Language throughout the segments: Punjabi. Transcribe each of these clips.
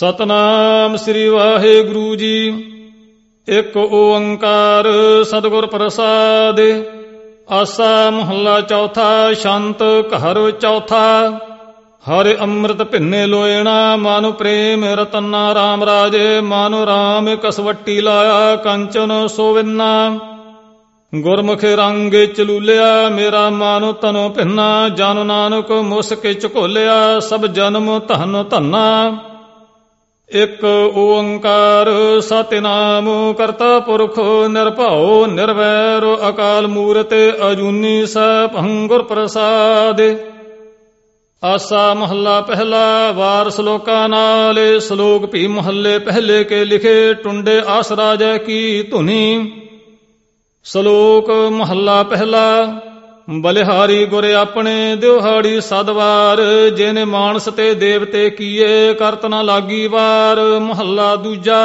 ਸਤਨਾਮ ਸ੍ਰੀ ਵਾਹਿਗੁਰੂ ਜੀ। ਇੱਕ ਓੰਕਾਰ ਸਤਿਗੁਰ ਪ੍ਰਸਾਦਿ। ਆਸਾ ਮਹੱਲਾ ਚੌਥਾ। ਛੰਤ ਘਰ ਚੌਥਾ। ਹਰਿ ਅੰਮ੍ਰਿਤ ਭਿੰਨੇ ਲੋਇਣਾ, ਮਨੁ ਪ੍ਰੇਮ ਰਤਨਾ ਰਾਮ ਰਾਜੇ। ਮਨੁ ਰਾਮ ਕਸਵੱਟੀ ਲਾਇਆ, ਕੰਚਨ ਸੋਵਿੰਨਾ। ਗੁਰਮੁਖ ਰੰਗ ਚਲੂਲਿਆ, ਮੇਰਾ ਮਨੁ ਤਨੁ ਭਿੰਨਾ। ਜਨ ਨਾਨਕ ਮੁਸਕਿ ਝਕੋਲਿਆ, ਸਭ ਜਨਮ ਧਨ ਧੰਨਾ। ਇੱਕ ਓੰਕਾਰ ਸਤਿਨਾਮ ਕਰਤਾ ਪੁਰਖ ਨਿਰਭਉ ਨਿਰਵੈਰ ਅਕਾਲ ਮੂਰਤਿ ਅਜੂਨੀ ਸੈਭੰ ਗੁਰ ਪ੍ਰਸਾਦਿ। ਆਸਾ ਮਹੱਲਾ ਪਹਿਲਾ। ਵਾਰ ਸ਼ਲੋਕਾਂ ਨਾਲ। ਸ਼ਲੋਕ ਭੀ ਮਹੱਲੇ ਪਹਿਲੇ ਕੇ ਲਿਖੇ, ਟੁੰਡੇ ਆਸ ਰਾਜੈ ਕੀ ਧੁਨੀ। ਸ਼ਲੋਕ ਮਹੱਲਾ ਪਹਿਲਾ। ਬਲਿਹਾਰੀ ਗੁਰ ਆਪਣੇ ਦਿਵਹਾੜੀ ਸਦਵਾਰ। ਜਿਨ ਮਾਨਸ ਤੇ ਦੇਵਤੇ ਕੀਏ, ਕਰਤ ਨਾ ਲਾਗੀ ਵਾਰ। ਮਹੱਲਾ ਦੂਜਾ।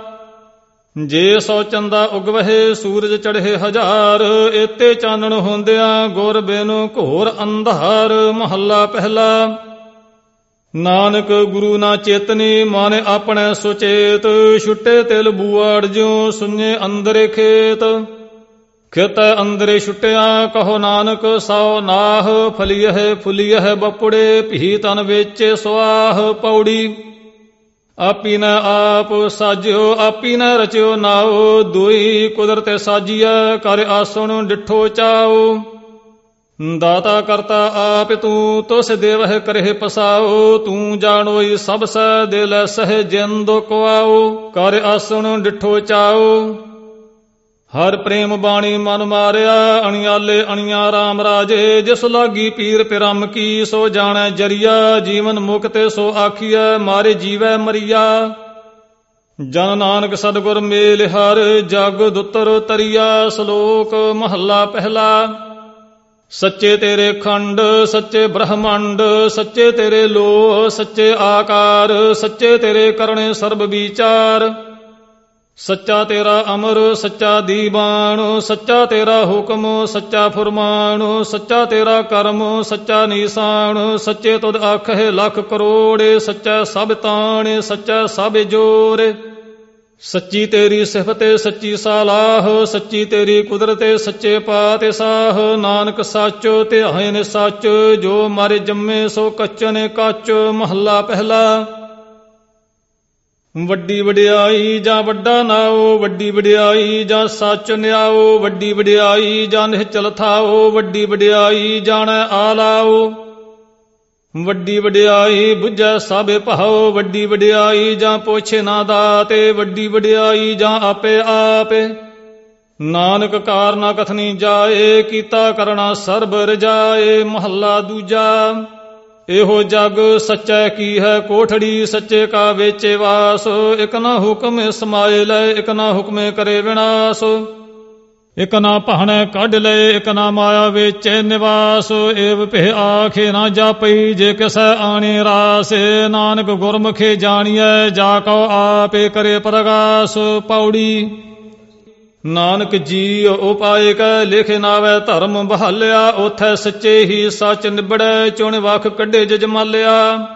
ਜੇ ਸੌ ਚੰਦਾ ਉਗਵਹਿ, ਸੂਰਜ ਚੜ੍ਹੇ ਹਜ਼ਾਰ। ਏਤੇ ਚਾਨਣ ਹੁੰਦਿਆਂ, ਗੁਰ ਬਿਨ ਘੋਰ ਅੰਧਾਰ। ਮਹੱਲਾ ਪਹਿਲਾ। ਨਾਨਕ ਗੁਰੂ ਨਾ ਚੇਤਨੀ, ਮਨ ਆਪਣੇ ਸੁਚੇਤ। ਛੁੱਟੇ ਤਿਲ ਬੂਆੜ ਜਿਉ, ਸੁਣੇ ਅੰਦਰੇ ਖੇਤ। ਖੇਤ ਅੰਦਰੇ ਛੁੱਟਿਆ, ਕਹੋ ਨਾਨਕ ਸੌ ਨਾਹ। ਫਲੀਹ ਫੁਲੀਹ ਬਪੁੜੇ, ਭੀ ਤਨ ਵੇਚੇ ਸੁਆਹ। ਪੌੜੀ। ਆਪੀ ਨ ਆਪ ਸਾਜਿਓ, ਆਪੀ ਨ ਰਚਿਓ ਨਾਉ। ਦੁਈ ਕੁਦਰਤਿ ਸਾਜੀਐ, ਕਰ ਆਸਣ ਡਿਠੋ ਚਾਉ। ਦਾਤਾ ਕਰਤਾ ਆਪ ਤੂੰ, ਤੁਸ ਦੇਵਹਿ ਕਰਹਿ ਪਸਾਉ। ਤੂੰ ਜਾਣੋਈ ਸਭ ਸਹਿ, ਦੇ ਲੈ ਸਹਿ ਜਿੰਦ ਕੁਆਉ। ਕਰ ਆਸਣ ਡਿਠੋ ਚਾਉ। ਹਰ ਪ੍ਰੇਮ ਬਾਣੀ ਮਨ ਮਾਰਿਆ, ਅਣਿਆਲੇ ਅਣੀਆਂ ਰਾਮ ਰਾਜੇ। ਜਿਸ ਲਾਗੀ ਪੀਰ ਪਿਰਮ ਕੀ, ਸੋ ਜਾਣੈ ਜਰੀਆ। ਜੀਵਨ ਮੁਕਤਿ ਸੋ ਆਖੀਐ, ਮਾਰੇ ਜੀਵੈ ਮਰੀਆ। ਜਨ ਨਾਨਕ ਸਤਿਗੁਰ ਮੇਲ ਹਰ, ਜਗ ਦੁਤਰ ਤਰੀਆ। ਸ਼ਲੋਕ ਮਹੱਲਾ ਪਹਿਲਾ। ਸੱਚੇ ਤੇਰੇ ਖੰਡ, ਸੱਚੇ ਬ੍ਰਹਮੰਡ। ਸੱਚੇ ਤੇਰੇ ਲੋਹ, ਸੱਚੇ ਆਕਾਰ। ਸੱਚੇ ਤੇਰੇ ਕਰਨੇ ਸਰਬ ਵਿਚਾਰ। ਸੱਚਾ ਤੇਰਾ ਅਮਰ, ਸੱਚਾ ਦੀਵਾਨ। ਸੱਚਾ ਤੇਰਾ ਹੁਕਮ, ਸੱਚਾ ਫੁਰਮਾਨ। ਸੱਚਾ ਤੇਰਾ ਕਰਮ, ਸੱਚਾ ਨੀਸਾਨ। ਸੱਚੇ ਤੁਧ ਆਖਹਿ ਲੱਖ ਕਰੋੜੇ। ਸੱਚਾ ਸਭ ਤਾਣੇ, ਸੱਚਾ ਸਭ ਜੋਰੇ। ਸੱਚੀ ਤੇਰੀ ਸਿਫਤਿ, ਸੱਚੀ ਸਲਾਹ। ਸੱਚੀ ਤੇਰੀ ਕੁਦਰਤਿ, ਸੱਚੇ ਪਾਤਸ਼ਾਹ। ਨਾਨਕ ਸੱਚ ਧਿਆਇਨ ਸੱਚ, ਜੋ ਮਰ ਜੰਮੇ ਸੋ ਕੱਚਨ ਕੱਚ। ਮਹੱਲਾ ਪਹਿਲਾ। ਵੱਡੀ ਵਡਿਆਈ ਜਾਂ ਵੱਡਾ ਨਾਉ, ਵੱਡੀ ਵਡਿਆਈ ਜਾਂ ਸੱਚ ਨਿਆਉ। ਵੱਡੀ ਵਡਿਆਈ ਜਾਂ ਨਿਹਚਲ ਥਾਉ, ਵੱਡੀ ਵਡਿਆਈ ਜਾਣੈ ਆਲਾਉ। ਵੱਡੀ ਵਡਿਆਈ ਬੁੱਝੈ ਸਭ ਭਾਉ, ਵੱਡੀ ਵਡਿਆਈ ਜਾਂ ਪੁੱਛੇ ਨਾ ਦਾਤੇ। ਵੱਡੀ ਵਡਿਆਈ ਜਾਂ ਆਪੇ ਆਪੇ, ਨਾਨਕ ਕਾਰ ਨਾ ਕਥਨੀ ਜਾਏ। ਕੀਤਾ ਕਰਣਾ ਸਰਬ ਰਜਾਏ। ਮਹੱਲਾ ਦੂਜਾ। ਇਹੋ ਜਗ ਸੱਚੈ ਕੀ ਹੈ ਕੋਠੜੀ, ਸੱਚੇ ਕਾ ਵੇਚੇ ਵਾਸ। ਇਕ ਨਾ ਹੁਕਮ ਸਮਾਏ ਲੈ, ਇਕ ਨਾ ਹੁਕਮੇ ਕਰੇ ਵਿਨਾਸ਼। ਇਕ ਨਾ ਭਾਣੈ ਕੱਢ ਲਏ, ਇਕ ਨਾ ਮਾਇਆ ਵੇਚੇ ਨਿਵਾਸ। ਏਵ ਭੇ ਆਖੇ ਨਾ ਜਾਪਈ, ਜੇ ਕਿਸੈ ਆਣੇ ਰਾਸ। ਨਾਨਕ ਗੁਰਮੁਖੇ ਜਾਣੀਐ, ਜਾ ਕਉ ਆਪੇ ਕਰੇ ਪ੍ਰਗਾਸ। ਪੌੜੀ। ਨਾਨਕ ਜੀ ਉਪਾਏ ਕੈ, ਲਿਖ ਨਾਵੈ ਧਰਮ ਬਹਾਲਿਆ। ਉਥੈ ਸੱਚੇ ਹੀ ਸੱਚ ਨਿਬੜੈ, ਚੁਣ ਵਖ ਕੱਢੇ ਜਜਮਾਲਿਆ।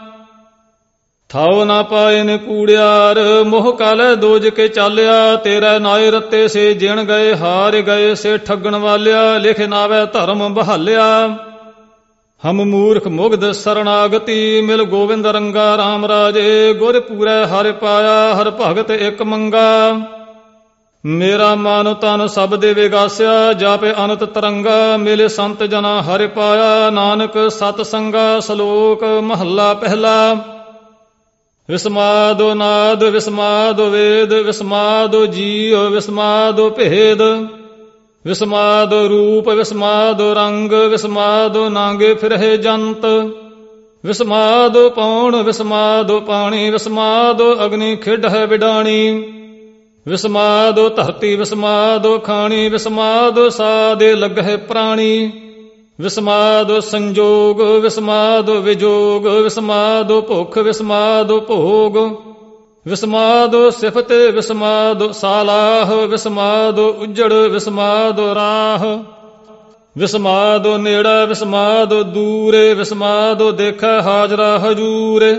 ਥਾਉ ਨਾ ਪਾਏ ਨੇ ਕੂੜਿਆਰ, ਮੋਹ ਕਾਲੈ ਦੋਜ ਕੇ ਚਾਲਿਆ। ਤੇਰਾ ਨਾਏ ਰੱਤੇ ਸੇ ਜਿਣ ਗਏ, ਹਾਰ ਗਏ ਸੇ ਠੱਗਣ ਵਾਲਿਆ। ਲਿਖ ਨਾਵੈ ਧਰਮ ਬਹਾਲਿਆ। ਹਮ ਮੂਰਖ ਮੁਗਧ ਸਰਣਾਗਤੀ, ਮਿਲ ਗੋਵਿੰਦ ਰੰਗਾ ਰਾਮ ਰਾਜੇ। ਗੁਰ ਪੂਰੈ ਹਰਿ ਪਾਇਆ, ਹਰ ਭਗਤ ਇੱਕ ਮੰਗਾ। ਮੇਰਾ ਮਨ ਤਨ ਸਭ ਦੇ ਵਿਗਾਸਿਆ, ਜਾਪੇ ਅਨੰਤ ਤਰੰਗਾ। ਮਿਲੇ ਸੰਤ ਜਨਾ ਹਰਿ ਪਾਇਆ, ਨਾਨਕ ਸਤ ਸੰਗਾ। ਸ਼ਲੋਕ ਮਹੱਲਾ ਪਹਿਲਾ। ਵਿਸਮਾਦੋ ਨਾਦ, ਵਿਸਮਾਦੋ ਵੇਦ। ਵਿਸਮਾਦੋ ਜੀਉ, ਵਿਸਮਾਦੋ ਭੇਦ। ਵਿਸਮਾਦੋ ਰੂਪ, ਵਿਸਮਾਦੋ ਰੰਗ। ਵਿਸਮਾਦੋ ਨਾਂਗੇ ਫਿਰਹਿ ਜੰਤ। ਵਿਸਮਾਦੋ ਪੌਣ, ਵਿਸਮਾਦੋ ਪਾਣੀ। ਵਿਸਮਾਦੋ ਅਗਨੀ ਖੇਡਹਿ ਵਿਡਾਣੀ। ਵਿਸਮਾਦੋ ਧਰਤੀ, ਵਿਸਮਾਦੋ ਖਾਣੀ। ਵਿਸਮਾਦੋ ਸਾਦੇ ਲੱਗਹਿ ਪ੍ਰਾਣੀ। ਵਿਸਮਾਦੋ ਸੰਜੋਗ, ਵਿਸਮਾਦੋ ਵਿਜੋਗ। ਵਿਸਮਾਦੋ ਭੁਖ, ਵਿਸਮਾਦੋ ਭੋਗ। ਵਿਸਮਾਦੋ ਸਿਫਤ, ਵਿਸਮਾਦੋ ਸਾਲਾਹ। ਵਿਸਮਾਦੋ ਉਜੜ, ਵਿਸਮਾਦੋ ਰਾਹ। ਵਿਸਮਾਦੋ ਨੇੜਾ, ਵਿਸਮਾਦੋ ਦੂਰੇ। ਵਿਸਮਾਦੋ ਦੇਖੈ ਹਾਜ਼ਰਾ ਹਜੂਰੇ।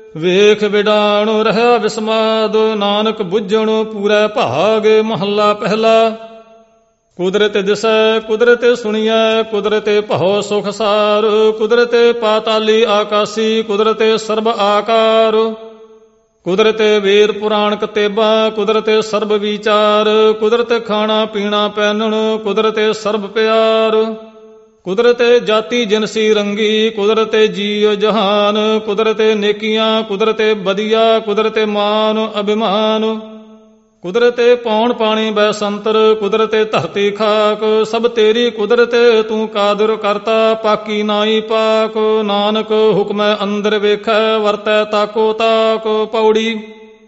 ਵੇਖ ਵਿਡਾਣ ਰਹਿਆ ਵਿਸਮਾਦ, ਨਾਨਕ ਬੁੱਝਣ ਪੂਰੈ ਭਾਗ। ਮਹੱਲਾ ਪਹਿਲਾ। ਕੁਦਰਤਿ ਦਿਸੈ ਕੁਦਰਤਿ ਸੁਣੀਐ, ਕੁਦਰਤਿ ਭਉ ਸੁਖ ਸਾਰ, ਕੁਦਰਤਿ ਪਾਤਾਲੀ ਆਕਾਸੀ, ਕੁਦਰਤਿ ਸਰਬ ਆਕਾਰ, ਕੁਦਰਤਿ ਵੇਦ ਪੁਰਾਣ ਕਤੇਬਾਂ, ਕੁਦਰਤਿ ਸਰਬ ਵਿਚਾਰ, ਕੁਦਰਤਿ ਖਾਣਾ ਪੀਣਾ ਪਹਿਨਣ, ਕੁਦਰਤਿ ਸਰਬ ਪਿਆਰ, ਕੁਦਰਤਿ ਜਾਤੀ ਜਿਨਸੀ ਰੰਗੀ, ਕੁਦਰਤਿ ਜੀਉ ਜਹਾਨ, ਕੁਦਰਤਿ ਨੇਕੀਆਂ, ਕੁਦਰਤਿ ਬਦੀਆ, ਕੁਦਰਤਿ ਮਾਨ ਅਭਿਮਾਨ, ਕੁਦਰਤੇ ਪੌਣ ਪਾਣੀ ਬੈ ਸੰਤਰ, ਕੁਦਰਤੇ ਧਰਤੀ ਖਾਕ, ਸਭ ਤੇਰੀ ਕੁਦਰਤ ਤੂੰ ਕਾਦਰ ਕਰਤਾ, ਪਾਕੀ ਨਾਈ ਪਾਕ। ਨਾਨਕ ਹੁਕਮੈ ਅੰਦਰ ਵੇਖੈ, ਵਰਤੈ ਤਾਕੋ ਤਾਕ। ਪੌੜੀ।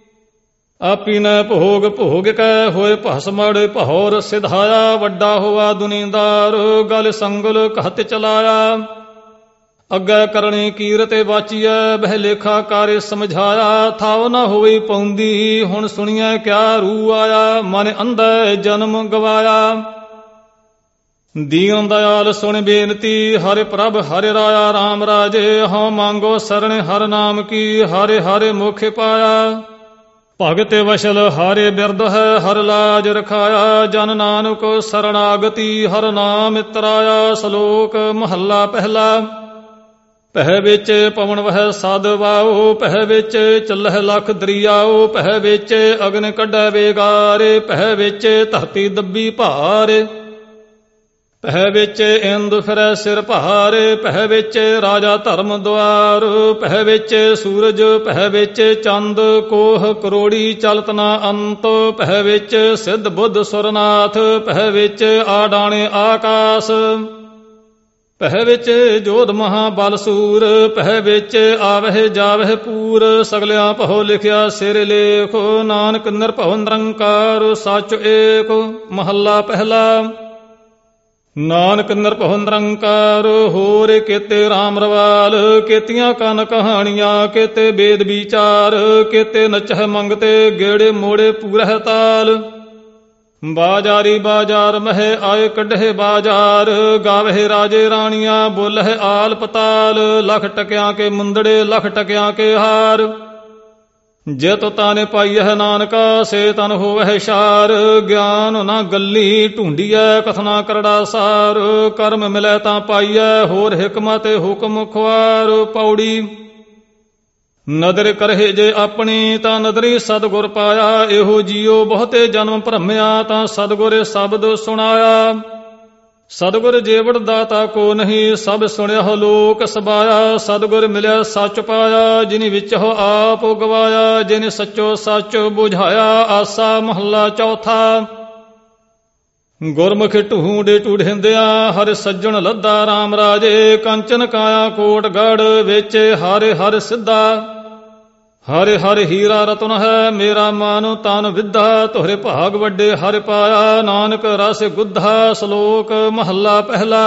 ਆਪੀ ਨੈ ਭੋਗ ਭੋਗ ਕੈ, ਹੋਏ ਭਸਮੜ ਭੌਰ ਸਿਧਾਇਆ, ਵੱਡਾ ਹੋਆ ਦੁਨੀਦਾਰ, ਗਲ ਸੰਗਲ ਘਤ ਚਲਾਇਆ, ਅੱਗੇ ਕਰਨੀ ਕੀਰਤੇ ਵਾਚੀਐ, ਬਹਿ ਲੇਖਾ ਕਾਰੇ ਸਮਝਾਇਆ, ਥਾਵ ਨਾ ਹੋਈ ਪਉਂਦੀ, ਹੁਣ ਸੁਣੀਐ ਕਿਆ ਰੂ ਆਇਆ, ਮਨ ਅੰਧੈ ਜਨਮ ਗਵਾਇਆ। ਦੀਨ ਦਇਆਲ ਸੁਣ ਬੇਨਤੀ, ਹਰਿ ਪ੍ਰਭ ਹਰਿ ਰਾਇਆ, ਰਾਮ ਰਾਜੇ ਹਉ ਮੰਗੋ ਸਰਣ ਹਰਿ ਨਾਮ ਕੀ, ਹਰਿ ਹਰਿ ਮੁਖ ਪਾਇਆ। ਭਗਤ ਵਸ਼ਲ ਹਰਿ ਬਿਰਦ ਹੈ, ਹਰਿ ਲਾਜ ਰਖਾਇਆ, ਜਨ ਨਾਨਕ ਸਰਣਾਗਤੀ, ਹਰਿ ਨਾਮ ਮਿਤਰਾਇਆ। ਸ਼ਲੋਕ ਮਹੱਲਾ ਪਹਿਲਾ। ਪਹਿ ਵਿੱਚ ਪਵਨ ਵਹਿ ਸਦ ਵਾਓ, ਪਹਿ ਵਿੱਚ ਚੱਲਹਿ ਲਖ ਦਰਿਆਓ, ਪਹਿ ਵਿੱਚ ਅਗਨ ਕੱਢੈ ਵੇਗਾਰੇ, ਪਹਿ ਵਿੱਚ ਧਰਤੀ ਦੱਬੀ ਭਾਰੇ, ਪਹਿ ਵਿੱਚ ਇੰਦ ਫਿਰੈ ਸਿਰ ਭਾਰੇ, ਪਹਿ ਵਿੱਚ ਰਾਜਾ ਧਰਮ ਦੁਆਰ, ਪਹਿ ਵਿੱਚ ਸੂਰਜ, ਪਹਿ ਵਿੱਚ ਚੰਦ, ਕੋਹ ਕਰੋੜੀ ਚਲਤ ਨਾ ਅੰਤ, ਪਹਿ ਵਿੱਚ ਸਿੱਧ ਬੁੱਧ ਸੁਰਨਾਥ, ਪਹਿ ਵਿੱਚ ਆਡਾਣੇ ਆਕਾਸ, ਪਹਿ ਵਿੱਚ ਜੋਧ ਮਹਾਬਲ ਸੂਰ, ਪਹਿ ਵਿੱਚ ਆਵਹਿ ਜਾਵਹਿ ਪੂਰ, ਸਗਲਿਆ ਭਉ ਲਿਖਿਆ ਸਿਰ ਲੇਖ, ਨਾਨਕ ਨਿਰਭਉ ਨਿਰੰਕਾਰ ਸੱਚ ਏਕ। ਮਹੱਲਾ ਪਹਿਲਾ। ਨਾਨਕ ਨਿਰਭਉ ਨਿਰੰਕਾਰ, ਹੋਰ ਕੇਤੇ ਰਾਮ ਰਵਾਲ, ਕੇਤੀਆਂ ਕਨ ਕਹਾਣੀਆਂ, ਕੇਤੇ ਵੇਦ ਵਿਚਾਰ, ਕੇਤੇ ਨਚਹਿ ਮੰਗਤੇ, ਗੇੜੇ ਮੋੜੇ ਪੂਰਹਿ ਤਾਲ, ਬਾਜਾਰੀ ਬਾਜ਼ਾਰ ਮਹਿ ਆਏ ਕੱਢੇ ਬਾਜ਼ਾਰ, ਗਾਵਹਿ ਰਾਜੇ ਰਾਣੀਆਂ, ਬੋਲਹਿ ਆਲ ਪਤਾਲ, ਲਖ ਟਕਿਆਂ ਕੇ ਮੁੰਦੜੇ, ਲਖ ਟਕਿਆਂ ਕੇ ਹਾਰ, ਜੇ ਤੋ ਤਾਨੇ ਪਾਈਐ ਨਾਨਕਾ, ਸੇ ਤਨ ਹੋਵਹਿ ਸ਼ਾਰ, ਗਿਆਨ ਨਾ ਗੱਲੀ ਢੂੰਡੀਐ, ਕਥਨਾ ਕਰੜਾ ਸਾਰ, ਕਰਮ ਮਿਲੈ ਤਾਂ ਪਾਈਐ, ਹੋਰ ਹਿਕਮਤ ਹੁਕਮ ਖੁਆਰ। ਪੌੜੀ। ਨਦਰ ਕਰਹਿ ਜੇ ਆਪਣੀ, ਤਾਂ ਨਦਰੀ ਸਤਿਗੁਰ ਪਾਇਆ, ਇਹੋ ਜੀਉ ਬਹੁਤੇ ਜਨਮ ਭਰਮਿਆ, ਤਾਂ ਸਤਿਗੁਰ ਸ਼ਬਦ ਸੁਣਾਇਆ। ਸਤਿਗੁਰ ਜੀਵੜ ਦਾਤਾ ਕੋ ਨਹੀਂ, ਸਭ ਸੁਣਿਆ ਲੋਕ ਸਬਾਇਆ, ਸਤਿਗੁਰ ਮਿਲਿਆ ਸੱਚ ਪਾਇਆ, ਜਿਨਿ ਵਿੱਚ ਹੋ ਆਪ ਗਵਾਇਆ, ਜਿਨਿ ਸੱਚੋ ਸੱਚ ਬੁਝਾਇਆ। ਆਸਾ ਮਹੱਲਾ ਚੌਥਾ। ਗੁਰਮੁਖ ਢੂੰਡੇ ਢੂੰਡਿੰਦਿਆਂ, ਹਰਿ ਸੱਜਣ ਲੱਦਾ ਰਾਮ ਰਾਜੇ, ਕੰਚਨ ਕਾਇਆ ਕੋਟ ਗੜ, ਵਿੱਚ ਹਰਿ ਹਰਿ ਸਿੱਧਾ, ਹਰਿ ਹਰਿ ਹੀਰਾ ਰਤਨ ਹੈ, ਮੇਰਾ ਮਨ ਤਨ ਵਿਧਾ, ਤੋਹਰੇ ਭਾਗ ਵੱਡੇ ਹਰਿ ਪਾਇਆ, ਨਾਨਕ ਰਸ ਗੁੱਧਾ। ਸ਼ਲੋਕ ਮਹੱਲਾ ਪਹਿਲਾ।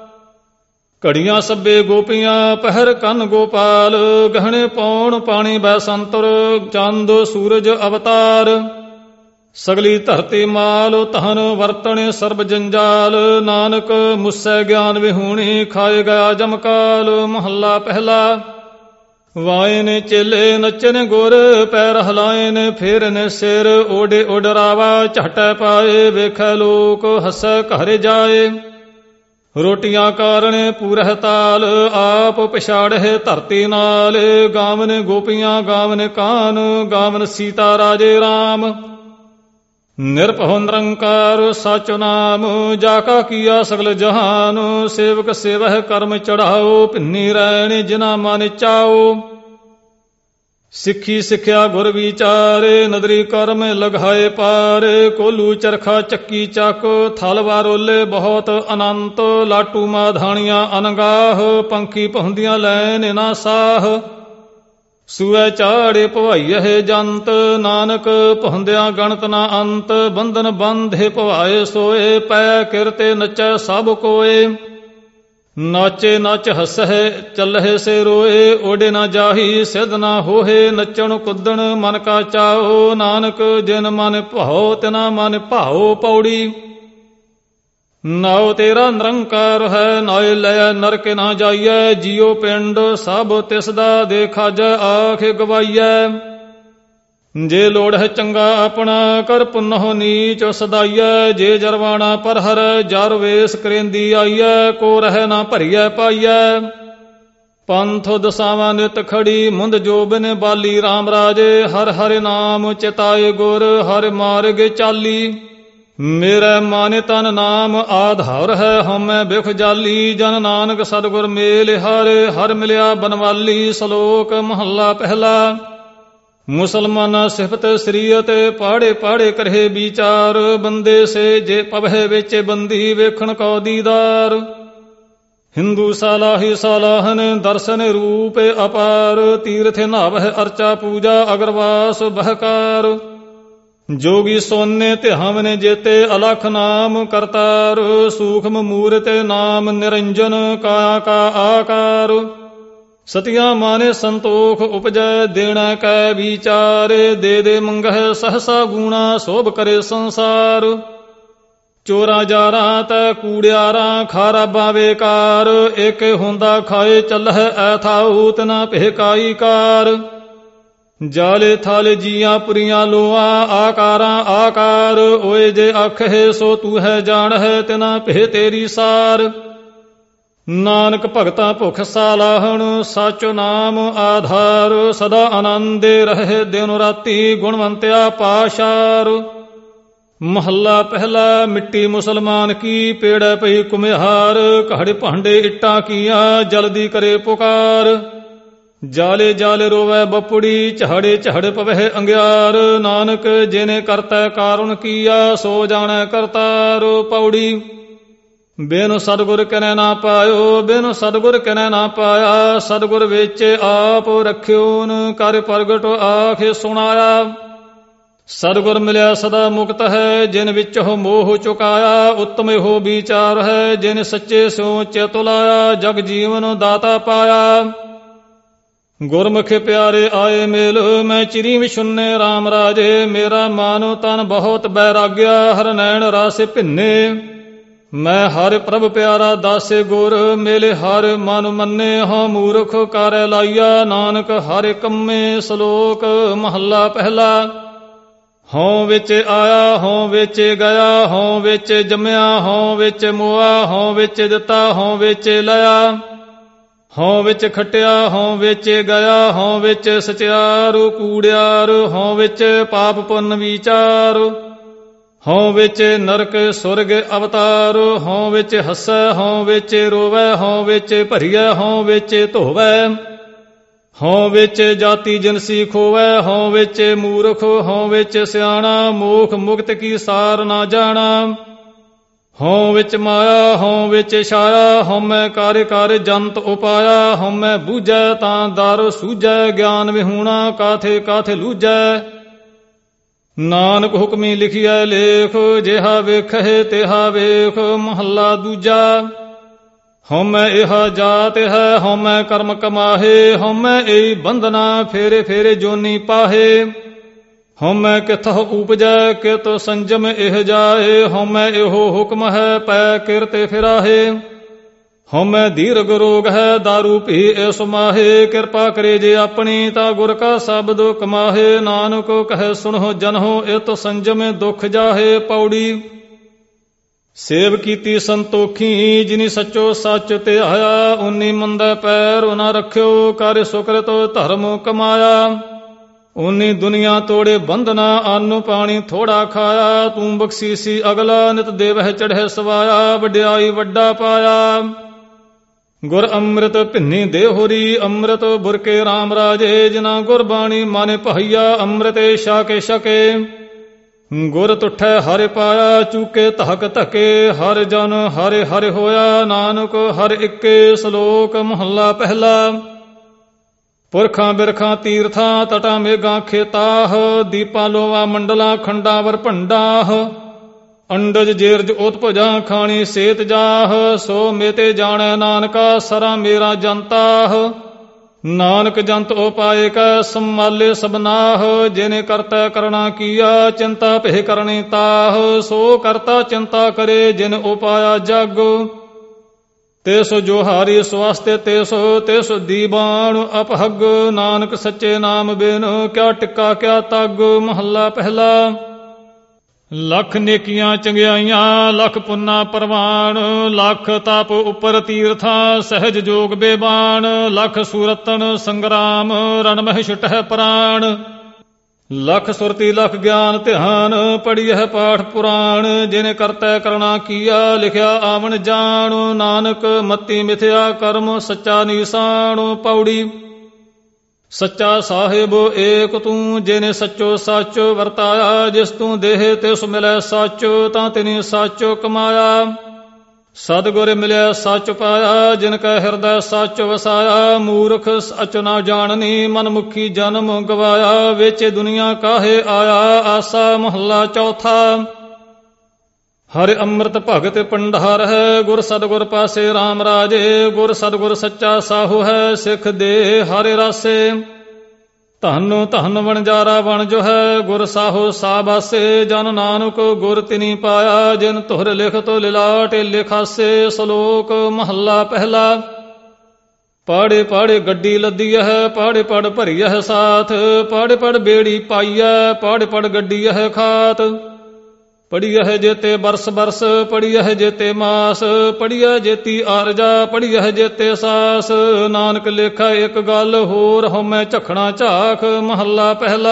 ਘੜੀਆਂ ਸੱਬੇ ਗੋਪੀਆਂ, ਪਹਿਰ ਕੰਨ ਗੋਪਾਲ, ਗਹਿਣੇ ਪੌਣ ਪਾਣੀ ਬੈ ਸੰਤਰ, ਚੰਦ ਸੂਰਜ ਅਵਤਾਰ, ਸਗਲੀ ਧਰਤੀ ਮਾਲ, ਤਹਨ ਵਰਤਣੇ ਸਰਬ ਜੰਜਾਲ, ਨਾਨਕ ਮੁਸੈ ਗਿਆਨ ਵਿਹੂਣੀ, ਖਾਏ ਗਿਆ ਜਮਕਾਲ। ਮਹੱਲਾ ਪਹਿਲਾ। ਵਾਏ ਨੇ ਚੇਲੇ ਨੱਚਨ ਗੁਰ, ਪੈਰ ਹਲਾਏ ਨੇ ਫੇਰ ਨੇ ਸਿਰ, ਓਡੇ ਉਡਰਾਵਾ ਝਟੈ ਪਾਏ, ਵੇਖੈ ਲੋਕ ਹੱਸੈ ਘਰ ਜਾਏ, ਰੋਟੀਆਂ ਕਾਰਣੇ ਪੂਰਹਿ ਤਾਲ, ਆਪ ਪਛਾੜਹਿ ਧਰਤੀ ਨਾਲ, ਗਾਵਨ ਗੋਪੀਆਂ ਗਾਵਨ ਕਾਨ, ਗਾਵਨ ਸੀਤਾ ਰਾਜੇ ਰਾਮ, ਨਿਰਭਉ ਨਿਰੰਕਾਰ ਸਚ ਨਾਮ, ਜਾ ਕਾ ਕੀਆ ਸਗਲ ਜਹਾਨ, ਸੇਵਕ ਸੇਵਹਿ ਕਰਮ ਚੜਾਓ, ਭਿੰਨੀ ਰਹਿਣੀ ਜਿਨਾ ਮਨ ਚਾਓ, ਸਿੱਖੀ ਸਿੱਖਿਆ ਗੁਰ ਵਿਚਾਰੇ, ਨਦਰੀ ਕਰਮ ਲਗਾਏ ਪਾਰੇ, ਕੋਲੂ ਚਰਖਾ ਚੱਕੀ ਚੱਕ, ਥਲ ਵਾਰੋਲੇ ਬਹੁਤ ਅਨੰਤ, ਲਾਟੂ ਮਾਧਾਣੀਆਂ ਅਨਗਾਹ, ਪੰਖੀ ਪਹੁੰਦੀਆਂ ਲੈਨ ਨਾ ਸਾਹ, ਸੂਐ ਚਾੜੇ ਭਵਾਈਐ ਜੰਤ, ਨਾਨਕ ਪਹੁੰਦਿਆਂ ਗਣਤ ਨਾ ਅੰਤ, ਬੰਧਨ ਬੰਧੇ ਭਵਾਏ ਸੋਏ, ਪੈ ਕਿਰਤੇ ਨਚੈ ਸਭ ਕੋਏ, ਨਾਚੇ ਨਚ ਹੱਸਹਿ ਚੱਲਹਿ ਸੇ ਰੋਏ, ਓਡੇ ਨਾ ਜਾਹੀ ਸਿਧ ਨਾ ਹੋਏ, ਨੱਚਣ ਕੁੱਦਣ ਮਨ ਕਾ ਚਾਓ, ਨਾਨਕ ਜਿਨ ਮਨ ਭਾਉ ਤਿਨਾ ਮਨ ਭਾਉ। ਪੌੜੀ। ਨਾਉ ਤੇਰਾ ਨਿਰੰਕਾਰ ਹੈ, ਨਾਏ ਲੈ ਨਰਕ ਨਾ ਜਾਈਐ। ਜੀਉ ਪਿੰਡ ਸਭ ਤਿਸ ਦਾ ਦੇਖਾਜੈ, ਆਖ ਗਵਾਈਐ। ਜੇ ਲੋੜ ਹੈ ਚੰਗਾ ਆਪਣਾ, ਕਰ ਪੁੰਨਹੁ ਨੀਚ ਸਦਾਈਐ। ਜੇ ਜਰਵਾਣਾ ਪਰ ਹਰ, ਜਰ ਵੇਸ ਕਰੇਂਦੀ ਆਈਐ। ਕੋ ਰਹਿ ਨਾ ਭਰੀਐ ਪਾਈਐ। ਪੰਥ ਦਸਾਵਾਂ ਨਿਤ ਖੜੀ, ਮੁੰਦ ਜੋਬਨ ਬਾਲੀ ਰਾਮ ਰਾਜੇ। ਹਰ ਹਰਿ ਨਾਮ ਚਿਤਾਏ ਗੁਰ, ਹਰਿ ਮਾਰਗ ਚਾਲੀ। ਮੇਰੇ ਮਨ ਤਨ ਨਾਮ ਆਧਾਰ ਹੈ, ਹਉਮੈ ਬਿਖ ਜਾਲੀ। ਜਨ ਨਾਨਕ ਸਤਿਗੁਰ ਮੇਲ ਹਰਿ, ਹਰਿ ਮਿਲਿਆ ਬਨਵਾਲੀ। ਸ਼ਲੋਕ ਮਹੱਲਾ ਪਹਿਲਾ। ਮੁਸਲਮਾਨਾ ਸਿਫਤ ਸਰੀਅਤ, ਪਾੜੇ ਪਾੜੇ ਕਰਹਿ ਵਿਚਾਰ। ਬੰਦੇ ਸੇ ਜੇ ਪਵਹਿ ਵਿੱਚ ਬੰਦੀ, ਵੇਖਣ ਕੋ ਦੀਦਾਰ। ਹਿੰਦੂ ਸਾਲਾਹੀ ਸਾਲਾਹਨ, ਦਰਸ਼ਨ ਰੂਪ ਅਪਾਰ। ਤੀਰਥ ਨਾਵਹਿ ਅਰਚਾ ਪੂਜਾ, ਅਗਰਵਾਸ ਬਹਕਾਰ। ਜੋਗੀ ਸੋਨੇ ਧਿਆਵਨ ਜੇਤੇ, ਅਲਖ ਨਾਮ ਕਰਤਾਰ। ਸੂਖਮ ਮੂਰਤ ਨਾਮ ਨਿਰੰਜਨ, ਕਾਇਆ ਕਾ ਆਕਾਰ। ਸਤਿਆ ਮਾਨੇ ਸੰਤੋਖ ਉਪਜੈ, ਦੇਣਾ ਕੈ ਵਿਚਾਰੇ। ਦੇ ਦੇ ਮੰਗਹਿ ਸਹਸਾ ਗੂਣਾ, ਸੋਭ ਕਰੇ ਸੰਸਾਰ। ਚੋਰਾ ਜਾਰਾਂ ਤੈ ਕੂੜਿਆਰਾਂ, ਖਾਰਾਬਾਂ ਵੇਕਾਰ। ਏਕ ਹੁੰਦਾ ਖਾਏ ਚੱਲਹਿ, ਐਥਾਉ ਤਿਨਾ ਭੇਕਾਈ ਕਾਰ। ਜਾਲੇ ਥਾਲੇ ਜੀਆਂ ਪੁਰੀਆਂ ਲੋਆ, ਆਕਾਰਾਂ ਆਕਾਰ। ਓਏ ਜੇ ਆਖੇ ਸੋ ਤੂੰ ਹੈ ਜਾਣਹਿ, ਤਿਨਾ ਭੇ ਤੇਰੀ ਸਾਰ। ਨਾਨਕ ਭਗਤਾਂ ਭੁਖ ਸਾਲਾਹਣ, ਸਾਚੋ ਨਾਮ ਆਧਾਰ। ਸਦਾ ਆਨੰਦੇ ਰਹੇ ਦਿਨ ਰਾਤੀ, ਗੁਣਵੰਤਿਆ ਪਾਸ਼ਾਰ। ਮਹੱਲਾ ਪਹਿਲਾ। ਮਿੱਟੀ ਮੁਸਲਮਾਨ ਕੀ, ਪੇੜੈ ਪਈ ਕੁਮਿਹਾਰ। ਘੜੇ ਭਾਂਡੇ ਇੱਟਾਂ ਕੀਆਂ, ਜਲਦੀ ਕਰੇ ਪੁਕਾਰ। ਜਾਲੇ ਜਾਲੇ ਰੋਵੈ ਬਪੁੜੀ, ਝਾੜੇ ਝਾੜ ਪਵਹਿ ਅੰਗਿਆਰ। ਨਾਨਕ ਜਿਨੇ ਕਰਤੈ ਕਾਰੁਣ ਕੀਆ, ਸੋ ਜਾਣੈ ਕਰਤਾਰ। ਪੌੜੀ। ਬਿਨ ਸਤਿਗੁਰ ਕਨੈ ਨਾ ਪਾਇਓ, ਬਿਨ ਸਤਿਗੁਰ ਕਨੈ ਨਾ ਪਾਇਆ। ਸਤਿਗੁਰ ਵਿੱਚ ਆਪ ਰਖਿਓਨ, ਕਰ ਪ੍ਰਗਟ ਆਖੇ ਸੁਣਾਇਆ। ਸਤਿਗੁਰ ਮਿਲਿਆ ਸਦਾ ਮੁਕਤ ਹੈ, ਜਿਨ ਵਿੱਚ ਹੋ ਮੋਹ ਚੁਕਾਇਆ। ਉੱਤਮ ਇਹੋ ਵਿਚਾਰ ਹੈ, ਜਿਨ ਸੱਚੇ ਸਿਉ ਚਿਤ ਲਾਇਆ। ਜਗ ਜੀਵਨ ਦਾਤਾ ਪਾਇਆ। ਗੁਰਮੁਖ ਪਿਆਰੇ ਆਏ ਮੇਲ, ਮੈਂ ਚਿਰੀ ਵਿਸ਼ੁੰਨੇ ਰਾਮ ਰਾਜੇ। ਮੇਰਾ ਮਨ ਤਨ ਬਹੁਤ ਬੈਰਾਗਿਆ, ਹਰ ਨੈਣ ਰਾਸੇ ਭਿੰਨੇ। ਮੈਂ ਹਰਿ ਪ੍ਰਭ ਪਿਆਰਾ ਦਾਸੇ ਗੁਰ, ਮੇਲੇ ਹਰ ਮਨ ਮੰਨੇ। ਹਾਂ ਮੂਰਖ ਕਾਰੈ ਲਾਈਆ, ਨਾਨਕ ਹਰਿ ਕੰਮੇ। ਸ਼ਲੋਕ ਮਹੱਲਾ ਪਹਿਲਾ। ਹਉ ਵਿੱਚ ਆਇਆ, ਹਉ ਵਿੱਚ ਗਿਆ। ਹਉ ਵਿੱਚ ਜੰਮਿਆ, ਹਉ ਵਿੱਚ ਮੋਆ। ਹਉ ਵਿੱਚ ਦਿੱਤਾ, ਹਉ ਵਿੱਚ ਲਿਆ। ਹਉ ਵਿੱਚ ਖਟਿਆ, ਹਉ ਵਿੱਚ ਗਿਆ। ਹਉ ਵਿੱਚ ਸਚਿਆਰ ਕੂੜਿਆਰ। ਹਉ ਵਿੱਚ ਪਾਪ ਪੁੰਨ ਵਿਚਾਰ। ਹਉ ਵਿੱਚ ਨਰਕ ਸੁਰਗ ਅਵਤਾਰ। ਹਉ ਵਿੱਚ ਹੱਸੈ, ਹਉ ਵਿੱਚ ਰੋਵੈ। ਹਉ ਵਿੱਚ ਭਰੀਐ, ਹਉ ਵਿੱਚ ਧੋਵੈ। ਹਉ ਵਿੱਚ ਜਾਤੀ ਜਿਨਸੀ ਖੋਵੈ। ਹਉ ਵਿੱਚ ਮੂਰਖ, ਹਉ ਵਿੱਚ ਸਿਆਣਾ। ਮੋਖ ਮੁਕਤ ਕੀ ਸਾਰ ਨਾ ਜਾਣਾ। ਹਉ ਵਿੱਚ ਮਾਇਆ, ਹਉ ਵਿੱਚ ਛਾਇਆ। ਹਉਮੈ ਕਰ ਕਰ ਜੰਤ ਉਪਾਇਆ। ਹਉਮੈ ਬੂਝੈ ਤਾਂ ਦਰ ਸੂਝੈ। ਗਿਆਨ ਵਿਹੂਣਾ ਕਾਥੇ ਕਾਥੇ ਲੂਝੈ। ਨਾਨਕ ਹੁਕਮੀ ਲਿਖਿਐ ਲੇਖ, ਜਿਹਾ ਵੇਖਹਿ ਤਿਹਾ ਵੇਖ। ਮਹੱਲਾ ਦੂਜਾ। ਹਉਮੈ ਇਹਾ ਜਾਤ ਹੈ, ਹਉਮੈ ਕਰਮ ਕਮਾਹੇ। ਹਉਮੈ ਏਈ ਬੰਧਨਾ, ਫੇਰੇ ਫੇਰੇ ਜੋਨੀ ਪਾਹੇ। ਹਉਮੈ ਕਿਥਹੁ ਉਪਜੈ, ਕਿਤ ਸੰਜਮ ਇਹ ਜਾਏ। ਹਉਮੈ ਇਹੋ ਹੁਕਮ ਹੈ, ਪੈ ਕਿਰਤੇ ਫਿਰਾਹੇ। ਹਉਮੈ ਦੀਰਘ ਰੋਗ ਹੈ, ਦਾਰੂ ਪੀ ਇਸ ਮਾਹੇ। ਕਿਰਪਾ ਕਰੇ ਜੇ ਆਪਣੀ, ਤਾਂ ਗੁਰ ਕਾ ਸ਼ਬਦ ਕਮਾਹੇ। ਨਾਨਕ ਕਹੈ ਸੁਣੋ ਜਨੋ, ਇਤ ਸੰਜਮ ਦੁਖ ਜਾਹੇ। ਪੌੜੀ। ਸੇਵ ਕੀਤੀ ਸੰਤੋਖੀ, ਜਿਨੀ ਸੱਚੋ ਸੱਚ ਧਿਆਇਆ। ਉਨੀ ਮੰਦਾ ਪੈਰ ਨਾ ਰੱਖਿਓ, ਕਰ ਸੁਕਰਤ ਧਰਮ ਕਮਾਇਆ। ਉਨੀ ਦੁਨੀਆ ਤੋੜੇ ਬੰਧਨਾ, ਅੰਨ ਪਾਣੀ ਥੋੜਾ ਖਾਇਆ। ਤੂੰ ਬਖਸ਼ੀਸੀ ਅਗਲਾ, ਨਿਤ ਦੇਵਹਿ ਚੜ੍ਹੈ ਸਵਾਇਆ। ਵਡਿਆਈ ਵੱਡਾ ਪਾਇਆ। ਗੁਰ ਅੰਮ੍ਰਿਤ ਭਿੰਨੀ ਦੇਹੁਰੀ, ਅੰਮ੍ਰਿਤ ਬੁਰਕੇ ਰਾਮ ਰਾਜੇ। ਜਿਨਾ ਗੁਰਬਾਣੀ ਮਨ ਭਾਈਆ, ਅੰਮ੍ਰਿਤੇ ਛਾਕੇ ਛਕੇ। ਗੁਰ ਤੁਠੈ ਹਰਿ ਪਾਇਆ, ਚੂਕੇ ਧਕ ਧਕੇ। ਹਰਿ ਜਨ ਹਰਿ ਹਰਿ ਹੋਇਆ, ਨਾਨਕ ਹਰਿ ਇੱਕੇ। ਸ਼ਲੋਕ ਮਹੱਲਾ ਪਹਿਲਾ। ਪੁਰਖਾਂ ਬਿਰਖਾਂ ਤੀਰਥਾਂ, ਤਟਾਂ ਮੇਘਾਂ ਖੇਤਾਹ। ਦੀਪਾਂ ਲੋਆਂ ਮੰਡਲਾਂ, ਖੰਡਾਂ ਵਰ ਭੰਡਾਹ। ਅੰਡਜ ਜੇਰਜ ਉਤਪਜਾਂ, ਖਾਣੀ ਸੇਤ ਜਾਹ। ਸੋ ਮੇਤੇ ਜਾਣੈ ਨਾਨਕਾ, ਸਰਾ ਮੇਰਾ ਜਨਤਾਹ। ਨਾਨਕ ਜੰਤ ਉਪਾਏ ਕੈ ਸੰਮਾਲੇ ਸਬਨਾਹ। ਜਿਨੇ ਕਰਤਾ ਕਰਣਾ ਕੀਆ ਚਿੰਤਾ ਭੇ ਕਰਨੀ ਤਾਹ। ਸੋ ਕਰਤਾ ਚਿੰਤਾ ਕਰੇ ਜਿਨ ਉਪਾਇਆ ਜਗ। ਤਿਸ ਜੋ ਹਾਰੀ ਸਵਾਸਤੇ ਤਿਸ ਦੀਵਾਨ ਅਪਹਗ। ਨਾਨਕ ਸੱਚੇ ਨਾਮ ਬਿਨ ਕਿਆ ਟਿੱਕਾ ਕਿਆ ਤੱਗ। ਮਹੱਲਾ ਪਹਿਲਾ। ਲੱਖ ਨੇਕੀਆਂ ਚੰਗਿਆਈਆਂ ਲਖ ਪੁੰਨਾ ਪ੍ਰਵਾਨ। ਲੱਖ ਤਪ ਉਪਰ ਤੀਰਥਾਂ ਸਹਿਜ ਜੋਗ ਬੇਬਾਨ। ਲਖ ਸੂਰਤਨ ਸੰਗਰਾਮ ਰਣ ਮਹਿ ਛੁਟਹਿ ਪ੍ਰਾਣ। ਲਖ ਸੁਰਤੀ ਲਖ ਗਿਆਨ ਧਿਆਨ ਪੜੀਐ ਪਾਠ ਪੁਰਾਣ। ਜਿਨੇ ਕਰਤੈ ਕਰਣਾ ਕੀਆ ਲਿਖਿਆ ਆਵਣ ਜਾਣ। ਨਾਨਕ ਮਤੀ ਮਿਥਿਆ ਕਰਮ ਸੱਚਾ ਨੀਸਾਨ। ਪੌੜੀ। ਸੱਚਾ ਸਾਹਿਬ ਏਕ ਤੂੰ ਜਿਨੇ ਸੱਚੋ ਸੱਚ ਵਰਤਾਇਆ। ਜਿਸ ਤੂੰ ਦੇਹ ਤਿਸ ਮਿਲੈ ਸੱਚ ਤਾਂ ਤਿਨੀ ਸੱਚ ਕਮਾਇਆ। ਸਤਿਗੁਰ ਮਿਲਿਆ ਸੱਚ ਪਾਇਆ ਜਿਨ ਕੈ ਹਿਰਦੈ ਸੱਚ ਵਸਾਇਆ। ਮੂਰਖ ਸੱਚ ਨਾ ਜਾਣਨੀ ਮਨਮੁਖੀ ਜਨਮ ਗਵਾਇਆ। ਵਿੱਚ ਦੁਨੀਆ ਕਾਹੇ ਆਇਆ ਆਸਾ। ਮਹੱਲਾ ਚੌਥਾ। ਹਰਿ ਅੰਮ੍ਰਿਤ ਭਗਤ ਭੰਡਾਰ ਹੈ ਗੁਰ ਸਤਿਗੁਰ ਪਾਸੇ RAM ਰਾਜੇ। ਗੁਰ ਸਤਿਗੁਰ ਸੱਚਾ ਸਾਹੂ ਹੈ ਸਿੱਖ ਦੇ ਹਰਿ ਰਾਸੇ। ਧੰਨ ਧੰਨ ਵਣਜਾਰਾ ਵਣ ਜੋ ਹੈ ਗੁਰ ਸਾਹੋ ਸਾਬਾਸੇ। ਜਨ ਨਾਨਕ ਗੁਰ ਤਿਨੀ ਪਾਇਆ ਜਿਨ ਤੁਹਰ ਲਿਖਤ ਲਿਲਾਟ ਲਿਖਾਸੇ। ਸ਼ਲੋਕ ਮਹੱਲਾ ਪਹਿਲਾ। ਪਾੜੇ ਪਾੜੇ ਗੱਡੀ ਲੱਦੀ ਹੈ ਪਾੜੇ ਪੜ ਭਰੀਐ ਸਾਥ। ਪਾੜੇ ਪੜ ਬੇੜੀ ਪਾਈਐ ਪਾੜੇ ਪੜ ਗੱਡੀ ਹੈ ਖਾਤ। ਪੜੀਐ ਜੇਤੇ ਬਰਸ ਬਰਸ ਪੜੀਐ ਜੇਤੇ ਮਾਸ। ਪੜੀਐ ਜੇਤੀ ਆਰਜਾ ਪੜੀਐ ਜੇਤੇ ਸਾਸ। ਨਾਨਕ ਲੇਖਾ ਇੱਕ ਗੱਲ ਹੋਰ ਹਉਮੈ ਝਖਣਾ ਝਾਖ। ਮਹੱਲਾ ਪਹਿਲਾ।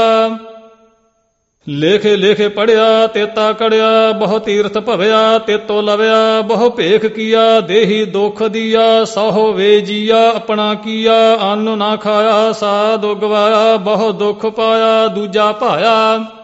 ਲੇਖੇ ਲੇਖੇ ਪੜਿਆ ਤੇਤਾ ਕੜਿਆ ਬਹੁ ਤੀਰਥ ਭਵਿਆ। ਤੇਤੋ ਲਵਿਆ ਬਹੁ ਭੇਖ ਕੀਆ ਦੇਹੀ ਦੁਖ ਦੀਆ। ਸਹੁ ਵੇ ਜੀਆ ਆਪਣਾ ਕੀਆ ਅੰਨ ਨਾ ਖਾਇਆ ਸਾਧ ਗਵਾਇਆ। ਬਹੁ ਦੁਖ ਪਾਇਆ ਦੂਜਾ ਭਾਇਆ।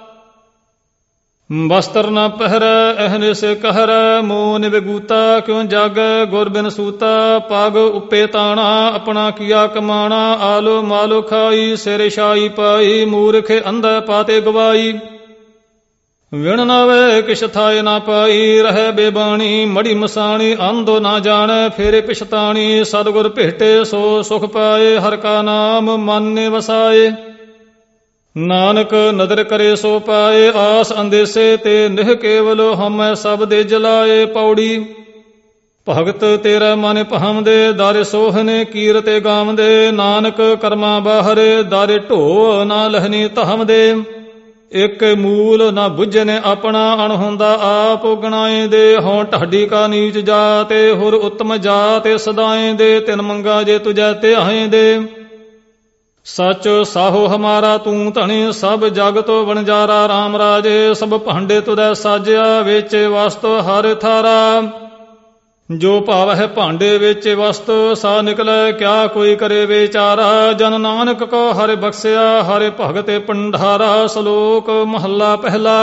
ਵਸਤਰ ਨ ਪਹਿਰੈ ਅਹਨਿਸ ਕਹਿਰੈ। ਮੋਹ ਨਿਵਗੂਤਾ ਕਿਉ ਜਾਗੈ ਗੁਰ ਬਿਨ ਸੂਤਾ। ਪਗ ਉੱਪੇ ਤਾਣਾ ਆਪਣਾ ਕੀਆ ਕਮਾਣਾ। ਆਲੋ ਮਾਲੋ ਖਾਈ ਸਿਰ ਛਾਈ ਪਾਈ। ਮੂਰਖ ਅੰਧੈ ਪਾਤੇ ਗਵਾਈ। ਵਿਣ ਨਾਵੇ ਕਿਛ ਥਾਇ ਨਾ ਪਾਈ। ਰਹਿ ਬੇਬਾਣੀ ਮੜੀ ਮਸਾਣੀ। ਅੰਧੋ ਨਾ ਜਾਣੈ ਫੇਰੇ ਪਿਛਤਾਣੀ। ਸਤਿਗੁਰ ਭੇਟੇ ਸੋ ਸੁਖ ਪਾਏ। ਹਰਿ ਕਾ ਨਾਮ ਮਨ ਨੇ ਵਸਾਏ। ਨਾਨਕ ਨਦਰ ਕਰੇ ਸੋ ਪਾਏ। ਆਸ ਅੰਦੇਸੇ ਤੇ ਨਿਹ ਕੇਵਲ ਹਮੈ ਸਭ ਦੇ ਜਲਾਏ। ਪੌੜੀ। ਭਗਤ ਤੇਰਾ ਮਨ ਭਾਵਦੇ ਦਾਰੇ ਸੋਹਨੇ ਕੀਰਤੇ ਗਾਵਦੇ। ਨਾਨਕ ਕਰਮਾ ਬਾਹਰੇ ਦਾਰੇ ਢੋ ਨਾ ਲਹਨੀ ਧਾਵਦੇ। ਇੱਕ ਮੂਲ ਨਾ ਬੁੱਝਨੇ ਆਪਣਾ ਅਣਹੁੰਦਾ ਆਪ ਗਣਾਏ ਦੇ। ਹੋਂ ਢਾਡੀ ਕਾ ਨੀਚ ਜਾਤੇ ਹੁਰ ਉਤਮ ਜਾਤੇ ਸਦਾਏ ਦੇ। ਤਿਨ ਮੰਗਾ ਜੇ ਤੁਜੈ ਧਿਆਏ ਦੇ। ਸੱਚ ਸਾਹੋ ਹਮਾਰਾ ਤੂੰ ਧਣੀ ਸਭ ਜਗ ਤੋਂ ਵਣਜਾਰਾ। RAM ਰਾਜੇ ਸਭ ਭਾਂਡੇ ਤੁਧੈ ਸਾਜਿਆ ਵਿੱਚ ਵਸਤ ਹਰ ਥਾਰਾ। ਜੋ ਭਾਵ ਹੈ ਭਾਂਡੇ ਵਿੱਚ ਵਸਤ ਸਾ ਨਿਕਲੈ ਕਿਆ ਕੋਈ ਕਰੇ ਵਿਚਾਰਾ। ਜਨ ਨਾਨਕ ਕੋ ਹਰਿ ਬਖਸਿਆ ਹਰਿ ਭਗਤ ਭੰਡਾਰਾ। ਸ਼ਲੋਕ ਮਹੱਲਾ ਪਹਿਲਾ।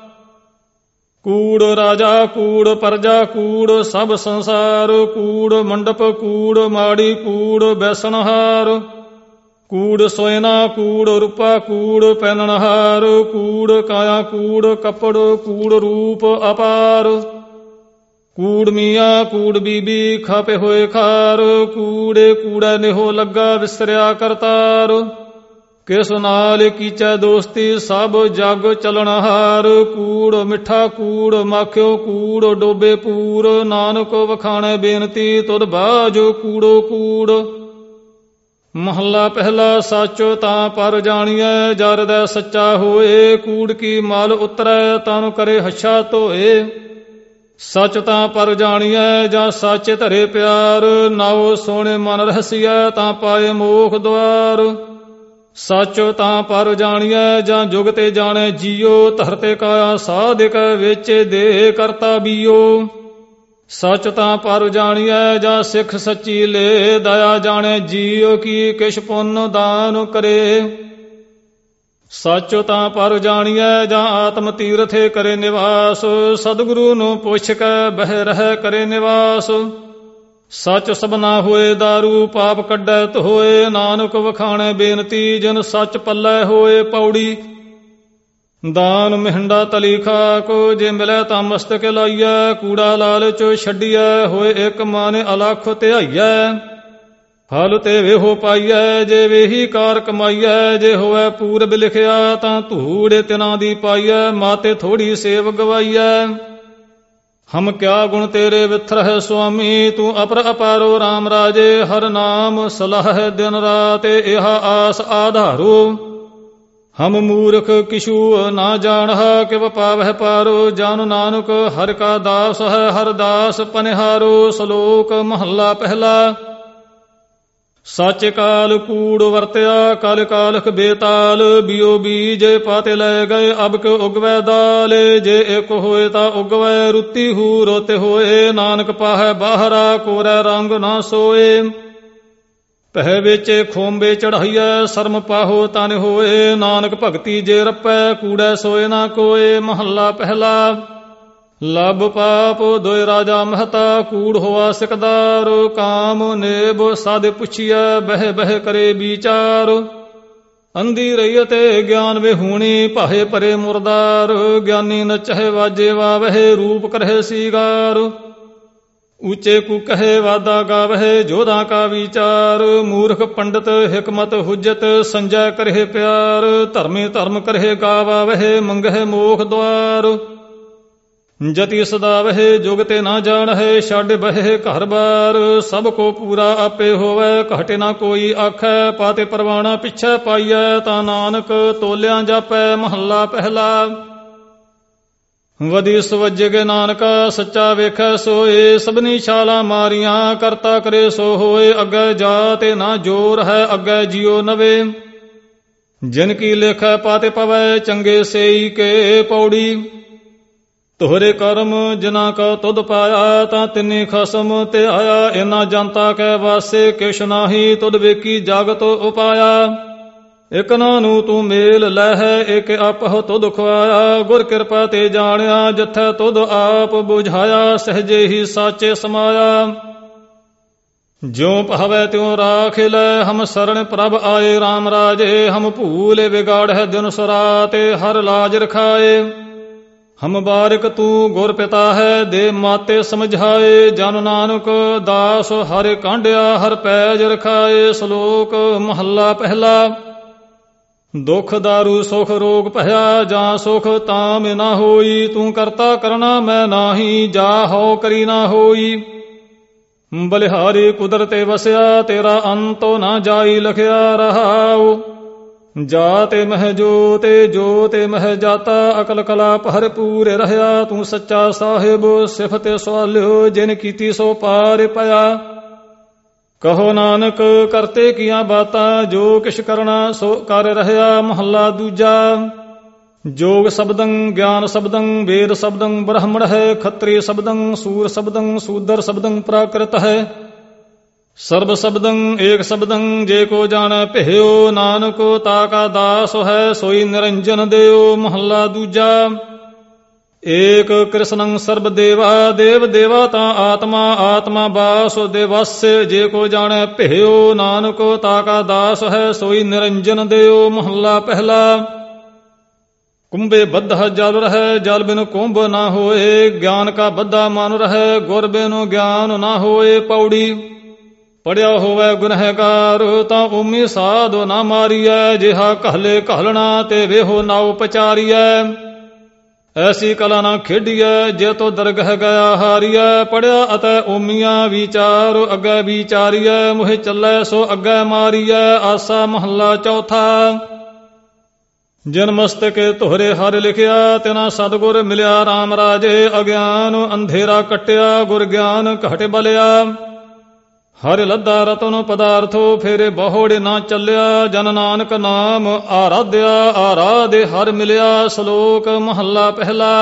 ਕੂੜ ਰਾਜਾ ਕੂੜ ਪਰਜਾ ਕੂੜ ਸਭ ਸੰਸਾਰ। ਕੂੜ ਮੰਡਪ ਕੂੜ ਮਾੜੀ ਕੂੜ ਬੈਸਣਹਾਰ। ਕੂੜ ਸੋਇਨਾ ਕੂੜ ਰੂਪਾ ਕੂੜ ਪਹਿਨਣਹਾਰ। ਕੂੜ ਕਾਇਆ ਕੂੜ ਕੱਪੜ ਕੂੜ ਰੂਪ ਅਪਾਰ। ਕੂੜ ਮੀਆਂ ਕੂੜ ਬੀਬੀ ਖਾਪੇ ਹੋਏ ਖਾਰ। ਕੂੜੇ ਕੂੜਾ ਨਿਹੋ ਲੱਗਾ ਵਿਸਰਿਆ ਕਰਤਾਰ। ਕਿਸ ਨਾਲ ਕੀਚੈ ਦੋਸਤੀ ਸਭ ਜਗ ਚਲਣਹਾਰ। ਕੂੜ ਮਿੱਠਾ ਕੂੜ ਮਾਖਿਓ ਕੂੜ ਡੋਬੇ ਪੂਰ। ਨਾਨਕ ਵਖਾਣੈ ਬੇਨਤੀ ਤੁਧ ਬਾਝੋ ਕੂੜੋ ਕੂੜ। ਮਹੱਲਾ ਪਹਿਲਾ। ਸੱਚ ਤਾਂ ਪਰ ਜਾਣੀਐ ਜਰ ਦੈ ਸੱਚਾ ਹੋਏ। ਕੂੜ ਕੀ ਮਲ ਉਤਰੈ ਤਨ ਕਰੇ ਹੱਛਾ ਧੋਏ। ਸੱਚ ਤਾਂ ਪਰ ਜਾਣੀਐ ਜਾਂ ਸੱਚ ਧਰੇ ਪਿਆਰ। ਨਾਉ ਸੋਹਣੇ ਮਨ ਰਹਸੀਐ ਤਾਂ ਪਾਏ ਮੋਖ ਦੁਆਰ। ਸੱਚ ਤਾਂ ਪਰ ਜਾਣੀਐ ਜਾਂ ਜੁਗ ਤੇ ਜਾਣੈ ਜੀਓ। ਧਰਤੇ ਕਾਇਆ ਸਾਧਿਕ ਵਿੱਚ ਦੇ ਕਰਤਾ ਬੀਓ। ਸੱਚ ਤਾਂ ਪਰ ਜਾਣੀਐ ਜਾਂ ਸਿੱਖ ਸੱਚੀ ਲੈ। ਦਇਆ ਜਾਣੈ ਜੀਉ ਕੀ ਕਿਛ ਪੁੰਨ ਦਾਨ ਕਰੇ। ਸੱਚ ਤਾਂ ਪਰ ਜਾਣੀਐ ਜਾਂ ਆਤਮ ਤੀਰਥੇ ਕਰੇ ਨਿਵਾਸ। ਸਤਿਗੁਰੂ ਨੂੰ ਪੁੱਛ ਕੇ ਬਹਿ ਰਹਿ ਕਰੇ ਨਿਵਾਸ। ਸੱਚ ਸਭਨਾ ਹੋਏ ਦਾਰੂ ਪਾਪ ਕੱਢੈ ਧੋਏ। ਨਾਨਕ ਵਖਾਣੈ ਬੇਨਤੀ ਜਿਨ ਸੱਚ ਪੱਲੇ ਹੋਏ। ਪੌੜੀ। ਦਾਨ ਮਿਹੰਡਾ ਤਲੀ ਖਾਕ ਜੇ ਮਿਲੈ ਤਾਂ ਮਸਤਕ ਲਾਈਐ। ਕੂੜਾ ਲਾਲਚ ਛੱਡੀਐ ਹੋਏ ਇੱਕ ਮਨ ਅਲਖ ਧਿਆਈਐ। ਹਲ ਤੇ ਵੇਹੋ ਪਾਈਐ ਜੇ ਵੇਹੀ ਕਾਰ ਕਮਾਈਐ। ਜੇ ਹੋਵੇ ਪੂਰਬ ਲਿਖਿਆ ਤਾਂ ਧੂੜ ਤਿਨਾਂ ਦੀ ਪਾਈਐ। ਮਾਤੇ ਥੋੜੀ ਸੇਵ ਗਵਾਈਐ। ਹਮ ਕਿਆ ਗੁਣ ਤੇਰੇ ਵਿਥਰ ਹੈ ਸੁਆਮੀ। ਤੂੰ ਅਪਰ ਅਪਾਰੋ ਰਾਮ ਰਾਜੇ। ਹਰ ਨਾਮ ਸਲਾਹ ਦਿਨ ਰਾਤ ਇਹ ਆਸ ਆਧਾਰੋ। ਹਮ ਮੂਰਖ ਕਿਛੂ ਨਾ ਜਾਣਹਾ ਕਿਵ ਪਾਵਹਿ ਪਾਰੋ। ਜਾਨੁ ਨਾਨਕ ਹਰਿ ਕਾ ਦਾਸ ਹੈ ਹਰ ਦਾਸ ਪਨਿਹਾਰੋ। ਸ਼ਲੋਕ ਮਹੱਲਾ ਪਹਿਲਾ। ਸੱਚ ਕਾਲ ਕੂੜ ਵਰਤਿਆ ਕਲ ਕਾਲਖ ਬੇਤਾਲ। ਬਿਓ ਬੀਜ ਪਾਤੇ ਲੈ ਗਏ ਅਬ ਕਿਉ ਉਗਵੈ ਦਾਲ। ਜੇ ਇੱਕ ਹੋਏ ਤਾਂ ਉਗਵੈ ਰੁੱਤੀ ਹੂ ਰੋਤੇ ਹੋਏ। ਨਾਨਕ ਪਾਹੈ ਬਾਹਰਾ ਕੋਰੈ ਰੰਗ ਨਾ ਸੋਏ। ਪਹਿ ਵਿੱਚ ਖੋਂਬੇ ਚੜਾਈਐ ਸਰਮ ਪਾਹੋ ਤਨ ਹੋਏ। ਨਾਨਕ ਭਗਤੀ ਜੇ ਰੱਪੈ ਕੂੜੈ ਸੋਏ ਨਾ ਕੋਏ। ਮਹੱਲਾ ਪਹਿਲਾ। ਲਬ ਪਾਪ ਦੋਇ ਰਾਜਾ ਮਹਤਾ। ਕੂੜ ਹੋਆ ਸਿਕਦਾਰ ਕਾਮ ਨੇਬ ਸਾਧ ਪੁੱਛੀਐ। ਬਹਿ ਬਹਿ ਕਰੇ ਵਿਚਾਰ। ਅੰਧੀ ਰਹੀਅਤੇ ਗਿਆਨ ਵਿਹੂਣੀ ਭਾਏ ਭਰੇ ਮੁਰਦਾਰ। ਗਿਆਨੀ ਨਚਹਿ ਵਾਜੇ ਵਾਵਹਿ ਰੂਪ ਕਰਹਿ ਸੀਗਾਰ। ਉੱਚੇ ਕੂ ਕਹੇ ਵਾਦਾ ਗਾਵਹਿ ਜੋਧਾ ਕਾ ਵਿਚਾਰ। ਮੂਰਖ ਪੰਡਤ ਹਿਕਮਤ ਹੁਜਤ ਸੰਜੈ ਕਰਹਿ ਪਿਆਰ। ਧਰਮੇ ਧਰਮ ਕਰਹਿ ਗਾਵਾਵਹਿ ਮੰਗਹਿ ਮੋਖ ਦੁਆਰ। ਜਤੀ ਸਦਾਵਹਿ ਜੁਗ ਤੇ ਨਾ ਜਾਣਹਿ ਛੱਡ ਬਹਿ ਘਰ ਬਾਰ। ਸਭ ਕੋ ਪੂਰਾ ਆਪੇ ਹੋਵੈ ਘਟ ਨਾ ਕੋਈ ਆਖੈ। ਪਾਤੇ ਪਰਵਾਣਾ ਪਿੱਛੇ ਪਾਈਐ ਤਾਂ ਨਾਨਕ ਤੋਲਿਆਂ ਜਾਪੈ। ਮਹੱਲਾ ਪਹਿਲਾ। ਵਧੀ ਸਵਜਗੇ ਨਾਨਕਾ ਸੱਚਾ ਵੇਖੈ ਸੋਏ। ਸਭਨੀ ਛਾਲਾਂ ਮਾਰੀਆਂ ਕਰਤਾ ਕਰੇ ਸੋ ਹੋਏ। ਅੱਗੇ ਜਾਤੇ ਨਾ ਜੋਰ ਹੈ ਅੱਗੇ ਜਿਉ ਨਵੇ। ਜਿਨ ਕੀ ਲੇਖੈ ਪਾਤੇ ਪਵੈ ਚੰਗੇ ਸੇਈ ਕੇ ਪੌੜੀ। ਤੋਹਰੇ ਕਰਮ ਜਿਨਾ ਕਾ ਤੁਧ ਪਾਇਆ ਤਾਂ ਤਿੰਨੀ ਖਸਮ ਤੇ ਆਇਆ। ਇਨਾ ਜਨਤਾ ਕੈ ਵਾਸੇ ਕਿਛ ਨਾਹੀ ਤੁਧ ਵੇਖੀ ਜਗਤ ਉਪਾਇਆ। ਇਕ ਨਾਨੂ ਤੂੰ ਮੇਲ ਲੈ ਹੈ ਇਕ ਆਪਹੁ ਤੁਧ ਖਵਾਇਆ। ਗੁਰ ਕਿਰਪਾ ਤੇ ਜਾਣਿਆ ਜਿਥੈ ਤੁਧ ਆਪ ਬੁਝਾਇਆ। ਸਹਜੇ ਹੀ ਸਾਚੇ ਸਮਾਇਆ। ਜਿਉ ਭਾਵੈ ਤਿਉ ਰਾਖ ਲੈ ਹਮ ਸਰਣ ਪ੍ਰਭ ਆਏ। ਰਾਮ ਰਾਜੇ ਹਮ ਭੂਲ ਵਿਗਾੜਹਿ ਦਿਨ ਸੁਰਾਤੇ ਹਰ ਲਾਜ ਰਖਾਏ। ਹਮ ਬਾਰਿਕ ਤੂੰ ਗੁਰ ਪਿਤਾ ਹੈ ਦੇ ਮਾਤੇ ਸਮਝਾਏ। ਜਨ ਨਾਨਕ ਦਾਸ ਹਰਿ ਕਾਂਢਿਆ ਹਰ ਪੈਜ ਰਖਾਏ। ਸ਼ਲੋਕ ਮਹੱਲਾ ਪਹਿਲਾ। ਦੁਖ ਦਾਰੂ ਸੁਖ ਰੋਗ ਭਇਆ ਜਾਂ ਸੁਖ ਤਾਮ ਨਾ ਹੋਈ। ਤੂੰ ਕਰਤਾ ਕਰਣਾ ਮੈਂ ਨਾਹੀ ਜਾ ਹਉ ਕਰੀ ਨਾ ਹੋਈ। ਬਲਿਹਾਰੀ ਕੁਦਰਤੇ ਵਸਿਆ ਤੇਰਾ ਅੰਤੋ ਨਾ ਜਾਈ ਲਖਿਆ ਰਹਾਉ। ਜਾਤੇ ਮਹਿ ਜੋਤੇ ਜੋਤੇ ਮਹਿ ਜਾਤਾ ਅਕਲ ਕਲਾ ਭਰਪੂਰ ਰਹਿਆ। ਤੂੰ ਸੱਚਾ ਸਾਹਿਬ ਸਿਫਤ ਸਵਾਲਿਓ ਜਿਨ ਕੀਤੀ ਸੋ ਪਾਰ ਪਿਆ। ਕਹੋ ਨਾਨਕ ਕਰਤੇ ਕੀਆਂ ਬਾਤਾਂ ਜੋ ਕਿਛ ਕਰਨਾ ਸੋ ਕਰ ਰਹਿਆ। ਮਹੱਲਾ ਦੂਜਾ। ਜੋਗ ਸ਼ਬਦੰ ਗਿਆਨ ਸ਼ਬਦੰ ਵੇਦ ਸ਼ਬਦੰ ਬ੍ਰਹਮਣ ਹੈ। ਖੱਤਰੀ ਸ਼ਬਦੰ ਸੂਰ ਸ਼ਬਦੰ ਸੂਦਰ ਸ਼ਬਦੰ ਪ੍ਰਾਕ੍ਰਿਤ ਹੈ। ਸਰਬ ਸ਼ਬਦੰ ਏਕ ਸ਼ਬਦੰ ਜੇ ਕੋ ਜਾਣੈ ਭਿਓ। ਨਾਨਕ ਤਾ ਕਾ ਦਾਸ ਹੈ ਸੋਈ ਨਿਰੰਜਨ ਦਿਓ। ਮਹੱਲਾ ਦੂਜਾ। ਏਕ ਕ੍ਰਿਸ਼ਨੰ ਸਰਬ ਦੇਵਾ ਦੇਵ ਦੇਵਾ ਤਾਂ ਆਤਮਾ ਆਤਮਾ ਬਾਸ ਦੇਵਸ। ਜੇ ਕੋ ਜਾਣੈ ਭਿਓ ਨਾਨਕ ਤਾ ਕਾ ਦਾਸ ਹੈ ਸੋਈ ਨਿਰੰਜਨ ਦਿਓ। ਮਹੱਲਾ ਪਹਿਲਾ। ਕੁੰਭੇ ਬੱਧਾ ਜਲ ਰਹਿ ਜਲ ਬਿਨ ਕੁੰਭ ਨਾ ਹੋਏ। ਗਿਆਨ ਕਾ ਬੱਧਾ ਮਨ ਰਹਿ ਗੁਰ ਬਿਨ ਗਿਆਨ ਨਾ ਹੋਏ। ਪੌੜੀ। ਪੜਿਆ ਹੋਵੇ ਗੁਨਹਗਾਰ ਤਾਂ ਓਮੀ ਸਾਧੁ ਨਾ ਮਾਰੀਐ। ਜਿਹਾ ਘਲੇ ਘਲਣਾ ਤੇ ਵੇਹੋ ਨਾ ਉਪਚਾਰੀਐ। ਐਸੀ ਕਲਾ ਨਾ ਖੇਡੀਐ ਜੇ ਤੋ ਦਰਗਹ ਗਿਆ ਹਾਰੀਐ। ਪੜਿਆ ਅਤੇ ਓਮੀਆਂ ਵਿਚਾਰ ਅੱਗੇ ਵਿਚਾਰੀਐ। ਮੁਹਿ ਚੱਲੈ ਸੋ ਅੱਗੇ ਮਾਰੀਐ। ਆਸਾ ਮਹੱਲਾ ਚੌਥਾ। ਜਿਨ ਮਸਤਕੇ ਤੋਹਰੇ ਹਰਿ ਲਿਖਿਆ ਤਿਨਾ ਸਤਿਗੁਰ ਮਿਲਿਆ। ਰਾਮ ਰਾਜੇ ਅਗਿਆਨ ਅੰਧੇਰਾ ਕੱਟਿਆ ਗੁਰ ਗਿਆਨ ਘਟ ਬਲਿਆ। ਹਰਿ ਲੱਦਾ ਰਤਨ ਪਦਾਰਥੋ ਫੇਰੇ ਬਹੁੜੇ ਨਾ ਚੱਲਿਆ। ਜਨ ਨਾਨਕ ਨਾਮ ਆਰਾਧਿਆ ਆਰਾਧੇ ਹਰ ਮਿਲਿਆ। ਸ਼ਲੋਕ ਮਹੱਲਾ ਪਹਿਲਾ।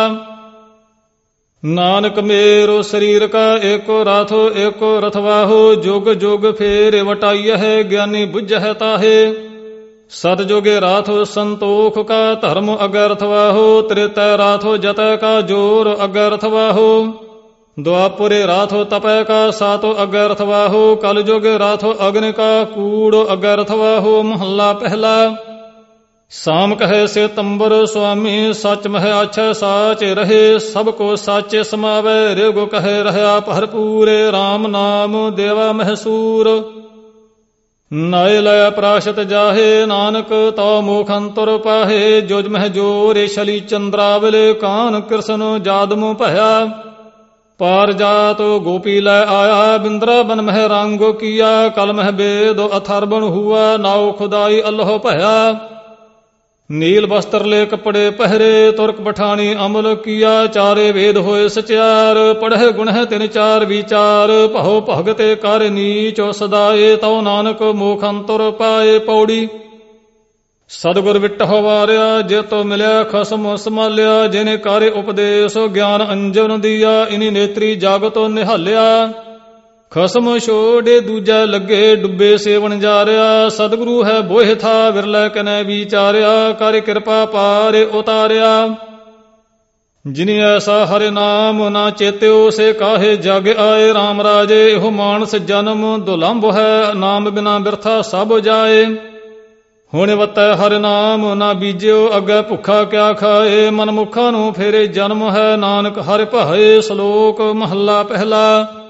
ਨਾਨਕ ਮੇਰੋ ਸਰੀਰ ਕਾ ਏਕੋ ਰਾਥੋ ਏਕੋ ਰਥਵਾਹੋ। ਜੁਗ ਜੁਗ ਫੇਰ ਵਟਾਈਐ ਗਿਆਨੀ ਬੁੱਝਹਿ ਤਾਹੇ। ਸਤ ਜੋਗੇ ਰਾਥੋ ਸੰਤੋਖ ਕਾ ਧਰਮ ਅਗੈ ਰਥਵਾਹੋ। ਤ੍ਰੇਤੈ ਰਾਥੋ ਜਤੈ ਕਾ ਜੋਰ ਅਗੈ ਰਥਵਾਹੋ। ਦੁਆਪੁਰੇ ਰਾਥੋ ਤਪੈ ਕਾ ਸਾਤੋ ਅਗੈ ਰਥਵਾਹੋ। ਕਲ ਜੁਗ ਰਾਥੋ ਅਗਨ ਕਾ ਕੂੜ ਅਗੈ ਰਥਵਾਹੋ। ਮਹੱਲਾ ਪਹਿਲਾ। ਸਾਮ ਕਹੈ ਸੇ ਤੰਬਰ ਸੁਆਮੀ ਸਚ ਮਹਿ ਆਛੈ ਸਾਚ ਰਹੇ। ਸਭ ਕੋ ਸਾਚੇ ਸਮਾਵੈ ਰਿਗ ਕਹੈ ਰਹਿਆ ਭਰਪੂਰੇ। RAM ਨਾਮ ਦੇਵਾ ਮਹਿਸੂਰ। ਨਾਏ ਲੈ ਪ੍ਰਾਸ਼ਤ ਜਾਹੇ ਨਾਨਕ ਤਉ ਮੋਖ ਅੰਤਰ ਪਾਹੇ ਜੁਜ ਮਹਿ ਜੋਰੇ ਛਲੀ ਚੰਦਰਾਵਲ ਕਾਨ ਕ੍ਰਿਸ਼ਨ ਜਾਦਮੁ ਭਇਆ ਪਾਰ ਜਾਤ ਗੋਪੀ ਲੈ ਆਇਆ ਬਿੰਦਰਾ ਬਨ ਮਹਿ ਰੰਗ ਕੀਆ ਕਲ ਮਹਿ ਬੇਦ ਅਥਰਬਣ ਹੁਆ ਨਾਉ ਖੁਦਾਈ ਅੱਲਹੁ ਭਇਆ ਨੀਲ ਬਸਤਰ ਲੈ ਕੱਪੜੇ ਪਹਿਰੇ ਤੁਰਕ ਪਠਾਣੀ ਅਮਲ ਕੀਆ ਚਾਰੇ ਵੇਦ ਹੋਏ ਸਚਿਆਰ ਪੜ੍ਹੇ ਗੁਣਹਿ ਤਿਨ ਚਾਰ ਵਿਚਾਰ ਭਉ ਭਗਤੇ ਕਰ ਨੀਚ ਸਦਾਏ ਤਉ ਨਾਨਕ ਮੋਖ ਅੰਤਰ ਪਾਏ ਪੌੜੀ ਸਤਿਗੁਰ ਵਿਟਹੁ ਵਾਰਿਆ ਜੇ ਤੋ ਮਿਲਿਆ ਖਸਮ ਸੰਭਾਲਿਆ ਜਿਨੇ ਕਾਰੇ ਉਪਦੇਸ਼ ਗਿਆਨ ਅੰਜਨ ਦੀਆ ਇਨੀ ਨੇਤਰੀ ਜਾਗਤੋ ਨਿਹਾਲਿਆ ਖਸਮ ਛੋੜੇ ਦੂਜਾ ਲੱਗੇ ਡੁੱਬੇ ਸੇਵਨ ਜਾਰਿਆ ਸਤਿਗੁਰੂ ਹੈ ਬੋਹਿ ਥਾ ਵਿਰਲੇ ਕਨੈ ਵਿਚਾਰਿਆ ਕਰ ਕਿਰਪਾ ਪਾਰੇ ਉਤਾਰਿਆ ਜਿਨੀ ਐਸਾ ਹਰਿ ਨਾਮ ਨਾ ਚੇਤਿਓ ਸੇ ਕਾਹੇ ਜਗ ਆਏ RAM ਰਾਜੇ ਇਹੋ ਮਾਨਸ ਜਨਮ ਦੁਲੰਭ ਹੈ ਨਾਮ ਬਿਨਾ ਬਿਰਥਾ ਸਭ ਜਾਏ ਹੁਣ ਵਤੈ ਹਰਿ ਨਾਮ ਨਾ ਬੀਜਿਓ ਅੱਗੇ ਭੁੱਖਾ ਕਿਆ ਖਾਏ ਮਨਮੁਖਾਂ ਨੂੰ ਫੇਰੇ ਜਨਮ ਹੈ ਨਾਨਕ ਹਰਿ ਭਾਏ ਸ਼ਲੋਕ ਮਹੱਲਾ ਪਹਿਲਾ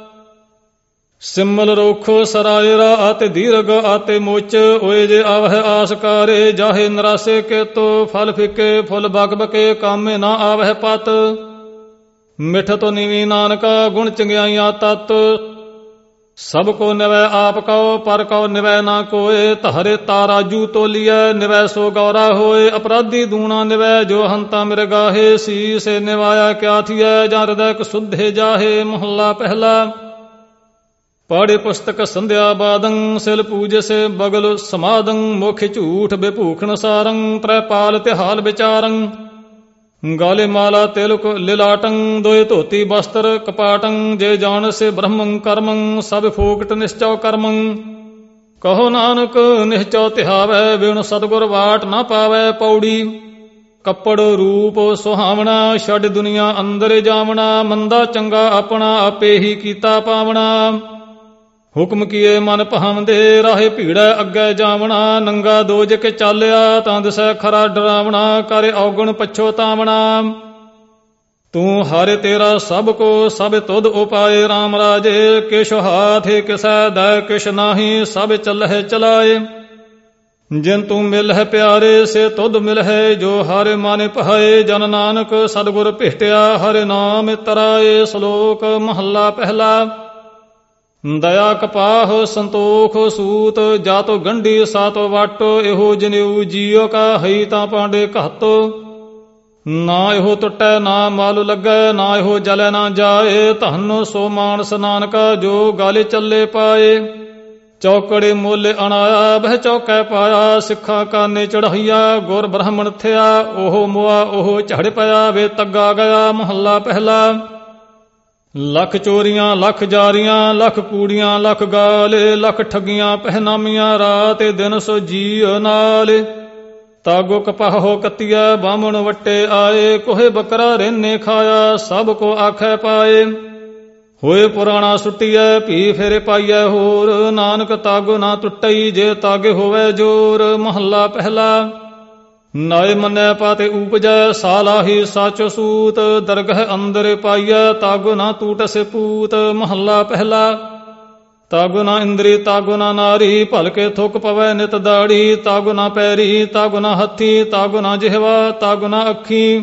ਸਿਮਲ ਰੋਖੋ ਸਰਾਇਰਾ ਆਤੇ ਦੀਰਘ ਆਤੇ ਮੋਚ ਓਏ ਜੇ ਆਵਹਿ ਆਸ ਕਾਰੇ ਜਾਹੇ ਨਰਾਸੇ ਕੇ ਤੋ ਫਲ ਫਿਕੇ ਫੁੱਲ ਬਕ ਬਕੇ ਕਾਮੇ ਨਾ ਆਵਹਿ ਪਤ ਮਿਠ ਤੋ ਨੀਵੀ ਨਾਨਕਾ ਗੁਣ ਚੰਗਿਆਈਆਂ ਤਤ ਸਭ ਕੋ ਨਿਵੈ ਆਪ ਕਉ ਪਰ ਕਉ ਨਿਵੈ ਨਾ ਕੋਏ ਧਰੇ ਤਾਰਾਜੂ ਤੋਲੀਐ ਨਿਵੈ ਸੋ ਗੌਰਾ ਹੋਏ ਅਪਰਾਧੀ ਦੂਣਾ ਨਿਵੈ ਜੋ ਹੰਤਾ ਮਿਰਗਾਹੇ ਸੀਸੇ ਨਿਵਾਇਆ ਕਿਆ ਥੀਐ ਜਾਂ ਹਿਰਦੈ ਸੁਧੇ ਜਾਹੇ ਮਹੱਲਾ ਪਹਿਲਾ ਪੜ੍ਹੇ ਪੁਸਤਕ ਸੰਧਿਆ ਬਾਦੰ ਸਿਲ ਪੂਜਸੇ ਬਗਲ ਸਮਾਦੰ ਮੁਖ ਝੂਠ ਬਿਭੂਖਣ ਸਾਰੰ ਤ੍ਰੈਪਾਲ ਤਿਹਾਲ ਵਿਚਾਰੰ ਗਾਲੇ ਮਾਲਾ ਤਿਲਕ ਲਿਲਾਟੰ ਦੋਇ ਧੋਤੀ ਬਸਤਰ ਕਪਾਟੰ ਜੇ ਜਾਣ ਸੇ ਬ੍ਰਹਮੰ ਕਰਮੰ ਸਭ ਫੋਕਟ ਨਿਸ਼ਚਉ ਕਰਮੰ ਕਹੋ ਨਾਨਕ ਨਿਸ਼ਚਉ ਤਿਹਾਵੈ ਵਿਣ ਸਤਿਗੁਰ ਵਾਟ ਨਾ ਪਾਵੈ ਪੌੜੀ ਕੱਪੜ ਰੂਪ ਸੁਹਾਵਣਾ ਛੱਡ ਦੁਨੀਆ ਅੰਦਰ ਜਾਵਣਾ ਮੰਦਾ ਚੰਗਾ ਆਪਣਾ ਆਪੇ ਹੀ ਕੀਤਾ ਪਾਵਣਾ ਹੁਕਮ ਕੀਏ ਮਨ ਭਾਵਦੇ ਰਾਹੇ ਭੀੜੈ ਅੱਗੇ ਜਾਵਣਾ ਨੰਗਾ ਦੋਜਕ ਚਾਲਿਆ ਤਾਂ ਦਿਸੈ ਖਰਾ ਡਰਾਵਣਾ ਕਰ ਔਗਣ ਪਛੋਤਾਵਣਾ ਤੂੰ ਹਰਿ ਤੇਰਾ ਸਭ ਕੋ ਸਭ ਤੁਧ ਉਪਾਏ RAM ਰਾਜੇ ਕਿਛ ਹਾਥ ਕਿਸੈ ਦੈ ਕਿਛ ਨਾਹੀ ਸਭ ਚੱਲਹਿ ਚਲਾਏ ਜਿਨ ਤੂੰ ਮਿਲਹਿ ਪਿਆਰੇ ਸੇ ਤੁਧ ਮਿਲਹਿ ਜੋ ਹਰਿ ਮਨ ਭਾਏ ਜਨ ਨਾਨਕ ਸਤਿਗੁਰ ਭੇਟਿਆ ਹਰਿ ਨਾਮ ਤਰਾਏ ਸ਼ਲੋਕ ਮਹੱਲਾ ਪਹਿਲਾ ਦਇਆ ਕਪਾਹ ਸੰਤੋਖ ਸੂਤ ਜਾਤੋ ਗੰਢੀ ਸਾਤੋ ਵਾਟੋ ਇਹੋ ਜਨਿਉ ਜੀਉ ਕਾ ਹਈ ਤਾਂ ਪਾਂਡੇ ਘਤ ਨਾ ਇਹੋ ਟੁੱਟੈ ਨਾ ਮਲ ਲੱਗੈ ਨਾ ਇਹੋ ਜਲੈ ਨਾ ਜਾਏ ਧਨ ਸੋ ਮਾਨਸ ਨਾਨਕਾ ਜੋ ਗਾਲੇ ਚੱਲੇ ਪਾਏ ਚੌਕੜੇ ਮੁੱਲ ਅਣਾਇਆ ਬਹਿ ਚੌਕੈ ਪਾਇਆ ਸਿੱਖਾਂ ਕਾਨੇ ਚੜਾਈਆ ਗੁਰ ਬ੍ਰਾਹਮਣ ਥਿਆ ਉਹ ਮੁਆ ਉਹ ਝੜ ਪਿਆ ਵੇ ਤੱਗਾ ਗਿਆ ਮਹੱਲਾ ਪਹਿਲਾ ਲੱਖ ਚੋਰੀਆਂ ਲੱਖ ਜਾਰੀਆਂ ਲੱਖ ਕੂੜੀਆਂ ਲੱਖ ਗਾਲੇ ਲੱਖ ਠੱਗੀਆਂ ਪਹਿਨਾਮੀਆਂ ਰਾਤ ਦਿਨ ਸੋ ਜੀਅ ਨਾਲ ਤਾਗੋ ਕਪਾਹੋ ਕੱਤੀਆ ਬਾਹਮਣ ਵੱਟੇ ਆਏ ਕੋਹੇ ਬੱਕਰਾ ਰਹਿਨੇ ਖਾਇਆ ਸਭ ਕੋ ਆਖੈ ਪਾਏ ਹੋਏ ਪੁਰਾਣਾ ਸੁੱਟੀਐ ਭੀ ਫੇਰੇ ਪਾਈਐ ਹੋਰ ਨਾਨਕ ਤਾਗੋ ਨਾ ਟੁੱਟਈ ਜੇ ਤਾਗੇ ਹੋਵੇ ਜੋਰ ਮਹੱਲਾ ਪਹਿਲਾ ਨਾਏ ਮੰਨੈ ਪਾਤੇ ਊਪਜੈ ਸਾਲਾਹੀ ਸਾਚੋ ਸੂਤ ਦਰਗਹ ਅੰਦਰ ਪਾਈਐ ਤਾਗੋ ਨਾ ਟੂਟਸੇ ਪੂਤ ਮਹੱਲਾ ਪਹਿਲਾ ਤਾਗੋ ਨਾ ਇੰਦਰੀ ਤਾਗੋ ਨਾ ਨਾਰੀ ਭਲਕੇ ਥੁੱਕ ਪਵੈ ਨਿਤ ਦਾੜੀ ਤਾਗੋ ਨਾ ਪੈਰੀ ਤਾਗੋ ਨਾ ਹੱਥੀ ਤਾਗੋ ਨਾ ਜਿਹਵਾ ਤਾਗੋ ਨਾ ਅੱਖੀ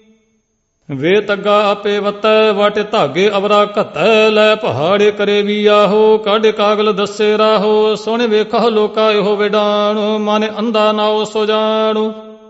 ਵੇ ਤੱਗਾ ਆਪੇ ਵਤੈ ਵਾਟੇ ਧਾਗੇ ਅਵਰਾ ਘਤੈ ਲੈ ਪਹਾੜੇ ਕਰੇ ਵੀ ਆਹੋ ਕਾਢੇ ਕਾਗਲ ਦੱਸੇ ਰਾਹੋ ਸੋਹਣੇ ਵੇਖੋ ਲੋਕਾ ਇਹੋ ਵਿਡਾਣ ਮਨ ਅੰਧਾ ਨਾਉ ਸੋ ਜਾਣੂ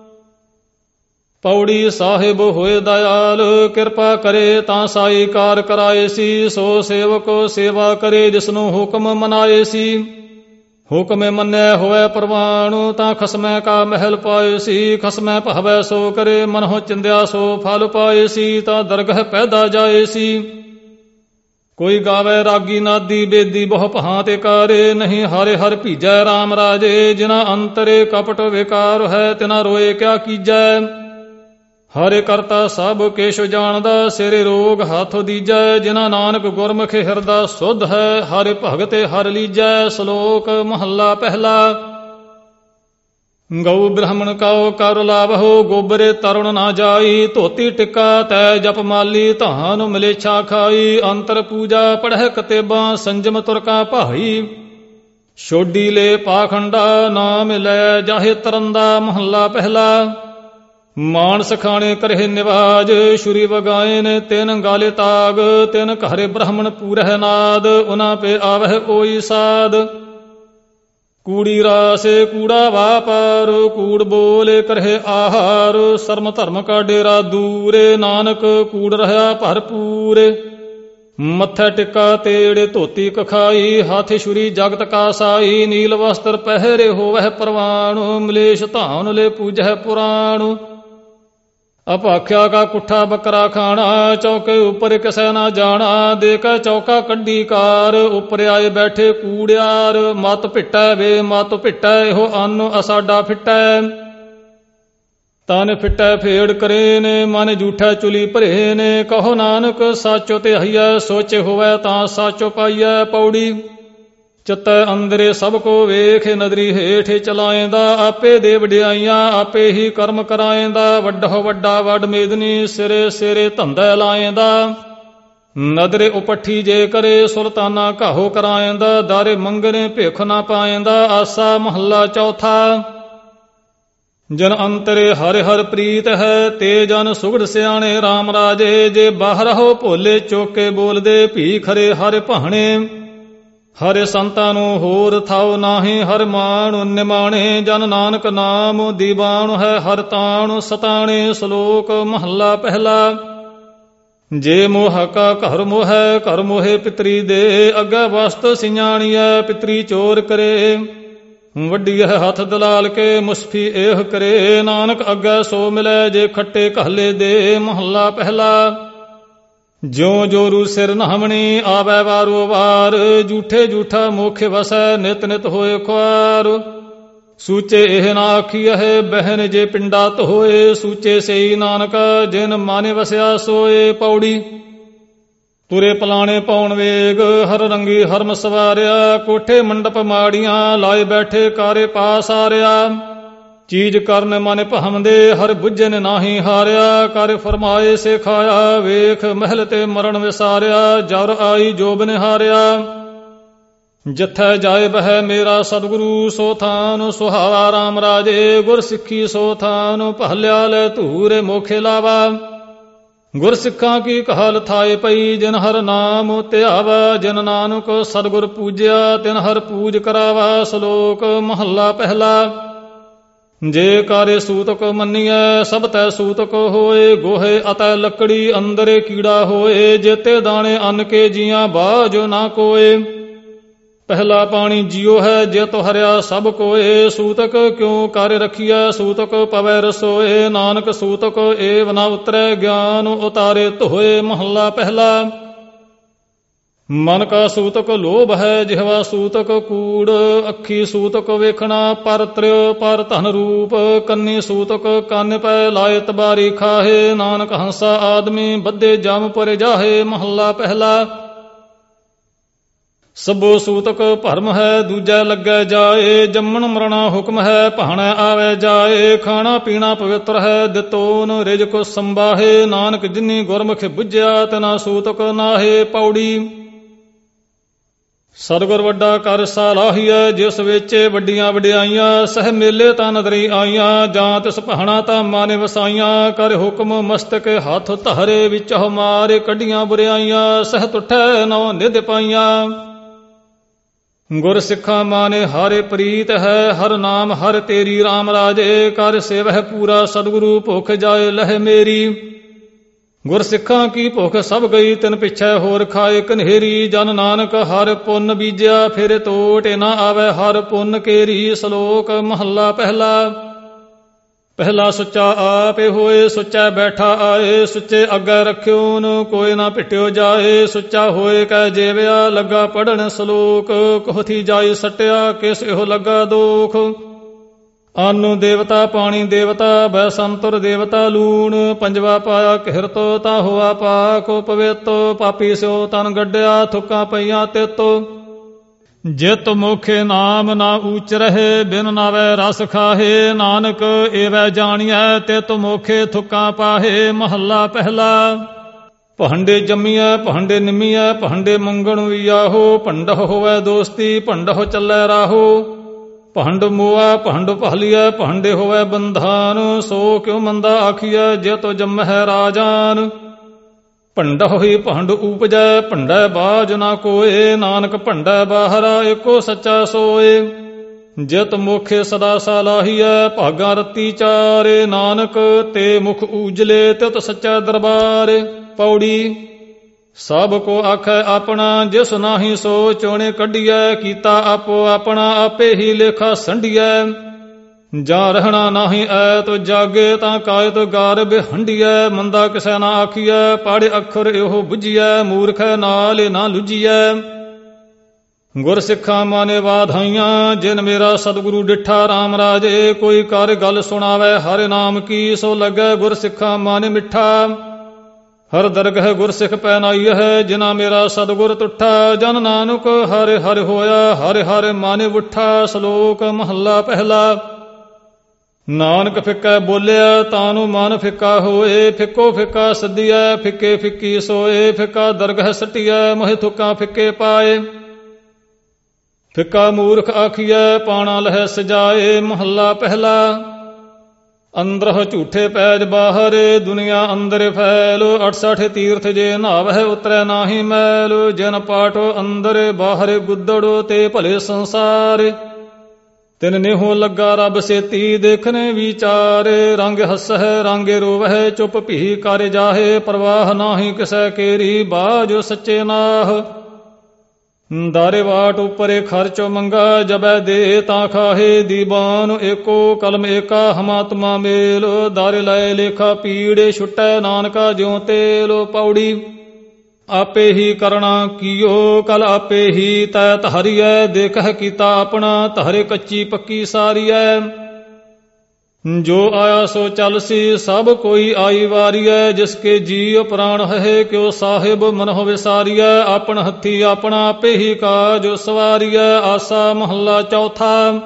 ਪੌੜੀ ਸਾਹਿਬ ਹੋਏ ਦਇਆਲ ਕਿਰਪਾ ਕਰੇ ਤਾਂ ਸਾਈ ਕਾਰ ਕਰਾਏ ਸੀ ਸੋ ਸੇਵਕੋ ਸੇਵਾ ਕਰੇ ਜਿਸਨੂੰ ਹੁਕਮ ਮਨਾਏ ਸੀ ਹੁਕਮੇ ਮੰਨਿਆ ਹੋਵੇ ਪ੍ਰਵਾਣ ਤਾਂ ਖਸਮੈ ਕਾ ਮਹਿਲ ਪਾਏ ਸੀ ਖਸਮੈ ਭਾਵੈ ਸੋ ਕਰੇ ਮਨਹੁ ਚਿੰਦਿਆ ਸੋ ਫਲ ਪਾਏ ਸੀ ਤਾਂ ਦਰਗਹ ਪੈਦਾ ਜਾਏ ਸੀ ਕੋਈ ਗਾਵੇ ਰਾਗੀ ਨਾਦੀ ਬੇਦੀ ਬਹੁ ਭਾਂਤੇ ਕਾਰੇ ਨਹੀਂ ਹਰਿ ਹਰਿ ਭੀਜੈ RAM ਰਾਜੇ ਜਿਨਾ ਅੰਤਰੇ ਕਪਟ ਵਿਕਾਰ ਹੈ ਤਿਨਾ ਰੋਏ ਕਿਆ ਕੀਜੈ ਹਰਿ ਕਰਤਾ ਸਭ ਕੇਸ਼ ਜਾਣਦਾ ਸਿਰੇ ਰੋਗ ਹੱਥ ਦੀਜੈ ਜਿਨਾ ਨਾਨਕ ਗੁਰਮੁਖ ਹਿਰਦਾ ਸੁਧ ਹੈ ਹਰਿ ਭਗਤੇ ਹਰਿ ਲੀਜੈ ਸ਼ਲੋਕ ਮਹੱਲਾ ਪਹਿਲਾ ਗਊ ਬ੍ਰਾਹਮਣ ਕਾਉ ਕਰ ਲਾਵਹੁ ਗੋਬਰੇ ਤਰੁਣ ਨਾ ਜਾਈ ਧੋਤੀ ਟਿੱਕਾ ਤੈ ਜਪ ਮਾਲੀ ਧਾਨ ਮਲੇਛਾ ਖਾਈ ਅੰਤਰ ਪੂਜਾ ਪੜ੍ਹੈ ਕਤੇਬਾਂ ਸੰਜਮ ਤੁਰਕਾ ਭਾਈ ਛੋਡੀ ਲੈ ਪਾਖੰਡਾ, ਨਾ ਮਿਲੈ ਜਾਹੇ ਤਰੰਦਾ। ਮਹੱਲਾ ਪਹਿਲਾ। ਮਾਨਸ ਖਾਣੇ ਕਰਹਿ ਨਿਵਾਜ, ਛੁਰੀ ਵਗਾਇਨ ਤਿਨ ਗਾਲੇ ਤਾਗ। ਤਿਨ ਘਰੇ ਬ੍ਰਾਹਮਣ ਪੂਰਹਿ ਨਾਦ, ਉਨਾ ਪੇ ਆਵਹਿ ਓਈ ਸਾਧ। ਕੂੜੀ ਰਾਸੇ ਕੂੜਾ ਵਾਪਾਰ, ਕੂੜ ਬੋਲੇ ਕਰਹਿ ਆਹਾਰ। ਸਰਮ ਧਰਮ ਕਾ ਡੇਰਾ ਦੂਰੇ, ਨਾਨਕ ਕੂੜ ਰਹਾ ਭਰਪੂਰੇ। ਮੱਥਾ ਟਿੱਕਾ ਤੇੜੇ ਧੋਤੀ ਕਖਾਈ, ਹੱਥ ਛੁਰੀ ਜਗਤ ਕਾ ਸਾਈ। ਨੀਲ ਵਸਤਰ ਪਹਿਰੇ ਹੋਵਹਿ ਪ੍ਰਵਾਣੁ, ਮਲੇਸ਼ ਧਾਨ ਲੈ ਪੂਜਹਿ ਪੁਰਾਣੁ। ਅਭਾਖਿਆ ਕਾ ਕੁੱਠਾ ਬੱਕਰਾ ਖਾਣਾ, ਚੌਕੇ ਉੱਪਰ ਕਿਸੈ ਨਾ ਜਾਣਾ। ਦੇ ਕੇ ਚੌਕਾ ਕੱਢੀ ਕਾਰ, ਉੱਪਰ ਆਏ ਬੈਠੇ ਕੂੜਿਆਰ। ਮਤ ਭਿੱਟੈ ਵੇ ਮਤ ਭਿੱਟੈ, ਇਹੋ ਅੰਨ ਅਸਾਡਾ ਫਿੱਟੈ। ਤਨ ਫਿੱਟੈ ਫੇੜ ਕਰੇ ਨੇ, ਮਨ ਜੂਠੈ ਚੁਲੀ ਭਰੇ ਨੇ। ਕਹੋ ਨਾਨਕ ਸਾਚੋ ਤੇ ਹਈਐ, ਸੋਚੇ ਹੋਵੈ ਤਾਂ ਸਾਚੋ ਪਾਈਐ। ਪੌੜੀ। ਚਿੱਤੈ ਅੰਦਰੇ ਸਭ ਕੋ ਵੇਖ, ਨਦਰੀ ਹੇਠ ਚਲਾਏਂਦਾ। ਆਪੇ ਦੇ ਵਡਿਆਈਆਂ ਆਪੇ ਹੀ ਕਰਮ ਕਰਾਏਂਦਾ। ਵੱਡੋ ਵੱਡਾ ਵੱਡ ਮੇਦਨੀ, ਸਿਰੇ ਸਿਰੇ ਧੰਦਾ ਲਾਏਂਦਾ। ਨਦਰੇ ਉਪੱਠੀ ਜੇ ਕਰੇ, ਸੁਲਤਾਨਾ ਘਾਹੋ ਕਰਾਏਂਦਾ। ਦਾਰੇ ਮੰਗਣੇ ਭਿਖ ਨਾ ਪਾਏਂਦਾ। ਆਸਾ ਮਹੱਲਾ ਚੌਥਾ। ਜਨ ਅੰਤਰੇ ਹਰਿ ਹਰਿ ਪ੍ਰੀਤ ਹੈ, ਤੇ ਜਨ ਸੁਗੜ ਸਿਆਣੇ RAM ਰਾਜੇ। ਜੇ ਬਾਹਰ ਹੋ ਭੋਲੇ ਚੋਕੇ ਬੋਲਦੇ, ਭੀ ਖਰੇ ਹਰਿ ਭਾਣੇ। ਹਰਿ ਸੰਤਾਂ ਨੂੰ ਹੋਰ ਥਾਉ ਨਾਹੀ, ਹਰਿ ਮਾਣੁ ਨਿਮਾਣੇ। ਜਨ ਨਾਨਕ ਨਾਮ ਦੀਵਾਣੁ ਹੈ, ਹਰਿ ਤਾਣੁ ਸਤਾਣੇ। ਸ਼ਲੋਕ ਮਹੱਲਾ ਪਹਿਲਾ। ਜੇ ਮੋਹ ਕਾ ਘਰ ਮੋਹੈ, ਘਰ ਮੋਹੇ ਪਿਤਰੀ ਦੇ। ਅੱਗੇ ਵਸਤ ਸਿਆਣੀਐ, ਪਿਤਰੀ ਚੋਰ ਕਰੇ। ਵੱਡੀ ਹੈ ਹੱਥ ਦਲਾਲ ਕੇ, ਮੁਸਫੀ ਇਹ ਕਰੇ। ਨਾਨਕ ਅੱਗੇ ਸੋ ਮਿਲੈ, ਜੇ ਖੱਟੇ ਘਾਲੇ ਦੇ। ਮਹੱਲਾ ਪਹਿਲਾ। ਜਿਉ ਜੋਰੂ ਸਿਰ ਨਹਾਵਣੀ, ਆਵੈ ਵਾਰੋ ਵਾਰ। ਝੂਠੇ ਝੂਠਾ ਮੋਖੇ ਵਸੈ, ਨਿਤ ਨਿਤ ਹੋਏ ਖੁਆਰ। ਸੂਚੇ ਇਹ ਨਾ ਆਖੀਐ, ਬਹਿਨ ਜੇ ਪਿੰਡਾ ਧੋਏ। ਸੂਚੇ ਸਈ ਨਾਨਕ, ਜਿਨ ਮਾਨੇ ਵਸਿਆ ਸੋਏ। ਪੌੜੀ। ਤੁਰੇ ਪਲਾਣੇ ਪਾਉਣ ਵੇਗ, ਹਰ ਰੰਗੀ ਹਰਮ ਸਵਾਰਿਆ। ਕੋਠੇ ਮੰਡਪ ਮਾੜੀਆਂ, ਲਾਏ ਬੈਠੇ ਕਾਰੇ ਪਾਸ ਆਰਿਆ। ਚੀਜ਼ ਕਰਨ ਮਨ ਭਾਵਦੇ, ਹਰ ਬੁੱਝਨ ਨਾਹੀ ਹਾਰਿਆ। ਕਰ ਫਰਮਾਏ ਸੇ ਖਾਇਆ, ਵੇਖ ਮਹਿਲ ਤੇ ਮਰਨ ਵਿਸਾਰਿਆ। ਜਰ ਆਈ ਜੋਬ ਨਿਹਾਰਿਆ, ਜਿੱਥੈ ਜਾਏ ਬਹਿ ਮੇਰਾ ਸਤਿਗੁਰੂ। ਸੋ ਥਾਨ ਸੁਹਾਵਾ RAM ਰਾਜੇ, ਗੁਰ ਸਿੱਖੀ ਸੋ ਥਾਨ। ਭਾਲਿਆ ਲੈ ਧੂਰੇ ਮੋਖੇ ਲਾਵਾ। ਗੁਰ ਸਿੱਖਾਂ ਕੀ ਕਹਾਲ ਥਾਏ ਪਈ, ਜਿਨ ਹਰ ਨਾਮ ਧਿਆਵਾ। ਜਿਨ ਨਾਨਕ ਸਤਿਗੁਰ ਪੂਜਿਆ, ਤਿਨ ਹਰ ਪੂਜ ਕਰਾਵਾ। ਸ਼ਲੋਕ ਮਹੱਲਾ ਪਹਿਲਾ। ਜੇ ਕਾਰੇ ਸੂਤਕ ਮੰਨੀਐ, ਸਭ ਤੈ ਸੂਤਕ ਹੋਏ। ਗੋਹੇ ਅਤੈ ਲੱਕੜੀ, ਅੰਦਰੇ ਕੀੜਾ ਹੋਏ। ਜੇਤੇ ਦਾਣੇ ਅੰਨ ਕੇ ਜੀਆਂ, ਬਾਝੋ ਨਾ ਕੋਏ। ਪਹਿਲਾ ਪਾਣੀ ਜੀਉ ਹੈ, ਜੇ ਤੋ ਹਰਿਆ ਸਭ ਕੋਏ। ਸੂਤਕ ਕਿਉ ਕਰ ਰਖੀਐ, ਸੂਤਕ ਪਵੈ ਰਸੋਏ। ਨਾਨਕ ਸੂਤਕ ਏਵ ਨਾ ਉਤਰੈ, ਗਿਆਨ ਉਤਾਰੇ ਧੋਏ। ਮਹੱਲਾ ਪਹਿਲਾ। ਮਨ ਕਾ ਸੂਤਕ ਲੋਭ ਹੈ, ਜਿਹਵਾ ਸੂਤਕ ਕੂੜ। ਅੱਖੀ ਸੂਤਕ ਵੇਖਣਾ, ਪਰ ਤ੍ਰਿਉ ਪਰ ਧਨ ਰੂਪ। ਕੰਨੀ ਸੂਤਕ ਕੰਨ ਪੈ ਲਾਏ, ਤਬਾਰੀ ਖਾਹੇ। ਨਾਨਕ ਹੰਸਾ ਆਦਮੀ, ਬੱਧੇ ਜਮ ਪਰ ਜਾਹੇ। ਮਹੱਲਾ ਪਹਿਲਾ। ਸਭੋ ਸੂਤਕ ਭਰਮ ਹੈ, ਦੂਜੈ ਲੱਗੈ ਜਾਏ। ਜੰਮਣ ਮਰਣਾ ਹੁਕਮ ਹੈ, ਭਾਣੈ ਆਵੈ ਜਾਏ। ਖਾਣਾ ਪੀਣਾ ਪਵਿੱਤਰ ਹੈ, ਦਿੱਤੋਨ ਰਿਜਕ ਸੰਬਾਹੇ। ਨਾਨਕ ਜਿਨੀ ਗੁਰਮੁਖ ਬੁੱਝਿਆ, ਤਿਨਾ ਸੂਤਕ ਨਾਹੇ। ਪੌੜੀ। ਸਤਿਗੁਰ ਵੱਡਾ ਕਰ ਸਾਲਾਹੀਐ, ਜਿਸ ਵਿੱਚ ਵੱਡੀਆਂ ਵਡਿਆਈਆਂ। ਸਹਿ ਮੇਲੇ ਤਾਂ ਨਦਰੀ ਆਈਆਂ, ਜਾਂ ਤਿਸ ਭਾਣਾ ਤਾਂ ਮਾਨੇ ਵਸਾਈਆਂ। ਕਰ ਹੁਕਮ ਮਸਤਕ ਹੱਥ ਧਾਰੇ, ਵਿੱਚੋ ਮਾਰੇ ਕੱਢੀਆਂ ਬੁਰਿਆਈਆਂ। ਸਹਿ ਤੁਠੈ ਨੌ ਨਿਧ ਪਾਈਆਂ। ਗੁਰ ਸਿੱਖਾਂ ਮਾਨੇ ਹਾਰੇ ਪ੍ਰੀਤ ਹੈ, ਹਰ ਨਾਮ ਹਰ ਤੇਰੀ RAM ਰਾਜੇ। ਕਰ ਸੇਵਹਿ ਪੂਰਾ ਸਤਿਗੁਰੂ, ਭੁਖ ਜਾਏ ਲਹਿ ਮੇਰੀ। ਗੁਰ ਸਿੱਖਾਂ ਕੀ ਭੁਖ ਸਭ ਗਈ, ਤਿਨ ਪਿੱਛੇ ਹੋਰ ਖਾਏ ਕਨੇਰੀ। ਜਨ ਨਾਨਕ ਹਰ ਪੁੰਨ ਬੀਜਿਆ, ਫਿਰ ਤੋਟ ਨਾ ਆਵੈ ਹਰ ਪੁੰਨ ਕੇਰੀ। ਸ਼ਲੋਕ ਮਹੱਲਾ ਪਹਿਲਾ। ਪਹਿਲਾ ਸੁੱਚਾ ਆਪੇ ਹੋਏ, ਸੁੱਚਾ ਬੈਠਾ ਆਏ। ਸੁੱਚੇ ਅੱਗੇ ਰੱਖਿਓਨ, ਕੋਈ ਨਾ ਭਿਟਿਓ ਜਾਏ। ਸੁੱਚਾ ਹੋਏ ਕੈ ਜੀਵਿਆ, ਲੱਗਾ ਪੜਨ ਸ਼ਲੋਕ। ਕੋਥੀ ਜਾਈ ਸਟਿਆ, ਕਿਸ ਇਹੋ ਲੱਗਾ ਦੋਖ। ਅੰਨ ਦੇਵਤਾ ਪਾਣੀ ਦੇਵਤਾ, ਬੈ ਸੰਤੁਰ ਦੇਵਤਾ ਲੂਣ। ਪੰਜਵਾ ਪਾਇਆ ਕਿਰਤ, ਤਾ ਹੋਆ ਪਾਕ ਪਵਿੱਤ। ਪਾਪੀ ਸਿਓ ਤਨ ਗੱਡਿਆ, ਥੁੱਕਾਂ ਪਈਆਂ ਤਿਤ। ਜਿਤ ਮੁਖੇ ਨਾਮ ਨਾ ਊਚ ਰਹੇ, ਬਿਨ ਨਾਵੇ ਰਸ ਖਾਹੇ। ਨਾਨਕ ਏਵੈ ਜਾਣੀਐ, ਤਿਤ ਮੁਖੇ ਥੁੱਕਾਂ ਪਾਹੇ। ਮਹੱਲਾ ਪਹਿਲਾ। ਪਹੰਡੇ ਜੰਮੀਐ ਪਹੰਡੇ ਨਿੰਮੀਐ ਪਹੰਡੇ ਮੰਗਣ ਵਿਆਹੋ, ਭੰਡਹੁ ਹੋਵੈ ਦੋਸਤੀ ਭੰਡਹੁ ਚੱਲੈ ਰਾਹੋ। ਪਹੰਡ ਮੋਆ ਪਹੰਡ ਪਹਲੀਐ ਪਹੰਡੇ ਹੋਵੈ ਬੰਧਾਨ, ਸੋ ਕਿਉ ਮੰਦਾ ਆਖੀਐ ਜੇ ਤੋ ਜੰਮਹਿ ਰਾਜਾਨ। ਭੰਡਹੁ ਹੀ ਭੰਡ ਊਪਜੈ ਭੰਡੈ ਬਾਜ ਨਾ ਕੋਏ, ਨਾਨਕ ਭੰਡੈ ਬਾਹਰਾ ਏਕੋ ਸੱਚਾ ਸੋਏ। ਜਿਤ ਮੁਖੇ ਸਦਾ ਸਾਲਾਹੀਐ ਭਾਗਾ ਰਤੀ ਚਾਰੇ, ਨਾਨਕ ਤੇ ਮੁਖ ਊਜਲੇ ਤਿਤ ਸੱਚਾ ਦਰਬਾਰੇ। ਪੌੜੀ ਸਭ ਕੋ ਆਖੈ ਆਪਣਾ, ਜਿਸ ਨਾਹੀ ਸੋ ਚੋਣੇ ਕੱਢੀਐ, ਕੀਤਾ ਆਪੋ ਆਪਣਾ ਆਪੇ ਹੀ ਲੇਖਾ ਸੰਢੀਐ। ਜਾਂ ਰਹਿਣਾ ਨਾਹੀ ਐਤ ਜਾਗੇ, ਤਾਂ ਕਾਇਤ ਗਾਰਬ ਹੰਡੀਐ। ਮੰਦਾ ਕਿਸੈ ਨਾ ਆਖੀਐ, ਪਾੜੇ ਅੱਖਰ ਇਹੋ ਬੁਝੀਐ, ਮੂਰਖੈ ਨਾਲ ਨਾ ਲੁਝੀਐ। ਗੁਰ ਸਿੱਖਾਂ ਮਾਨੇ ਵਾਧਾਈਆਂ, ਜਿਨ ਮੇਰਾ ਸਤਿਗੁਰੂ ਡਿਠਾ ਰਾਮ ਰਾਜੇ। ਕੋਈ ਕਰ ਗੱਲ ਸੁਣਾਵੈ ਹਰਿ ਨਾਮ ਕੀ, ਸੋ ਲੱਗੈ ਗੁਰ ਸਿੱਖਾਂ ਮਾਨੇ ਮਿੱਠਾ। ਹਰ ਦਰਗਹਿ ਗੁਰ ਸਿੱਖ ਪੈਨਾਈ ਹੈ, ਜਿਨਾ ਮੇਰਾ ਸਤਿਗੁਰ ਤੁਠਾ। ਜਨ ਨਾਨਕ ਹਰਿ ਹਰਿ ਹੋਇਆ, ਹਰਿ ਹਰਿ ਮਾਨੇ ਉਠਾ। ਸ਼ਲੋਕ ਮਹੱਲਾ ਪਹਿਲਾ। ਨਾਨਕ ਫਿੱਕਾ ਬੋਲਿਆ, ਤਾਨੂੰ ਮਨ ਫਿੱਕਾ ਹੋਏ। ਫਿੱਕੋ ਫਿੱਕਾ ਸੱਦੀਐ, ਫਿੱਕੇ ਫਿੱਕੀ ਸੋਏ। ਫਿੱਕਾ ਦਰਗਹਿ ਸੱਟੀਐ, ਮੋਹਿ ਥੁੱਕਾਂ ਫਿੱਕੇ ਪਾਏ। ਫਿੱਕਾ ਮੂਰਖ ਆਖੀਐ, ਪਾਣਾ ਲਹਿ ਸਜਾਏ। ਮਹੱਲਾ ਪਹਿਲਾ। ਅੰਦਰਹ ਝੂਠੇ ਪੈਜ ਬਾਹਰ, ਦੁਨੀਆ ਅੰਦਰ ਫੈਲ। 68 ਤੀਰਥ ਜੇ ਨਹਾਵਹਿ ਉਤਰੈ ਨਾਹੀ ਮੈਲ। ਜਿਨ ਪਾਟੋ ਅੰਦਰ ਬਾਹਰ ਗੁੱਦੜੋ, ਤੇ ਭਲੇ ਸੰਸਾਰ। ਤਿਨ ਨੇਹੋ ਲੱਗਾ ਰੱਬ ਸੇਤੀ, ਦੇਖਨੇ ਵਿਚਾਰੇ। ਰੰਗ ਹੱਸਹਿ ਰੰਗੇ ਰੋਵਹਿ, ਚੁੱਪ ਭੀ ਕਰ ਜਾਹੇ। ਪ੍ਰਵਾਹ ਨਾਹੀ ਕਿਸੈ ਕੇਰੀ, ਬਾਜੋ ਸੱਚੇ ਨਾਹ। ਦਾਰੇ ਵਾਟ ਉੱਪਰੇ ਖਰਚੋ ਮੰਗਾ, ਜਬੈ ਦੇ ਤਾਂ ਖਾਹੇ। ਦੀਵਾਨ ਏਕੋ ਕਲਮ ਏਕਾ, ਹਮਾਤਮਾ ਮੇਲ। ਦਾਰੇ ਲਾਏ ਲੇਖਾ ਪੀੜੇ, ਛੁਟੈ ਨਾਨਕਾ ਜਿਉ ਤੇਲ। ਪੌੜੀ ਆਪੇ ਹੀ ਕਰਣਾ ਕੀਓ, ਕਲ ਆਪੇ ਹੀ ਤੈ ਧਾਰੀਐ। ਦੇਖਹਿ ਕੀਤਾ ਆਪਣਾ, ਧਾਰੇ ਕੱਚੀ ਪੱਕੀ ਸਾਰੀਐ। ਜੋ ਆਇਆ ਸੋ ਚਲਸੀ, ਸਭ ਕੋਈ ਆਈ ਵਾਰੀਐ। ਜਿਸਕੇ ਜੀਉ ਪ੍ਰਾਣ ਹੈ, ਕਿਉ ਸਾਹਿਬ ਮਨਹੁ ਵਿਸਾਰੀਐ। ਆਪਣ ਹੱਥੀ ਆਪਣਾ ਆਪੇ ਹੀ ਕਾਜ ਸਵਾਰੀਐ। ਆਸਾ ਮਹੱਲਾ ਚੌਥਾ।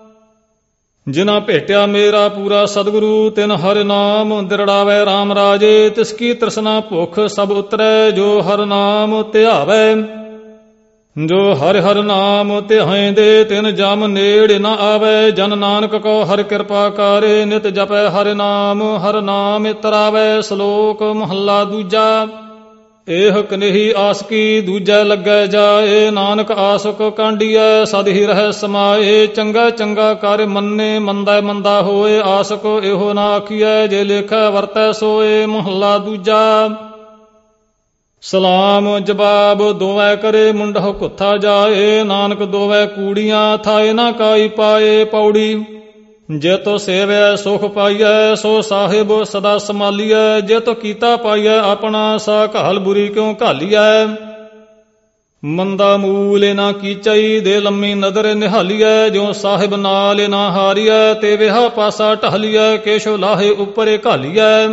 ਜਿਨਾ ਭੇਟਿਆ ਮੇਰਾ ਪੂਰਾ ਸਤਿਗੁਰੂ, ਤਿਨ ਹਰਿ ਨਾਮ ਦਿਰੜਾਵੈ ਰਾਮ ਰਾਜੇ। ਤਿਸ ਕੀ ਤ੍ਰਿਸ਼ਨਾ ਭੁਖ ਸਭ ਉਤਰੈ, ਜੋ ਹਰਿ ਨਾਮ ਧਿਆਵੈ। ਜੋ ਹਰਿ ਹਰਿ ਨਾਮ ਧਿਆਇਂਦੇ, ਤਿਨ ਜਮ ਨੇੜੇ ਨ ਆਵੈ। ਜਨ ਨਾਨਕ ਕੋ ਹਰਿ ਕਿਰਪਾ ਕਰੇ, ਨਿਤ ਜਪੈ ਹਰਿ ਨਾਮ ਤਰਾਵੈ। ਸ਼ਲੋਕ ਮਹੱਲਾ ਦੂਜਾ। ਇਹ ਕਨੇਹੀ ਆਸਕੀ, ਦੂਜੈ ਲੱਗੈ ਜਾਏ। ਨਾਨਕ ਆਸਕ ਕਾਂਡੀਐ, ਸਦ ਹੀ ਰਹਿ ਸਮਾਏ। ਚੰਗਾ ਚੰਗਾ ਕਰ ਮੰਨੇ, ਮੰਦਾ ਮੰਦਾ ਹੋਏ। ਆਸਕ ਇਹੋ ਨਾ ਆਖੀਐ, ਜੇ ਲੇਖੈ ਵਰਤੈ ਸੋਏ। ਮਹੱਲਾ ਦੂਜਾ। ਸਲਾਮ ਜਵਾਬ ਦੋਵੈ ਕਰੇ, ਮੁੰਡਹੁ ਕੁੱਥਾ ਜਾਏ। ਨਾਨਕ ਦੋਵੈ ਕੂੜੀਆਂ, ਥਾਏ ਨਾ ਕਾਈ ਪਾਏ। ਪੌੜੀ ਜੇ ਤੋ ਸੇਵੈ ਸੁਖ ਪਾਈਐ, ਸੋ ਸਾਹਿਬ ਸਦਾ ਸੰਭਾਲੀਐ। ਜੇ ਤੋ ਕੀਤਾ ਪਾਈਐ ਆਪਣਾ, ਸਾ ਘਾਲ ਬੁਰੀ ਕਿਉ ਘਾਲੀਐ। ਮੰਦਾ ਮੂਲ ਨਾ ਕੀਚਈ, ਦੇ ਲੰਮੀ ਨਦਰ ਨਿਹਾਲੀਐ। ਜਿਉ ਸਾਹਿਬ ਨਾਲ ਨਾ ਹਾਰੀਐ, ਤੇ ਵਿਹਾ ਪਾਸਾ ਢਾਲੀਐ। ਕੇਸ਼ੋ ਲਾਹੇ ਉੱਪਰੇ ਘਾਲੀਐ।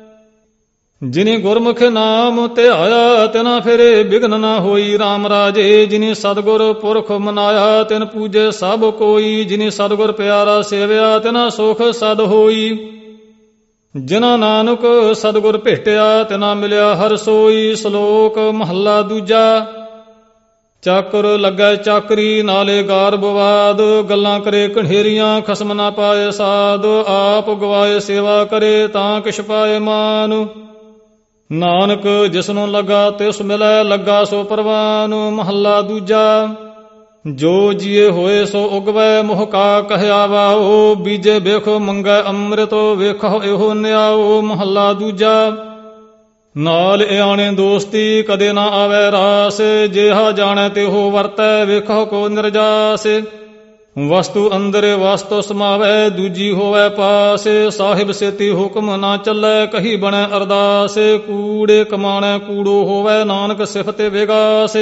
ਜਿਨੀ ਗੁਰਮੁਖ ਨਾਮ ਧਿਆਇਆ, ਤਿਨਾ ਫਿਰੇ ਬਿਘਨ ਨਾ ਹੋਈ। ਰਾਮ ਰਾਜੇ ਜਿਨੀ ਸਤਿਗੁਰ ਪੁਰਖ ਮਨਾਇਆ, ਤਿਨ ਪੂਜੇ ਸਭ ਕੋਈ। ਜਿਨੀ ਸਤਿਗੁਰ ਪਿਆਰਾ ਸੇਵਿਆ, ਤਿਨਾ ਸੁਖ ਸਦ ਹੋਈ। ਜਿਨਾ ਨਾਨਕ ਸਤਿਗੁਰ ਭੇਟਿਆ, ਤਿਨਾ ਮਿਲਿਆ ਹਰ ਸੋਈ। ਸ਼ਲੋਕ ਮਹੱਲਾ ਦੂਜਾ। ਚਾਕਰ ਲੱਗੈ ਚਾਕਰੀ, ਨਾਲੇ ਗਾਰ ਬਵਾਦ। ਗੱਲਾਂ ਕਰੇ ਕਣੇਰੀਆਂ, ਖਸਮ ਨਾ ਪਾਏ ਸਾਧ। ਆਪ ਗਵਾਏ ਸੇਵਾ ਕਰੇ, ਤਾਂ ਕਿਛ ਪਾਏ ਮਾਨ। ਨਾਨਕ ਜਿਸਨੂੰ ਲੱਗਾ ਤਿਸ ਮਿਲੈ, ਲੱਗਾ ਸੋ ਪ੍ਰਵਾਨ। ਮਹੱਲਾ ਦੂਜਾ। ਜੋ ਜੀਏ ਹੋਏ ਸੋ ਉਗਵੈ, ਮੋਹ ਕਾ ਕਹਿਆ ਵਾਓ। ਬੀਜੇ ਵੇਖੋ ਮੰਗੈ ਅੰਮ੍ਰਿਤ, ਵੇਖੋ ਇਹੋ ਨਿਆਓ। ਮਹੱਲਾ ਦੂਜਾ। ਨਾਲ ਇਆਣੇ ਦੋਸਤੀ, ਕਦੇ ਨਾ ਆਵੈ ਰਾਸ। ਜਿਹਾ ਜਾਣੈ ਤਿਹੋ ਵਰਤੈ, ਵੇਖੋ ਕੋ ਨਿਰਜਾਸ। ਵਸਤੂ ਅੰਦਰ ਵਸਤੂ ਸਮਾਵੈ, ਦੂਜੀ ਹੋਵੈ ਪਾਸ। ਸਾਹਿਬ ਸੇਤੀ ਹੁਕਮ ਨਾ ਚੱਲੈ, ਕਹੀ ਬਣੈ ਅਰਦਾਸ। ਕੂੜੇ ਕਮਾਣੈ ਕੂੜੋ ਹੋਵੈ, ਨਾਨਕ ਸਿਫਤ ਵਿਗਾਸ।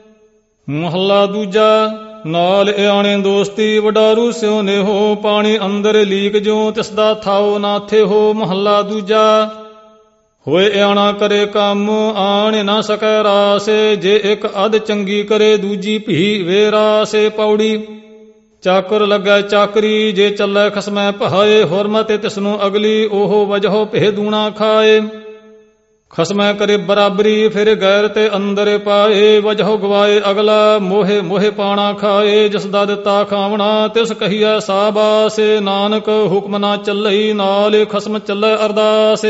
ਮਹੱਲਾ ਦੂਜਾ। ਨਾਲ ਇਆਣੇ ਦੋਸਤੀ, ਵਡਾਰੂ ਸਿਉ ਨੇਹੋ। ਪਾਣੀ ਅੰਦਰ ਲੀਕ ਜਿਉ, ਤਿਸਦਾ ਥਾਉ ਨਾਥੇ ਹੋ। ਮਹੱਲਾ ਦੂਜਾ। ਹੋਏ ਇਆਣਾ ਕਰੇ ਕੰਮ, ਆਣ ਨਾ ਸਕੈ ਰਾਸ। ਜੇ ਇੱਕ ਅਧ ਚੰਗੀ ਕਰੇ, ਦੂਜੀ ਭੀ ਵੇ ਰਾਸ। ਪੌੜੀ ਚਾਕਰ ਲੱਗੈ ਚਾਕਰੀ, ਜੇ ਚੱਲੈ ਖਸਮੈ ਭਾਏ। ਹੁਰਮਤਿ ਤਿਸਨੂੰ ਅਗਲੀ, ਉਹ ਵਜਹੁ ਭੇ ਦੂਣਾ ਖਾਏ। ਖਸਮੈ ਕਰੇ ਬਰਾਬਰੀ, ਫਿਰ ਗੈਰ ਤੇ ਅੰਦਰ ਪਾਏ। ਵਜਹੁ ਗਵਾਏ ਅਗਲਾ, ਮੋਹੇ ਮੋਹੇ ਪਾਣਾ ਖਾਏ। ਜਿਸ ਦਾ ਦਿੱਤਾ ਖਾਵਣਾ, ਤਿਸ ਕਹੀਐ ਸਾਬਾਸੇ। ਨਾਨਕ ਹੁਕਮ ਨਾ ਚੱਲਈ, ਨਾਲ ਖਸਮ ਚੱਲੈ ਅਰਦਾਸ।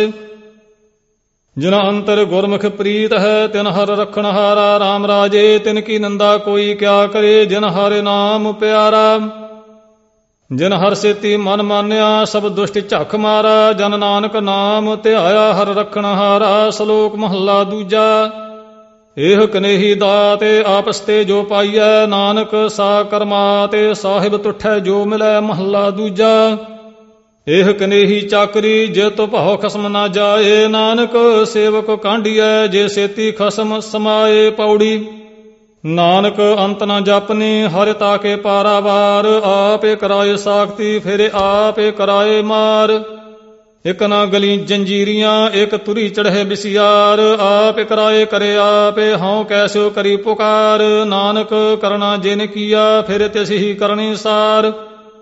ਜਿਨਾ ਅੰਤਰ ਗੁਰਮੁਖ ਪ੍ਰੀਤ ਹੈ, ਤਿਨ ਹਰ ਰਖਣ ਹਾਰਾ। ਰਾਮ ਰਾਜੇ ਤਿਨ ਕੀ ਨਿੰਦਾ ਕੋਈ ਕਿਆ ਕਰੇ, ਜਿਨ ਹਰਿ ਨਾਮ ਪਿਆਰਾ। ਜਿਨ ਹਰ ਸੇਤੀ ਮਨ ਮਾਨਿਆ, ਸਭ ਦੁਸ਼ਟ ਝੱਖ ਮਾਰਾ। ਜਨ ਨਾਨਕ ਨਾਮ ਧਿਆਇਆ, ਹਰ ਰਖਣ ਹਾਰਾ। ਸ਼ਲੋਕ ਮਹੱਲਾ ਦੂਜਾ। ਇਹ ਕਨੇਹੀ ਦਾਤੇ, ਆਪਸ ਤੇ ਜੋ ਪਾਈਐ। ਨਾਨਕ ਸਾ ਕਰਮਾ ਤੇ, ਸਾਹਿਬ ਤੁਠੈ ਜੋ ਮਿਲੈ। ਮਹੱਲਾ ਦੂਜਾ। ਇਹ ਕਨੇਹੀ ਚਾਕਰੀ, ਜੇ ਤੋ ਭਾਉ ਖਸਮ ਨਾ ਜਾਏ। ਨਾਨਕ ਸੇਵਕ ਕਾਂਢੀਐ, ਜੇ ਸੇਤੀ ਖਸਮ ਸਮਾਏ। ਪੌੜੀ। ਨਾਨਕ ਅੰਤ ਨਾ ਜਪਨੀ, ਹਰਿ ਤਾਕੇ ਪਾਰਾਵਾਰ। ਆਪੇ ਕਰਾਏ ਸਾਖਤੀ, ਫਿਰ ਆਪੇ ਕਰਾਏ ਮਾਰ। ਇਕ ਨਾ ਗਲੀ ਜੰਜੀਰੀਆਂ, ਇਕ ਤੁਰੀ ਚੜ੍ਹੇ ਬਿਸਿਆਰ। ਆਪੇ ਕਰਾਏ ਕਰੇ ਆਪੇ, ਹਉ ਕੈਸਿਓ ਕਰੀ ਪੁਕਾਰ। ਨਾਨਕ ਕਰਨਾ ਜਿਨ ਕੀਆ, ਫਿਰ ਤਿਸ ਹੀ ਕਰਨੀ ਸਾਰ।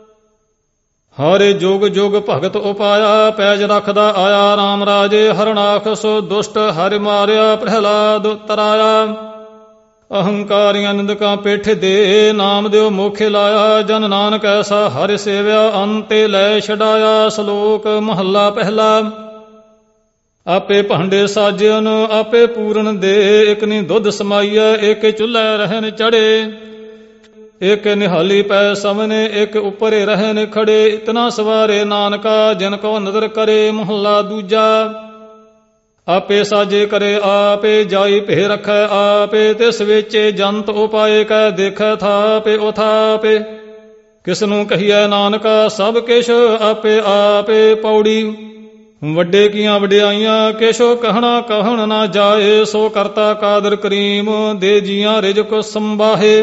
ਹਰਿ ਜੁਗ ਜੁਗ ਭਗਤ ਉਪਾਇਆ, ਪੈਜ ਰੱਖਦਾ ਆਇਆ। ਰਾਮ ਰਾਜੇ ਹਰਨਾਖ ਸੋ ਦੁਸ਼ਟ, ਹਰਿ ਮਾਰਿਆ ਪ੍ਰਹਿਲਾਦ ਤਰਾਇਆ। ਅਹੰਕਾਰੀਆਂ ਨਿੰਦਕਾਂ ਪੇਠ ਦੇ, ਨਾਮ ਦਿਓ ਮੋਖੇ ਲਾਇਆ। ਜਨ ਨਾਨਕ ਐਸਾ ਹਰਿ ਸੇਵਿਆ, ਅੰਤੇ ਲੈ ਛਡਾਇਆ। ਸ਼ਲੋਕ ਮਹੱਲਾ ਪਹਿਲਾ। ਆਪੇ ਭਾਂਡੇ ਸਾਜਨ, ਆਪੇ ਪੂਰਨ ਦੇ। ਇਕ ਨੀ ਦੁੱਧ ਸਮਾਈਐ, ਏਕੇ ਚੁੱਲ੍ਹੇ ਰਹਿਣ ਚੜੇ। ਇਕ ਨਿਹਾਲੀ ਪੈ ਸਮਨੇ, ਇਕ ਉੱਪਰੇ ਰਹਿਣ ਖੜੇ। ਇਤਨਾ ਸਵਾਰੇ ਨਾਨਕਾ, ਜਿਨ ਕੋ ਨਦਰ ਕਰੇ। ਮਹੱਲਾ ਦੂਜਾ। ਆਪੇ ਸਾਜੇ ਕਰੇ ਆਪੇ, ਜਾਈ ਭੇ ਰਖੈ ਆਪੇ। ਤਿਸ ਵੇਚੇ ਜੰਤ ਉਪਾਏ, ਕੈ ਦੇਖੈ ਥਾਪੇ ਉਥਾਪੇ। ਕਿਸ ਨੂੰ ਕਹੀਐ ਨਾਨਕਾ, ਸਭ ਕਿਛ ਆਪੇ ਆਪੇ। ਪੌੜੀ। ਵੱਡੇ ਕੀਆਂ ਵਡਿਆਈਆਂ, ਕਿਛੋ ਕਹਿਣਾ ਕਹਿਣ ਨਾ ਜਾਏ। ਸੋ ਕਰਤਾ ਕਾਦਰ ਕਰੀਮ, ਦੇ ਜੀਆਂ ਰਿਜਕ ਸੰਬਾਹੇ।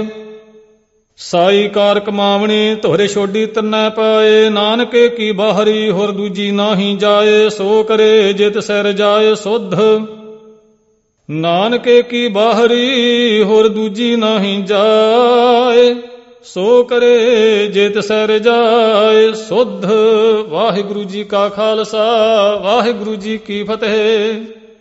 ਸਾਈ ਕਾਰ ਕਮਾਵਣੀ, ਧੋਰੇ ਛੋਡੀ ਤਨੈ ਪਾਏ। ਨਾਨਕ ਕੀ ਬਾਹਰੀ, ਹੋਰ ਦੂਜੀ ਨਾਹੀ ਜਾਏ। ਸੋ ਕਰੇ ਜੇ ਤਿਸੈ ਰਜਾਏ ਸੁਧ। ਨਾਨਕ ਕੀ ਬਾਹਰੀ, ਹੋਰ ਦੂਜੀ ਨਾਹੀ ਜਾਏ। ਸੋ ਕਰੇ ਜੇ ਤਿਸੈ ਰਜਾਏ ਸੁਧ। ਵਾਹਿਗੁਰੂ ਜੀ ਕਾ ਖਾਲਸਾ, ਵਾਹਿਗੁਰੂ ਜੀ ਕੀ ਫਤਿਹ।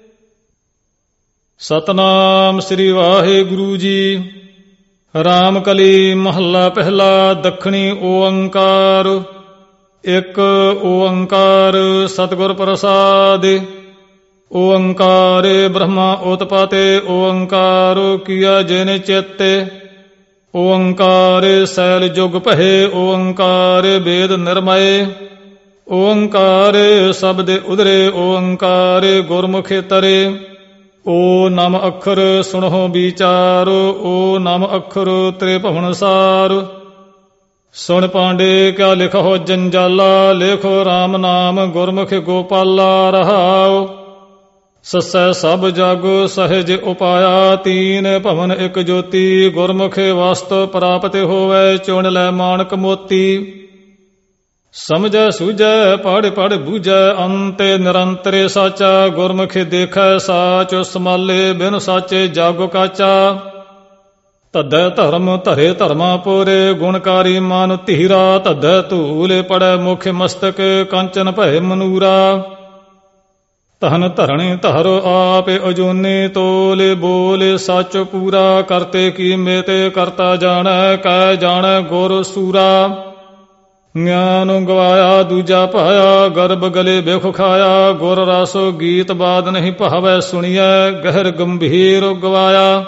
ਸਤਨਾਮ ਸ੍ਰੀ ਵਾਹਿਗੁਰੂ ਜੀ। ਰਾਮ ਕਲੀ ਮਹੱਲਾ ਪਹਿਲਾ। ਦੱਖਣੀ ਓੰਕਾਰ। ਇੱਕ ਓੰਕਾਰ ਸਤਿਗੁਰ ਪ੍ਰਸਾਦਿ। ਓੰਕਾਰੇ ਬ੍ਰਹਮਾ ਉਤਪਾਤੇ, ਓੰਕਾਰ ਕੀਆ ਜਿਨ ਚੇਤੇ। ਓੰਕਾਰੇ ਸੈਲ ਜੁਗ ਭਏ, ਓੰਕਾਰੇ ਵੇਦ ਨਿਰਮਏ। ਓੰਕਾਰੇ ਸ਼ਬਦ ਉਦਰੇ, ਓੰਕਾਰੇ ਗੁਰਮੁਖੇ ਤਰੇ। ਓ ਨਮ ਅੱਖਰ ਸੁਣੋ ਵਿਚਾਰ, ਓ ਨਮ ਅੱਖਰ ਤ੍ਰਿਭੁਵਨ ਸਾਰ। ਸੁਣ ਪਾਂਡੇ ਕਿਆ ਲਿਖੋ ਜੰਜਾਲਾ, ਲਿਖੋ ਰਾਮ ਨਾਮ ਗੁਰਮੁਖ ਗੋਪਾਲਾ। ਰਹਾਉ ਸੱਸੈ ਸਭ ਜਗ ਸਹਿਜ ਉਪਾਇਆ, ਤੀਨ ਭਵਨ ਇਕ ਜੋਤੀ। ਗੁਰਮੁਖ ਵਸਤ ਪ੍ਰਾਪਤ ਹੋਵੈ, ਚੁਣ ਲੈ ਮਾਣਕ ਮੋਤੀ। ਸਮਝੈ ਸੂਝੈ ਪੜ੍ਹ ਪੜ੍ਹ ਬੂਝੈ, ਅੰਤੇ ਨਿਰੰਤਰੇ ਸਾਚਾ। ਗੁਰਮੁਖ ਦੇਖੈ ਸਾਚ ਸਮਾਲੇ, ਬਿਨ ਸਾਚੇ ਜਾਗੋ ਕਾਚਾ। ਧੱਧੈ ਧਰਮ ਧਰੇ ਧਰਮਾ ਪੂਰੇ, ਗੁਣਕਾਰੀ ਮਨ ਧੀਰਾ। ਧੱਧੈ ਧੂਲੇ ਪੜੈ ਮੁਖ ਮਸਤਕ, ਕੰਚਨ ਭੈ ਮਨੂਰਾ। ਤਹਨ ਧਰਣੀ ਧਰ ਆਪੇ ਅਜੂਨੀ, ਤੋਲੇ ਬੋਲੇ ਸੱਚ ਪੂਰਾ। ਕਰਤੇ ਕੀ ਮੇਤੇ ਕਰਤਾ ਜਾਣੈ, ਕੈ ਜਾਣੈ ਗੁਰ ਸੂਰਾ। ਗਿਆਨ ਗਵਾਇਆ ਦੂਜਾ ਪਾਇਆ, ਗਰਭ ਗਲੇ ਬਿਖ ਖਾਇਆ। ਗੁਰ ਰਸ ਗੀਤ ਬਾਦ ਨਹੀਂ ਭਾਵੈ, ਸੁਣੀਐ ਗਹਿਰ ਗੰਭੀਰ ਗਵਾਇਆ।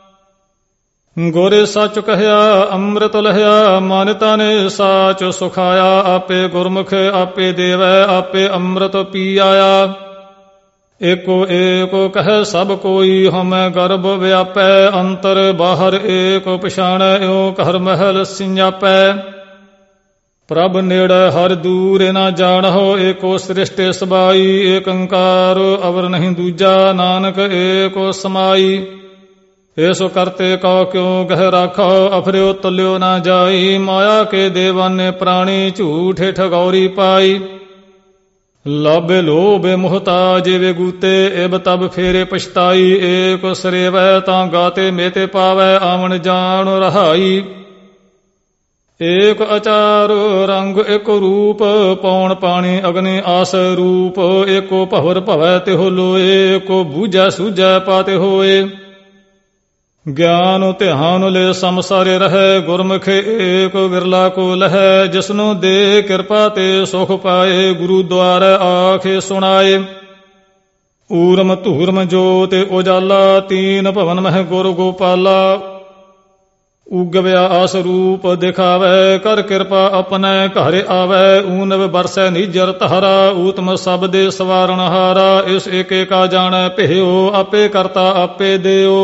ਗੋਰੇ ਸੱਚ ਕਹਿਆ ਅੰਮ੍ਰਿਤ ਲਹਿਆ, ਮਨ ਤਨ ਸਾਚ ਸੁਖਾਇਆ। ਆਪੇ ਗੁਰਮੁਖ ਆਪੇ ਦੇਵੈ, ਆਪੇ ਅੰਮ੍ਰਿਤ ਪੀ ਆਇਆ। ਏਕੋ ਏਕੋ ਕਹਿ ਸਭ ਕੋਈ, ਹਉਮੈ ਗਰਭ ਵਿਆਪੈ। ਅੰਤਰ ਬਾਹਰ ਏਕ ਪਛਾਣੈ, ਇਉ ਘਰ ਮਹਿਲ ਸਿੰਜਾਪੈ। ਪ੍ਰਭ ਨੇੜੈ ਹਰ ਦੂਰ ਨਾ ਜਾਣਹੁ, ਏਕੋ ਸ੍ਰਿਸ਼ਟਿ ਸਬਾਈ। ਏਕ ਓੰਕਾਰ ਅਵਰ ਨਹੀਂ ਦੂਜਾ, ਨਾਨਕ ਏਕੋ ਸਮਾਈ। ਏਸੋ ਕਰਤੇ ਕਉ ਕਿਉ ਕਹਿ ਰਾਖੋ, ਅਫਰਿਓ ਤਲਿਓ ਨਾ ਜਾਈ। ਮਾਇਆ ਕੇ ਦੇਵਾਨੇ ਪ੍ਰਾਣੀ, ਝੂਠੇ ਠਗੌਰੀ ਪਾਈ। ਲਾਭੇ ਲੋਭੇ ਮੁਹਤਾਜ ਵੇਗੂਤੇ, ਇਬ ਤਬ ਫੇਰੇ ਪਛਤਾਈ। ਏਕ ਸਰੇਵੈ ਤਾਂ ਗਾਤੇ ਮੇਤੇ ਪਾਵੈ, ਆਵਣ ਜਾਣ ਰਹਾਈ। ਏਕ ਆਚਾਰ ਰੰਗ ਇੱਕ ਰੂਪ, ਪੌਣ ਪਾਣੀ ਅਗਨੀ ਆਸ ਰੂਪ। ਏਕੋ ਭਵਰ ਭਵੈ ਤਿਹੁ ਲੋਏ, ਏਕੋ ਬੂਝੈ ਸੂਝੈ ਪਾਤੇ ਹੋਏ। ਗਿਆਨ ਧਿਆਨ ਲੈ ਸੰਸਾਰੇ ਰਹੈ, ਗੁਰਮੁਖ ਏਕ ਵਿਰਲਾ ਕੋ ਲਹੈ। ਜਿਸਨੂੰ ਦੇ ਕਿਰਪਾ ਤੇ ਸੁਖ ਪਾਏ, ਗੁਰੂ ਦੁਆਰੈ ਆਖੇ ਸੁਣਾਏ। ਊਰਮ ਧੂਰਮ ਜੋਤਿ ਉਜਾਲਾ, ਤੀਨ ਭਵਨ ਮਹਿ ਗੁਰ ਗੋਪਾਲਾ। ਉਗਵਿਆ ਆਸ ਰੂਪ ਦਿਖਾਵੈ, ਕਰ ਕਿਰਪਾ ਆਪਣੈ ਘਰ ਆਵੈ। ਊਨਵ ਬਰਸੈ ਨੀਜਰ ਧਾਰਾ, ਊਤਮ ਸਬਦੇ ਸਵਾਰਨ ਹਾਰਾ। ਇਸ ਏਕੇ ਕਾ ਜਾਣੈ ਭਿਓ, ਆਪੇ ਕਰਤਾ ਆਪੇ ਦਿਓ।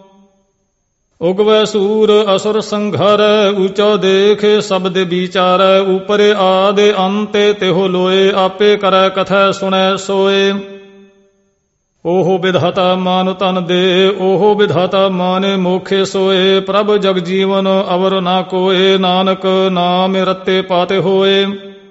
ਉਗਵੈ ਸੂਰ ਅਸੁਰ ਸੰਘਾਰੈ, ਊਚਾ ਦੇਖੇ ਸਬਦ ਵਿਚਾਰੈ। ਉਪਰੇ ਆਦੇ ਅੰਤੇ ਤਿਹੁ ਲੋਏ, ਆਪੇ ਕਰੈ ਕਥੈ ਸੁਣੈ ਸੋਏ। ਓਹ ਵਿਧਾਤਾ ਮਾਨ ਤਨ ਦੇ, ਓਹ ਵਿਧਾਤਾ ਮਾਨੇ ਮੋਖੇ ਸੋਏ। ਪ੍ਰਭ ਜਗ ਜੀਵਨ ਅਵਰ ਨਾ ਕੋਏ, ਨਾਨਕ ਨਾਮ ਰਤੇ ਪਾਤੇ ਹੋਏ।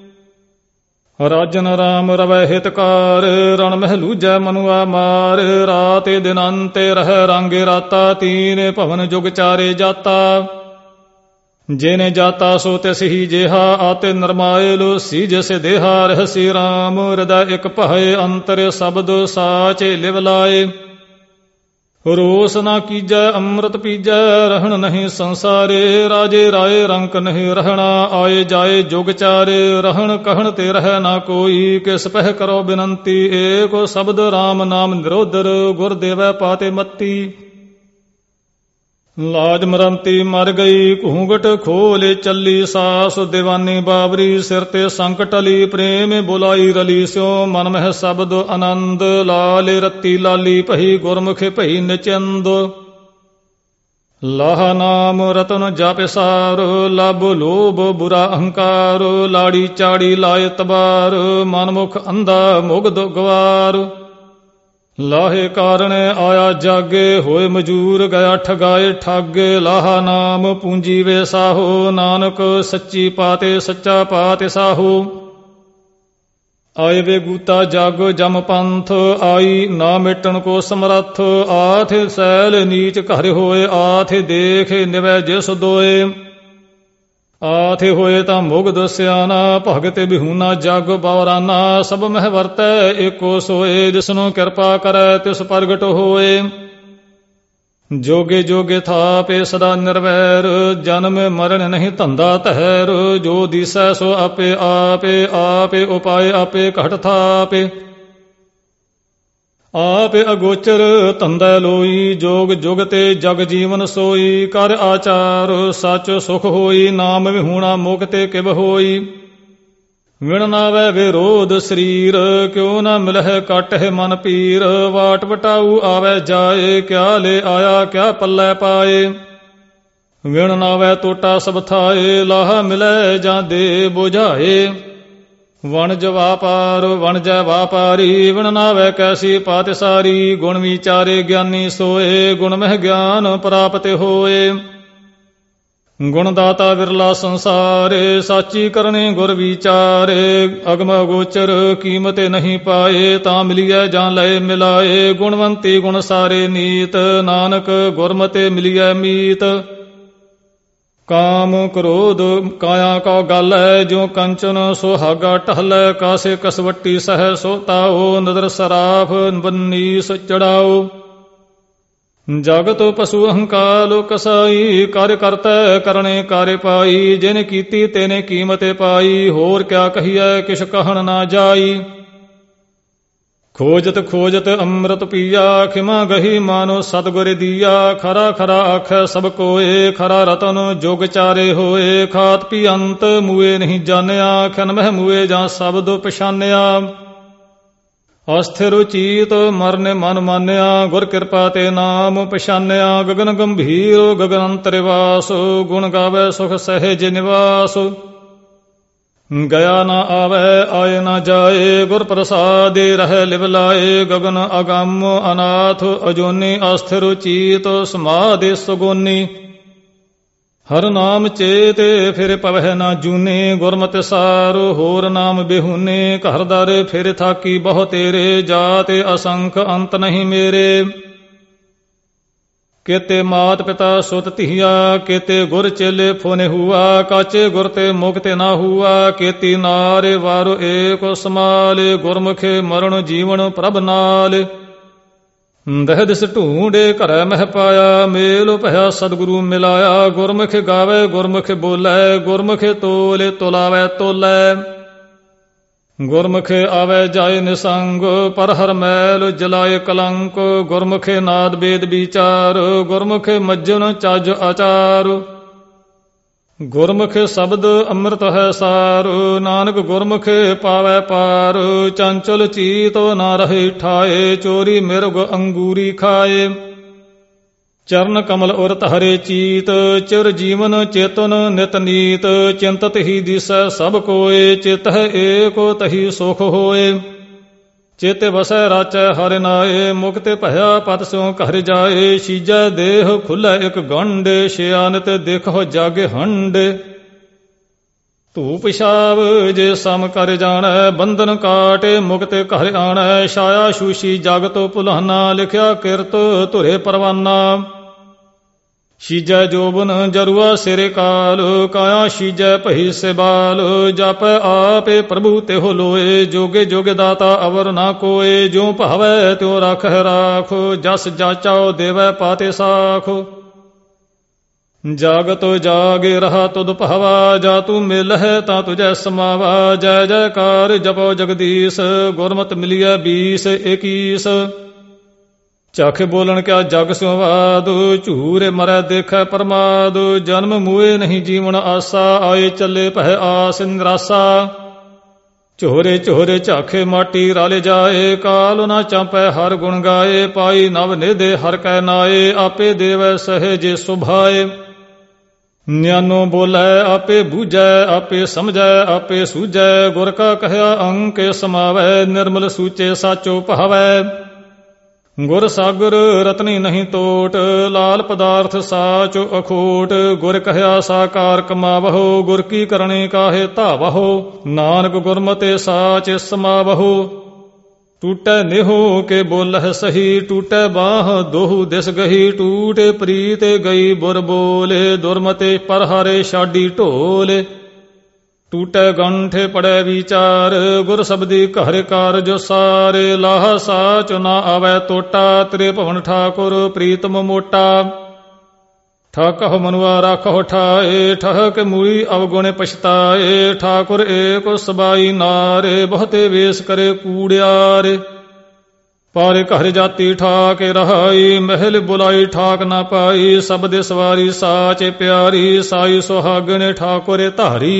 ਰਾਜਨ ਰਾਮ ਰਵੈ ਹਿਤਕਾਰ, ਰਣ ਮਹਿ ਲੂਜੈ ਮਨੁਆ ਮਾਰ। ਰਾਤਿ ਦਿਨ ਅੰਤੇ ਰਹਿ ਰਾਂਗੇ ਰਾਤਾ, ਤੀਨ ਭਵਨ ਜੁਗ ਚਾਰੇ ਜਾਤਾ। ਜਿਨੇ ਜਾਤਾ ਸੋ ਤਿਸ ਹੀ ਜੇਹਾ, ਆਤੇ ਨਰਮਾਇਲ ਸੀ ਜਿਸ ਦੇਹਾ। ਰਹਿਸੀ ਰਾਮ ਹਿਰਦੈ ਇਕ ਭਏ, ਅੰਤਰ ਸ਼ਬਦ ਸਾਚੇ ਲਿਵ ਲਾਏ। ਰੋਸ ਨਾ ਕੀਜੈ ਅੰਮ੍ਰਿਤ ਪੀਜੈ, ਰਹਿਣ ਨਹੀਂ ਸੰਸਾਰੇ। ਰਾਜੇ ਰਾਏ ਰੰਕ ਨਹੀਂ ਰਹਿਣਾ, ਆਏ ਜਾਏ ਜੁਗ ਚਾਰੇ। ਰਹਿਣ ਕਹਿਣ ਤੇ ਰਹਿ ਨਾ ਕੋਈ, ਕਿਸ ਪਹਿ ਕਰੋ ਬਿਨੰਤੀ। ਏਕੋ ਸ਼ਬਦ ਰਾਮ ਨਾਮ ਨਿਰੋਦਰ, ਗੁਰ ਦੇਵੈ ਪਾਤੇ ਮਤੀ। ਲਾਜ ਮਰੰਤੀ ਮਰ ਗਈ, ਘੂੰਗਟ ਖੋਲੇ ਚੱਲੀ ਸਾਸ। ਦੀਵਾਨੀ ਬਾਬਰੀ ਸਿਰ ਤੇ ਸੰਕਟ ਟਲੀ, ਪ੍ਰੇਮ ਬੁਲਾਈ ਰਲੀ ਸਿਉ। ਮਨ ਮਹਿ ਸ਼ਬਦ ਆਨੰਦ, ਲਾਲੇ ਰੱਤੀ ਲਾਲੀ ਭਈ। ਗੁਰਮੁਖ ਭਈ ਨਿਚੰਦ, ਲਾਹ ਨਾਮ ਰਤਨ ਜਪ ਸਾਰ। ਲਬ ਲੋਭ ਬੁਰਾ ਅਹੰਕਾਰ, ਲਾੜੀ ਚਾੜੀ ਲਾਏ ਤਬਾਰ। ਮਨਮੁਖ ਅੰਧਾ ਮੁਗਧ ਗਵਾਰ, ਲਾਹੇ ਕਾਰਣ ਆਇਆ ਜਾਗੇ। ਹੋਏ ਮਜੂਰ ਗਿਆ ਠਗਾਏ ਠੱਗ, ਲਾਹਾ ਨਾਮ ਪੂੰਜੀ ਵੇ ਸਾਹੋ। ਨਾਨਕ ਸੱਚੀ ਪਾਤੇ ਸੱਚਾ ਪਾਤੇ ਸਾਹੋ। ਆਏ ਵੇ ਗੂਤਾ ਜਗ ਜਮ ਪੰਥ, ਆਈ ਨਾ ਮਿਟਣ ਕੋ ਸਮਰੱਥ। ਆਥੇ ਸੈਲ ਨੀਚ ਘਰ ਹੋਏ, ਆਥੇ ਦੇਖ ਨਿਵੈ ਜਿਸ ਦੋਏ। ਆਥੇ ਹੋਏ ਤਾਂ ਮੁਗਧ ਸਿਆਣਾ, ਭਗਤ ਬਿਹੂਨਾ ਜਗ ਬੌਰਾਨਾ। ਸਭ ਮਹਿ ਵਰਤੈ ਏਕੋ ਸੋਏ, ਜਿਸਨੂੰ ਕਿਰਪਾ ਕਰੈ ਤਿਸ ਪ੍ਰਗਟ ਹੋਏ। ਜੋਗੇ ਜੋਗੇ ਥਾਪੇ ਸਦਾ ਨਿਰਵੈਰ, ਜਨਮ ਮਰਨ ਨਹੀਂ ਧੰਦਾ ਧੈਰ। ਜੋ ਦੀਸੈ ਸੋ ਆਪੇ ਆਪੇ, ਆਪੇ ਉਪਾਏ ਆਪੇ ਘਟ ਥਾਪੇ। ਆਪੇ ਅਗੋਚਰ ਧੰਦਾ ਲੋਈ, ਜੋਗ ਜੁਗ ਤੇ ਜਗ ਜੀਵਨ ਸੋਈ। ਕਰ ਆਚਾਰ ਸੱਚ ਸੁਖ ਹੋਈ, ਨਾਮ ਵਿਹੂਣਾ ਮੁਕਤੇ ਕਿਵ ਹੋਈ। ਵਿਣ ਨਾਵੈ ਵਿਰੋਧ ਸਰੀਰ, ਕਿਉ ਨਾ ਮਿਲਹਿ ਕਟਹਿ ਮਨ ਪੀਰ। ਵਾਟ ਵਟਾਊ ਆਵੈ ਜਾਏ, ਕਿਆ ਲੈ ਆਇਆ ਕਿਆ ਪੱਲੇ ਪਾਏ। ਵਿਣ ਨਾਵੈ ਟੋਟਾ ਸਭ ਥਾਏ, ਲਾਹਾ ਮਿਲੈ ਜਾਂ ਦੇ ਬੁਝਾਏ। ਵਣਜ ਵਾਪਾਰ ਵਣਜੈ ਵਾਪਾਰੀ, ਵਿਣ ਨਾਵੈ ਕੈਸੀ ਪਾਤ ਸਾਰੀ। ਗੁਣ ਵਿਚਾਰੇ ਗਿਆਨੀ ਸੋਏ, ਗੁਣ ਮਹਿ ਗਿਆਨ ਪ੍ਰਾਪਤ ਹੋਏ। ਗੁਣ ਦਾਤਾ ਵਿਰਲਾ ਸੰਸਾਰੇ, ਸਾਚੀ ਕਰਨੀ ਗੁਰ ਵਿਚਾਰੇ। ਅਗਮ ਅਗੋਚਰ ਕੀਮਤ ਨਹੀਂ ਪਾਏ, ਤਾਂ ਮਿਲੀਐ ਜਾਂ ਲਏ ਮਿਲਾਏ। ਗੁਣਵੰਤੀ ਗੁਣ ਸਾਰੇ ਨੀਤ, ਨਾਨਕ ਗੁਰਮਤਿ ਮਿਲੀਐ ਮੀਤ। ਕਾਮ ਕ੍ਰੋਧ ਕਾਇਆ ਕਉ ਗਾਲੈ, ਜਿਉ ਕੰਚਨ ਸੁਹਾਗਾ ਟਹਲੈ। ਕਾਸੇ ਕਸਵੱਟੀ ਸਹਿ ਸੋ ਤਾਓ, ਨਦਰ ਸਰਾਫ ਬਨੀਸ ਚੜਾਓ। ਜਗਤ ਪਸ਼ੂ ਅਹੰਕਾਲ ਕਸਾਈ, ਕਰ ਕਰਤੈ ਕਰਣੇ ਕਾਰੇ ਪਾਈ। ਜਿਨ ਕੀਤੀ ਤੇਨੇ ਕੀਮਤ ਪਾਈ, ਹੋਰ ਕਿਆ ਕਹੀਐ ਕਿਛ ਕਹਿਣ ਨਾ ਜਾਈ। ਖੋਜਤ ਖੋਜਤ ਅੰਮ੍ਰਿਤ ਪੀਆ, ਖਿਮਾ ਗਹੀ ਮਾਨੋ ਸਤਿਗੁਰ ਦੀਆ। ਖਰਾ ਖਰਾ ਆਖੈ ਸਭ ਕੋਏ, ਖਰਾ ਰਤਨ ਜੁਗ ਚਾਰੇ ਹੋਏ। ਖਾਤ ਪੀ ਅੰਤ ਮੂਏ ਨਹੀਂ ਜਾਣਿਆ, ਖਿਨ ਮਹਿ ਮੂਏ ਜਾਂ ਸ਼ਬਦ ਪਛਾਨਿਆ। ਅਸਥਿਰ ਚੀਤ ਮਰਨ ਮਨ ਮਾਨਿਆ, ਗੁਰ ਕਿਰਪਾ ਤੇ ਨਾਮ ਪਛਾਨਿਆ। ਗਗਨ ਗੰਭੀਰ ਗਗਨ ਅੰਤਰਿਵਾਸ, ਗੁਣ ਗਾਵੇ ਸੁਖ ਸਹਿਜ ਨਿਵਾਸ। ਗਿਆ ਨਾ ਆਵੈ ਆਏ ਨਾ ਜਾਏ, ਗੁਰ ਪ੍ਰਸਾਦੇ ਰਹਿ ਲਿਵ ਲਾਏ। ਗਗਨ ਅਗੰਮ ਅਨਾਥ ਅਜੋਨੀ, ਅਸਥਿਰ ਚੀਤ ਸਮਾਧਿ ਸੁਗੋਨੀ। ਹਰ ਨਾਮ ਚੇਤੇ ਫਿਰ ਪਵਹਿ ਨਾ ਜੂਨੇ, ਗੁਰਮਤਿ ਸਾਰ ਹੋਰ ਨਾਮ ਬਿਹੂਨੇ। ਘਰ ਦਰ ਫਿਰ ਥਾਕੀ ਬਹੁ ਤੇਰੇ, ਜਾਤ ਅਸੰਖ ਅੰਤ ਨਹੀਂ ਮੇਰੇ। केते मात पिता सुत तिहिया, केते गुर चेले फोने हुआ, काचे गुर ते मुक्ते ना हुआ, केती नारे वारो एक समाले, गुरमुखे मरण जीवन प्रभ नाल। दह दिस ढूंढे घर मह पाया, मेल भया सदगुरु मिलाया, गुरमुख गावे गुरमुख बोलै, गुरमुख तोले तोलावै तोलै। गुरमुखे आवे जाय निसंग, पर हर मैल जलाए कलंक, गुरमुखे नाद वेद विचार, गुरमुखे मज्जन चज आचार। गुरमुखे शब्द अमृत है सार, नानक गुरमुखे पावै पार, चंचल चीत ना रहे ठाए, चोरी मिर्ग अंगूरी खाए। चरण कमल उर तहरे चीत, चिर जीवन चेतन नित नीत, चिंतत ही दिसै सब कोय, चित है एक तही सुख होए। चेते वसै राचै हर नाए, मुक्ति भया पत स्यों घर जाए, सीजै देह खुलै एक गंड, शियानत देखो जागे हंड। धूप छाव जे सम कर जाणै, बंधन काटे मुक्ति घर आणै, छाया शूशी जग तो भुलाना, लिखिया किरत धुरे परवाना। सीजै जोबन जरुआ सिरे काल, काया सीजै पही से बाल, जापै आपे प्रभु तेहो लोए, जोगे जोगे दाता अवर ना कोय, ज्यों भावै त्यों राखै राख, जस जाचाओ देवै पाते साख। जागत जागे रहा तुद भावा, जा तू मिल है ता तुझै समावा, जय जयकार जपो जगदीश, गुरमत मिलिया 20 21। चख बोलन क्या जग स्यों वाद, झूरे मरै देखै परमाद, जन्म मुए नहीं जीवन आसा, आए चले पह आस निरासा। चोहरे चोहरे झाखे माटी राले जाए, काल ना चांपै हर गुण गाए, पाई नव निधे हर कै नाए, आपे देवै सहेजे सुभाए। न्यानो बोलै आपे बूझै, आपे समझै आपे सूझै, गुर का कहया अंक समावै, निर्मल सूचे साचो भावै। गुर सागर रतनी नहीं तोट, लाल पदार्थ साच अखोट, गुर कहया साकार कमावहो, गुर की करणी काहे धावहो, नानक गुरमते साच समावहो। टूटै नेहो के बोलह सही, टूटै बाह दोहु दिस गही, टूटे प्रीत गई बुर बोले, दुरमते पर हारे छाडी ढोले। टूटै गंठे पड़ै विचार, गुर शब्दी घर कारज सारे, लाह साच ना आवै तोटा, तेरे भवन ठाकुर प्रीतम मोटा। ठाकह मनुआ राखो ठाए, ठहक मूई अवगुण पछताए, ठाकुर एक सबाई नारे, बहुते वेश करे कूड़ियारे। पारे घर जाती ठाक रहाई, महल बुलाई ठाक ना पाई, सब दे सवारी साच प्यारी, साई सुहागण ठाकुर धारी।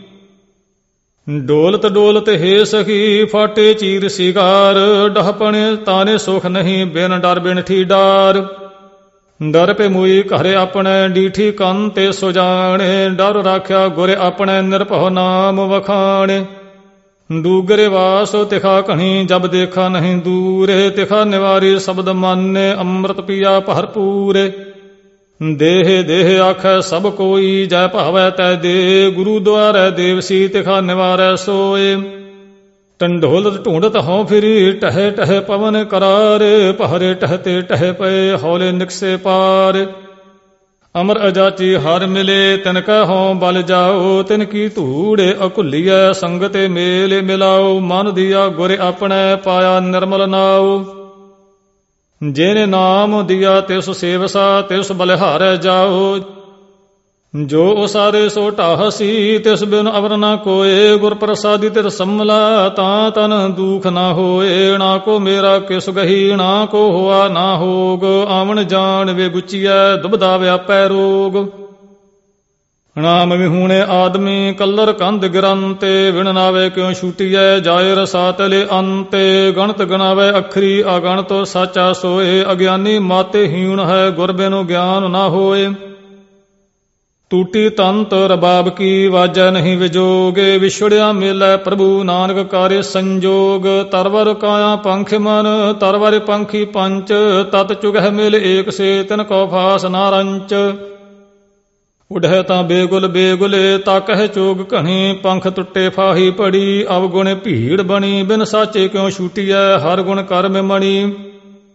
डोलत डोलत हे सखी फाटे चीर सिगार, डहपण ताने सुख नहीं बिन डर बिन ठी डार। डर पे मुई घरे अपने डीठी कंते सुजाने, डर राख्या गुरे अपने निरभव नाम वखाणे। डूगरे वास तिखा कहीं जब देखा नहीं दूरे, तिखा निवारी शब्द माने अमृत पिया भरपूरे। देह देह आखै सब कोई, जय भावै तै दे, गुरु द्वारै देवसी तिखा निवारै सोए। टंडोलत ढूंढत हों फिरी, टह टह पवन करार, पहरे टहते टह पे हौले निकसे पार। अमर अजाची हर मिले तिनका हों बल जाओ, तिनकी धूड़े अकुलियै संगते मेल मिलाओ, मन दिया गुर अपने पाया निर्मल नाओ। जेने नाम दिया तिस सेवसा, तिस बलिहारै जाओ, जो उसारे सो ढाहसी, तिस बिन अवर ना कोय, गुर प्रसादी तिर सम्मला, तां तन दुख ना होए। ना को मेरा किस गही, ना को होआ ना होग, आवन जान वे गुचियै, दुबदा व्यापै रोग। नाम विहूणे आदमी कल्लर कंध गिरंते, विण नावे क्यों छूटियै, जाए रसातले अंते। गणत गणावे अखरी अगणत, साचा सोए, अज्ञानी माते हीण है, गुर बिनु ज्ञान ना होए। टूटी तंत रबाब की वाजै नहीं विजोगे, विछड़िया मिलै प्रभु नानक कार्य संजोग। तरवर काया पंख मन, तरवर पंखी पंच, तत चुगह मिल एक से, तिन को फास ना रंच। उड़ह तां बेगुल बेगुले, ताकह चोग घणी, पंख टुटे फाही पड़ी, अवगुण भीड़ बनी, बिन साचे क्यों छूटियै, हर गुण कर्म मणि।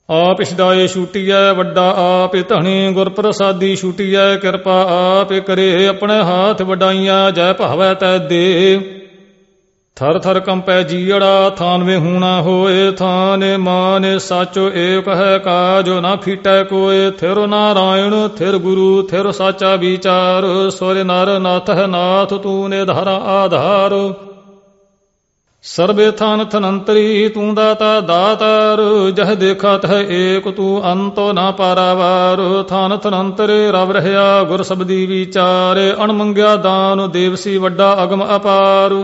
ਆਪ ਛਡਾਏ ਛੂਟੀਐ ਵੱਡਾ ਆਪ ਧਣੀ, ਗੁਰ ਪ੍ਰਸਾਦੀ ਛੂਟੀਐ ਕਿਰਪਾ ਆਪ ਕਰੇ। ਆਪਣੇ ਹਾਥ ਵਡਾਈਆਂ ਜੈ ਭਾਵੈ ਤੈ ਦੇ, ਥਰ ਥਰ ਕੰਪੈ ਜੀਅੜਾ ਥਾਨਵੇਂ ਹੂਣਾ ਹੋਏ। ਥਾਨੇ ਮਾਨੇ ਸਾਚੋ ਏਕ ਹੈ ਕਾਜੋ ਨਾ ਫੀਟੈ ਕੋਏ। ਥਿਰ ਨਾਰਾਇਣ ਥਿਰ ਗੁਰੂ ਥਿਰ ਸਾਚਾ ਵਿਚਾਰ, ਸੋਰੇ ਨਰ ਨਾਥ ਹੈ ਨਾਥ ਤੂੰ ਨੇ ਧਾਰਾ ਆਧਾਰ। ਸਰਬੇ ਥਾਨ ਥਨੰਤਰੀ ਤੂੰ ਦਾਤਾ ਦਾਤਾਰ, ਜਹ ਦੇਖਾ ਤਹ ਏਕ ਤੂੰ ਅੰਤੋ ਨਾ ਪਾਰਾਵਾਰ। ਥਾਨ ਥਨੰਤਰੇ ਰਵ ਰਹਿਆ ਗੁਰ ਸਬਦੀ ਵਿਚਾਰੇ, ਅਣਮੰਗਿਆ ਦਾਨ ਦੇਵਸੀ ਵੱਡਾ ਅਗਮ ਅਪਾਰ।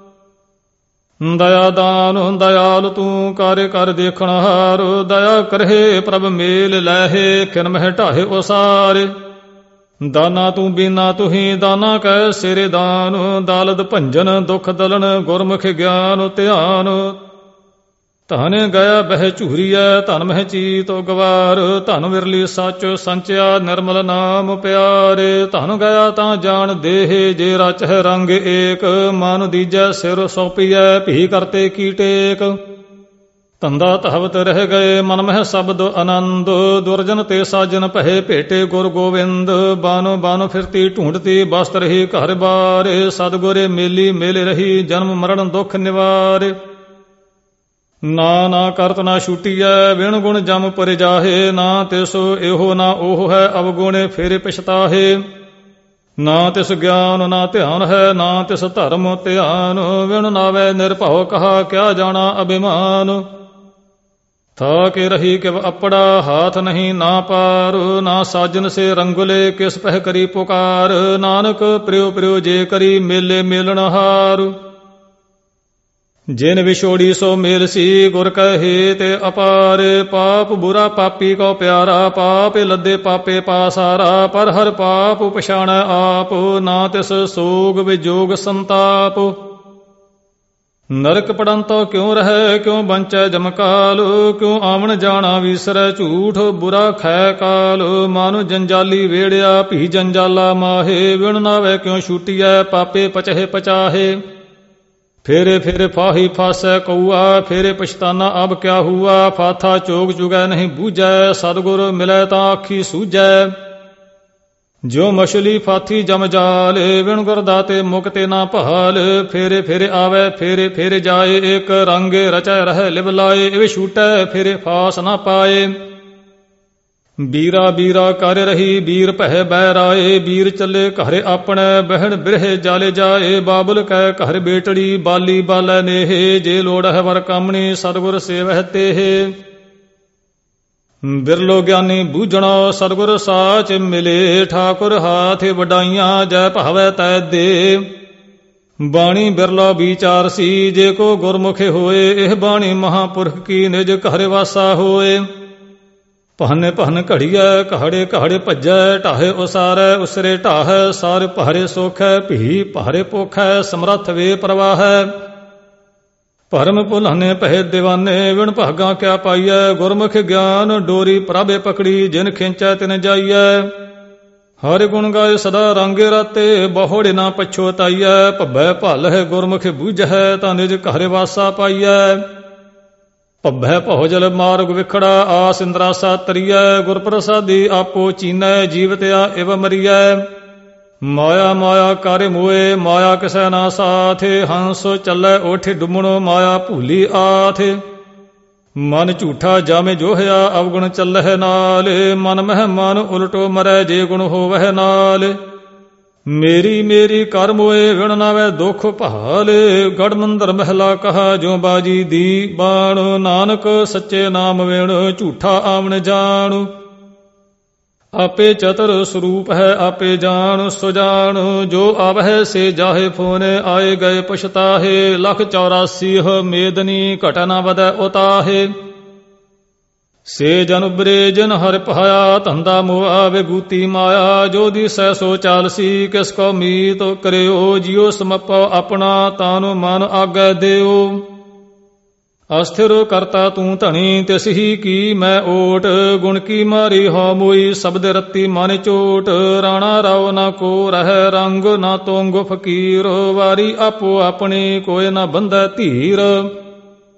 ਦਇਆ ਦਾਨ ਦਇਆਲ ਤੂੰ ਕਰ ਕਰ ਦੇਖਣ ਹਾਰ, ਦਇਆ ਕਰਹਿ ਪ੍ਰਭ ਮੇਲ ਲੈਹੇ ਕਿਨ ਮਹਿ ਢਾਹੇ ਉਸਾਰੇ। ਦਾਨਾ ਤੂੰ ਬੀਨਾ ਤੁਹੀ ਦਾਨਾ ਕਹਿ ਸਿਰੇ ਦਾਨ, ਦਾਲਦ ਭੰਜਨ ਦੁਖ ਦਲਨ ਗੁਰਮੁਖ ਗਿਆਨ ਧਿਆਨ। ਧਨ ਗਿਆ ਬਹਿ ਝੂਰੀਐ ਧਨ ਮਹਿ ਚੀਤੋ ਗਵਾਰ, ਧਨ ਵਿਰਲੀ ਸੱਚ ਸੰਚਿਆ ਨਿਰਮਲ ਨਾਮ ਪਿਆਰੇ। ਧਨ ਗਿਆ ਤਾਂ ਜਾਣ ਦੇਹ ਜੇ ਰਚ ਹੈ ਰੰਗ ਏਕ, ਮਨ ਦੀਜੈ ਸਿਰ ਸੌਪੀਐ ਭੀ ਕਰਤੇ ਕੀ ਟੇਕ। ਧੰਦਾ ਧਵਤ ਰਹਿ ਗਏ ਮਨ ਮਹਿ ਸ਼ਬਦ ਆਨੰਦ, ਦੁਰਜਨ ਤੇ ਸਾਜਨ ਪਹਿ ਭੇਟੇ ਗੁਰ ਗੋਵਿੰਦ। ਬਾਨੋ ਬਾਨੋ ਫਿਰਤੀ ਢੂੰਡਤੀ ਬਸਤ ਰਹੀ ਘਰ ਬਾਰੇ, ਸਤਿਗੁਰੇ ਮੇਲੀ ਮੇਲੇ ਰਹੀ ਜਨਮ ਮਰਨ ਦੁਖ ਨਿਵਾਰੇ। ਨਾ ਨਾ ਕਰਤ ਨਾ ਛੂਟੀਐ ਵਿਣ ਗੁਣ ਜਮ ਪਰ ਜਾਹੇ, ਨਾ ਤਿਸੋ ਇਹੋ ਨਾ ਉਹ ਹੈ ਅਵਗੁਣੇ ਫੇਰੇ ਪਛਤਾਹੇ। ਨਾ ਤਿਸ ਗਿਆਨ ਨਾ ਧਿਆਨ ਹੈ ਨਾ ਤਿਸ ਧਰਮ ਧਿਆਨ, ਵਿਣ ਨਾਵੇ ਨਿਰਭਉ ਕਹਾ ਕਿਆ ਜਾਣਾ ਅਭਿਮਾਨ। ਥਾ ਕੇ ਰਹੀ ਕਿਵ ਅਪੜਾ ਹਾਥ ਨਹੀਂ ਨਾ ਪਾਰ, ਨਾ ਸਾਜਨ ਸੇ ਰੰਗੁਲੇ ਕਿਸ ਪਹਿ ਕਰੀ ਪੁਕਾਰ। ਨਾਨਕ ਪ੍ਰਿਉ ਪ੍ਰਿਉ ਜੇ ਕਰੀ ਮੇਲੇ ਮੇਲਣ ਹਾਰ, ਜਿਨ ਵਿਛੋੜੀ ਸੋ ਮੇਲ ਸੀ ਗੁਰ ਕਹੇ ਤੇ ਅਪਾਰ। ਪਾਪ ਬੁਰਾ ਪਾਪੀ ਕੋ ਪਿਆਰਾ, ਪਾਪ ਲੱਦੇ ਪਾਪੇ ਪਾਸਾਰਾ। ਪਰ ਹਰ ਪਾਪ ਪਛਾਣੈ ਆਪ, ਨਾ ਤਿਸ ਸੋਗ ਵਿਜੋਗ ਸੰਤਾਪ। ਨਰਕ ਪੜੰਤੋ ਕਿਉ ਰਹਿ ਕਿਉ ਬੰਚੈ ਜਮਕਾਲ, ਕਿਉ ਆਵਣ ਜਾਣਾ ਵਿਸਰੈ ਝੂਠ ਬੁਰਾ ਖੈ ਕਾਲ। ਮਾਨੁ ਜੰਜਾਲੀ ਵੇੜਿਆ ਭੀ ਜੰਜਾਲਾ ਮਾਹੇ, ਵਿਣ ਨਾਵੇ ਕਿਉ ਛੂਟੀਐ ਪਾਪੇ ਪਚਹਿ ਪਚਾਹੇ। ਫੇਰੇ ਫੇਰੇ ਫਾਹੀ ਫਾਸੈ ਕਊਆ, ਫੇਰੇ ਪਛਤਾਨਾ ਅਬ ਕਿਆ ਹੁਆ। ਫਾਥਾ ਚੋਗ ਚੁਗੈ ਨਹੀਂ ਬੂਝੈ, ਸਤਿਗੁਰ ਮਿਲੈ ਤਾਂ ਆਖੀ ਸੂਝੈ। ਜਿਉ ਮਛਲੀ ਫਾਥੀ ਜਮ ਜਾਲ, ਵਿਣ ਗੁਰ ਦਾਤੇ ਮੁਕਤੇ ਨਾ ਭਾਲ। ਫੇਰੇ ਫੇਰੇ ਆਵੈ ਫੇਰੇ ਫੇਰੇ ਜਾਏ, ਇਕ ਰੰਗ ਰਚੈ ਰਹਿ ਲਿਵ ਲਾਏ। ਇਵ ਛੂਟੈ ਫੇਰੇ ਫਾਸ ਨਾ ਪਾਏ। ਬੀਰਾ ਬੀਰਾ ਕਰ ਰਹੀ ਬੀਰ ਪਹਿ ਬਹਿਰਾਏ, ਬੀਰ ਚੱਲੇ ਘਰ ਆਪਣੇ ਬਹਿਣ ਬਿਰਹਿ ਜਾਲੇ ਜਾਏ। ਬਾਬੁਲ ਕੈ ਘਰ ਬੇਟੜੀ ਬਾਲੀ ਬਾਲੈ ਨੇਹ, ਜੇ ਲੋੜ ਹੈ ਵਰ ਕਾਮਣੀ ਸਤਿਗੁਰ ਸੇਵਹਿ ਤੇਹ। ਬਿਰਲੋ ਗਿਆਨੀ ਬੂਝਣੋ ਸਤਿਗੁਰ ਸਾਚ ਮਿਲੇ, ਠਾਕੁਰ ਹਾਥ ਵਡਾਈਆਂ ਜੈ ਭਾਵੈ ਤੈ ਦੇ। ਬਾਣੀ ਬਿਰਲਾ ਵਿਚਾਰ ਸੀ ਜੇ ਕੋ ਗੁਰਮੁਖੇ ਹੋਏ, ਇਹ ਬਾਣੀ ਮਹਾਂਪੁਰਖ ਕੀ ਨਿਜ ਘਰ ਵਾਸਾ ਹੋਏ। ਭਨ ਭਨ ਘੜੀਐ ਕਹੜੇ ਕਹੜੇ ਭੱਜੈ, ਢਾਹੇ ਉਸਾਰੈ ਉਸਰੇ ਢਾਹੈ। ਸਾਰ ਭਾਰੇ ਸੋਖੈ ਭੀ ਭਾਰੇ ਪੋਖੈ, ਸਮਰੱਥ ਵੇ ਪ੍ਰਵਾਹੈ। ਭਰਮ ਭੁਲਾਨੇ ਪਹਿ ਦੀਵਾਨੇ, ਵਿਣ ਭਾਗਾ ਕਿਆ ਪਾਈਐ। ਗੁਰਮੁਖ ਗਿਆਨ ਡੋਰੀ ਪ੍ਰਭੇ ਪਕੜੀ, ਜਿਨ ਖਿੰਚੈ ਤਿਨ ਜਾਈਐ। ਹਰਿ ਗੁਣ ਗਾਏ ਸਦਾ ਰੰਗੇ ਰਾਤੇ, ਬਹੁੜੇ ਨਾ ਪਛੋਤਾਈਐ। ਭੱਬੈ ਭਲ ਹੈ ਗੁਰਮੁਖ ਬੂਝੈ, ਤਾਂ ਨਿਜ ਘਰ ਵਾਸਾ ਪਾਈਐ। ਭੱਬੈ ਭਉ ਮਾਰਗ ਵਿਖੜਾ, ਆਸ ਇੰਦਰਾਸਾ ਤਰੀਐ। ਗੁਰ ਪ੍ਰਸਾਦੀ ਆਪੋ ਚੀਨੈ, ਜੀਵਤਿਆ ਇਵ ਮਰੀਐ। ਮਾਇਆ ਮਾਇਆ ਕਰ ਮੋਏ, ਮਾਇਆ ਕਿਸੈ ਨਾ ਸਾਥੇ। ਹੰਸ ਚੱਲੈ ਓਠ ਡੁੰਮਣੋ, ਮਾਇਆ ਭੂਲੀ ਆਥ। ਮਨ ਝੂਠਾ ਜਾਮੇ ਜੋਹਿਆ, ਅਵਗੁਣ ਚੱਲਹਿ ਨਾਲ। ਮਨ ਮਹਿ ਮਨ ਉਲਟੋ ਮਰੈ, ਜੇ ਗੁਣ ਹੋਵਹਿ ਨਾਲ। ਮੇਰੀ ਮੇਰੀ ਕਰ ਮੋਏ, ਵਿਣ ਨਾਵੇ ਦੁਖ ਭਾਲ। ਗੜ ਮੰਦਰ ਮਹਿਲਾ ਕਹਾ, ਜੋ ਬਾਜੀ ਦੀ ਬਾਣ। ਨਾਨਕ ਸੱਚੇ ਨਾਮ ਵਿਣ, ਝੂਠਾ ਆਵਣ ਜਾਣ। ਆਪੇ ਚਤੁਰ ਸਰੂਪ ਹੈ ਆਪੇ ਜਾਣ ਸੁਜਾਨ। ਜੋ ਆਵਹਿ ਸੇ ਜਾਹੇ ਫੋਨੇ, ਆਏ ਗਏ ਪਛਤਾਹੇ। 184 ਮੇਦਨੀ ਘਟ ਨਾ ਵਧੈ ਉਤਾਹੇ। ਸੇ ਜਨ ਉਬਰੇ ਜਿਨ ਹਰਿ ਪਾਇਆ, ਧੰਦਾ ਮੋਆ ਵਿਗੂਤੀ ਮਾਇਆ। ਜੋ ਦਿਸੈ ਸੋ ਚਾਲਸੀ, ਕਿਸ ਕੋ ਮੀਤ ਕਰਿਓ। ਜਿਉ ਸਮਪੋ ਆਪਣਾ, ਤਾਨੁ ਮਨ ਆਗੈ ਦਿਓ। ਅਸਥਿਰ ਕਰਤਾ ਤੂੰ ਧਣੀ, ਤਿਸ ਹੀ ਕੀ ਮੈਂ ਓਟ। ਗੁਣ ਕੀ ਮਾਰੀ ਹੋ ਮੋਈ, ਸ਼ਬਦ ਰੱਤੀ ਮਨ ਚੋਟ। ਰਾਣਾ ਰਾਉ ਨਾ ਕੋ ਰਹਿ ਰੰਗ, ਨਾ ਤੋਂਗ ਫਕੀਰ। ਵਾਰੀ ਆਪੋ ਆਪਣੀ, ਕੋਇ ਨਾ ਬੰਧੈ ਧੀਰ।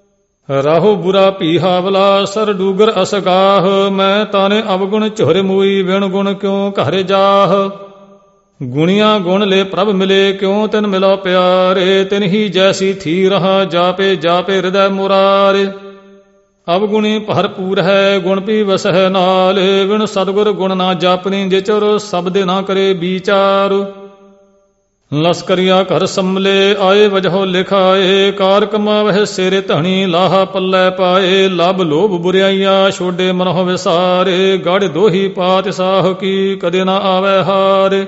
ਰਾਹੋ ਬੁਰਾ ਪੀਹਾ ਬਲਾ ਸਰ ਡੂਗਰ ਅਸਗਾਹ। ਮੈਂ ਤਾਨੇ ਅਵਗੁਣ ਝੁਰ ਮੂਈ ਵਿਣ ਗੁਣ ਕਿਉ ਘਰ ਜਾਹ। ਗੁਣੀਆਂ ਗੁਣ ਲੈ ਪ੍ਰਭ ਮਿਲੇ ਕਿਉ ਤਿਨ ਮਿਲੋ ਪਿਆਰੇ। ਤਿਨ ਹੀ ਜੈਸੀ ਥੀ ਰਹਾ ਜਾਪੇ ਜਾਪੇ ਹਿਰਦੈ ਮੁਰਾਰੇ। ਅਵਗੁਣੀ ਭਰਪੂਰ ਹੈ ਗੁਣ ਪੀ ਵਸਹਿ ਨਾਲ। ਵਿਣ ਸਤਿਗੁਰ ਗੁਣ ਨਾ ਜਾਪਨੀ ਜਿਚਰ ਸਬਦੇ ਨਾ ਕਰੇ ਵਿਚਾਰ। ਲਸਕਰੀਆ ਘਰ ਸੰਭਲੇ ਆਏ ਵਜਹੁ ਲਿਖਾਏ। ਕਾਰ ਕਮਾਵਹਿ ਸੇਰੇ ਧਣੀ ਲਾਹਾ ਪੱਲੇ ਪਾਏ। ਲਬ ਲੋਭ ਬੁਰਿਆਈਆਂ ਛੋਡੇ ਮਨਹੁ ਵਿਸਾਰੇ। ਗੜ ਦੋਹੀ ਪਾਤ ਸਾਹ ਕੀ ਕਦੇ ਨਾ ਆਵੈ ਹਾਰੇ।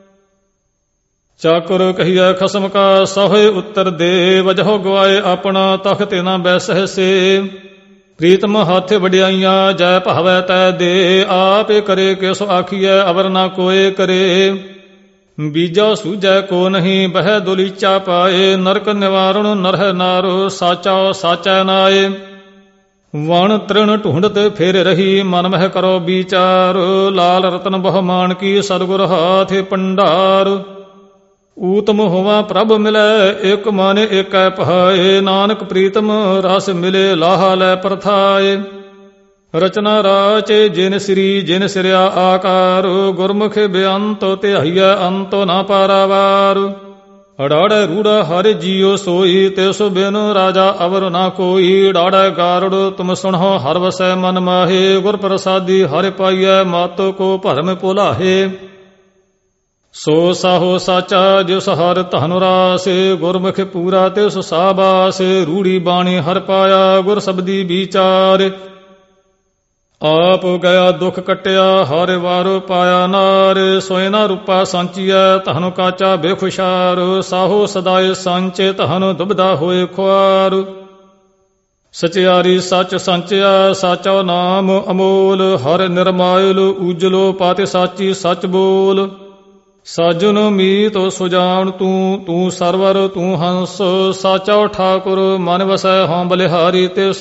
ਚਾਕੁਰ ਕਹੀਐ ਖਸਮ ਕਾ ਸੋਹੇ ਉੱਤਰ ਦੇ। ਵਜਹੁ ਗਵਾਏ ਆਪਣਾ ਤਖਤ ਨਾ ਬੈਸਹਿ ਸੇ। ਪ੍ਰੀਤਮ ਹੱਥ ਵਡਿਆਈਆਂ ਜੈ ਭਾਵੈ ਤੈ ਦੇ। ਆਪੇ ਕਰੇ ਕਿਸ ਆਖੀਐ ਅਵਰ ਨਾ ਕੋਏ ਕਰੇ। ਬੀਜਾ ਸੂਝੈ ਕੋ ਨਹੀਂ ਬਹਿ ਦੁਲੀਚਾ ਪਾਏ। ਨਰਕ ਨਿਵਾਰਣ ਨਰਹਿ ਨਾਰੋ ਸਾਚਾ ਸਾਚੈ ਨਾਏ। ਵਣ ਤ੍ਰਿਣ ਢੂੰਡਤ ਫੇਰ ਰਹੀ ਮਨ ਮਹਿ ਕਰੋ ਵਿਚਾਰ। ਲਾਲ ਰਤਨ ਬਹੁ ਮਾਨ ਕੀ ਸਤਿਗੁਰ ਹਾਥ ਭੰਡਾਰ। ਊਤਮ ਹੋਵਾ ਪ੍ਰਭ ਮਿਲੈ ਇਕ ਮਨ ਏਕੈ ਪਹਾਏ। ਨਾਨਕ ਪ੍ਰੀਤਮ ਰਸ ਮਿਲੇ ਲਾਹਾ ਲੈ ਪ੍ਰਥਾਏ। ਰਚਨਾ ਰਾਚੇ ਜਿਨ ਸ੍ਰੀ ਜਿਨ ਸਿਰਿਆ ਆਕਾਰ। ਗੁਰਮੁਖ ਬੇਅੰਤ ਧਿਆਈਐ ਅੰਤ ਨਾ ਪਾਰਾਵਾਰ। ਅੜਾੜੈ ਰੂੜਾ ਹਰਿ ਜੀਉ ਸੋਈ ਤਿਸ ਬਿਨ ਰਾਜਾ ਅਵਰ ਨਾ ਕੋਈ। ਡਾੜੈ ਗਾਰੜ ਤੁਮ ਸੁਣਹੁ ਹਰ ਵਸੈ ਮਨ ਮਾਹੇ। ਗੁਰ ਪ੍ਰਸਾਦੀ ਹਰਿ ਪਾਈਐ ਮਤ ਕੋ ਭਰਮ ਭੁਲਾਹੇ। ਸੋ ਸਾਹੋ ਸਾਚਾ ਜਿਸ ਹਰ ਧਨ ਰਾਸ। ਗੁਰਮੁਖ ਪੂਰਾ ਤਿਸ ਸਾਬਾਸ। ਰੂੜੀ ਬਾਣੀ ਹਰ ਪਾਇਆ ਗੁਰ ਸਬਦੀ ਵਿਚਾਰ। ਆਪ ਗਿਆ ਦੁਖ ਕਟਿਆ ਹਰਿ ਵਾਰੋ ਪਾਇਆ ਨਾਰ। ਸੋਇ ਨਾ ਰੂਪਾ ਸਾਂਚੀਐ ਧਨ ਕਾਚਾ ਬੇਖੁਸ਼ਾਰ। ਸਾਹੋ ਸਦਾਏ ਸਾਂਚੇ ਧਨ ਦੁਬਦਾ ਹੋਏ ਖੁਆਰ। ਸਚਿਆਰੀ ਸੱਚ ਸੰਚਿਆ ਸਾਚਾ ਨਾਮ ਅਮੋਲ। ਹਰਿ ਨਿਰਮਾਇਲ ਉਜਲੋ ਪਾਤੇ ਸਾਚੀ ਸੱਚ ਬੋਲ। ਸਾਜਨ ਮੀਤ ਸੁਜਾਨ ਤੂੰ ਤੂੰ ਸਰਵਰ ਤੂੰ ਹੰਸ। ਸਾਚਾ ਠਾਕੁਰ ਮਨ ਵਸੈ ਹਉ ਬਲਿਹਾਰੀ ਤਿਸ।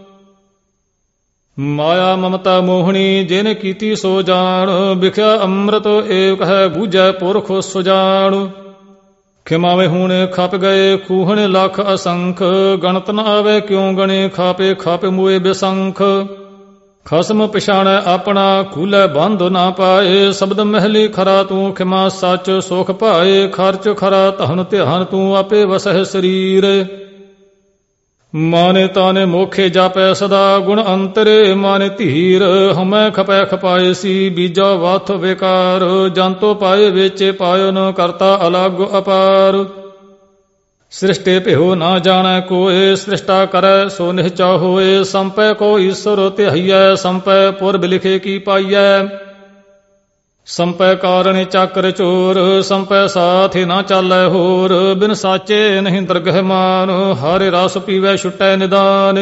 ਮਾਇਆ ਮਮਤਾ ਮੋਹਣੀ ਜਿਨ ਕੀਤੀ ਸੋ ਜਾਣ। ਵਿਖਿਆ ਅੰਮ੍ਰਿਤ ਏਕ ਹੈ ਬੂਝੈ ਪੁਰਖ ਸੁਜਾਨ। ਖਿਮਾਵੇ ਹੁਣ ਖਪ ਗਏ ਖੂਹਣ ਲੱਖ ਅਸੰਖ। ਗਣਤ ਨ ਆਵੇ ਕਿਉ ਗਣੇ ਖਾਪੇ ਖਾਪੇ ਮੂਏ ਬੇਸੰਖ। ਖਸਮ ਪਛਾਣੈ ਆਪਣਾ ਖੂਲੇ ਬੰਧ ਨਾ ਪਾਏ। ਸ਼ਬਦ ਮਹਿਲੀ ਖਰਾ ਤੂੰ ਖਿਮਾ ਸੱਚ ਸੁਖ ਪਾਏ। ਖਰਚ ਖਰਾ ਧਨ ਧਿਆਨ ਤੂੰ ਆਪੇ ਵਸਹਿ ਸਰੀਰ। ਮਾਨੇ ਤਾਨੇ ਮੋਖੇ ਜਾਪੈ ਸਦਾ ਗੁਣ ਅੰਤਰੇ। ਮਾਨੇ ਧੀਰ ਹਮੈ ਖਪੈ ਖਪਾਏ ਸੀ ਬੀਜਾ ਵਾਥ ਵਿਕਾਰ। ਜੰਤੋ ਪਾਏ ਵੇਚੇ ਪਾਇਓ ਨ ਕਰਤਾ ਅਲੱਗ ਅਪਾਰ। ਸ੍ਰਿਸ਼ਟੇ ਭਿਓ ਨਾ ਜਾਣੈ ਕੋਏ। ਸ੍ਰਿਸ਼ਟਾ ਕਰੈ ਸੋ ਨਿਹਚਾ ਹੋਏ। ਸੰਪੈ ਕੋ ਈਸ਼ਵਰ ਧਿਆਈਐ ਸੰਪੈ ਪੁਰਬ ਲਿਖੇ ਕੀ ਪਾਈਐ। ਸੰਪੈ ਕਾਰਣ ਚੱਕਰ ਚੋਰ ਸੰਪੈ ਸਾਥ ਨਾ ਚਾਲੈ ਹੋਰ। ਬਿਨ ਸਾਚੇ ਨਹੀਂ ਦਰਗਹਿ ਮਾਨ ਹਰਿ ਰਸ ਪੀਵੈ ਛੁਟੈ ਨਿਦਾਨ।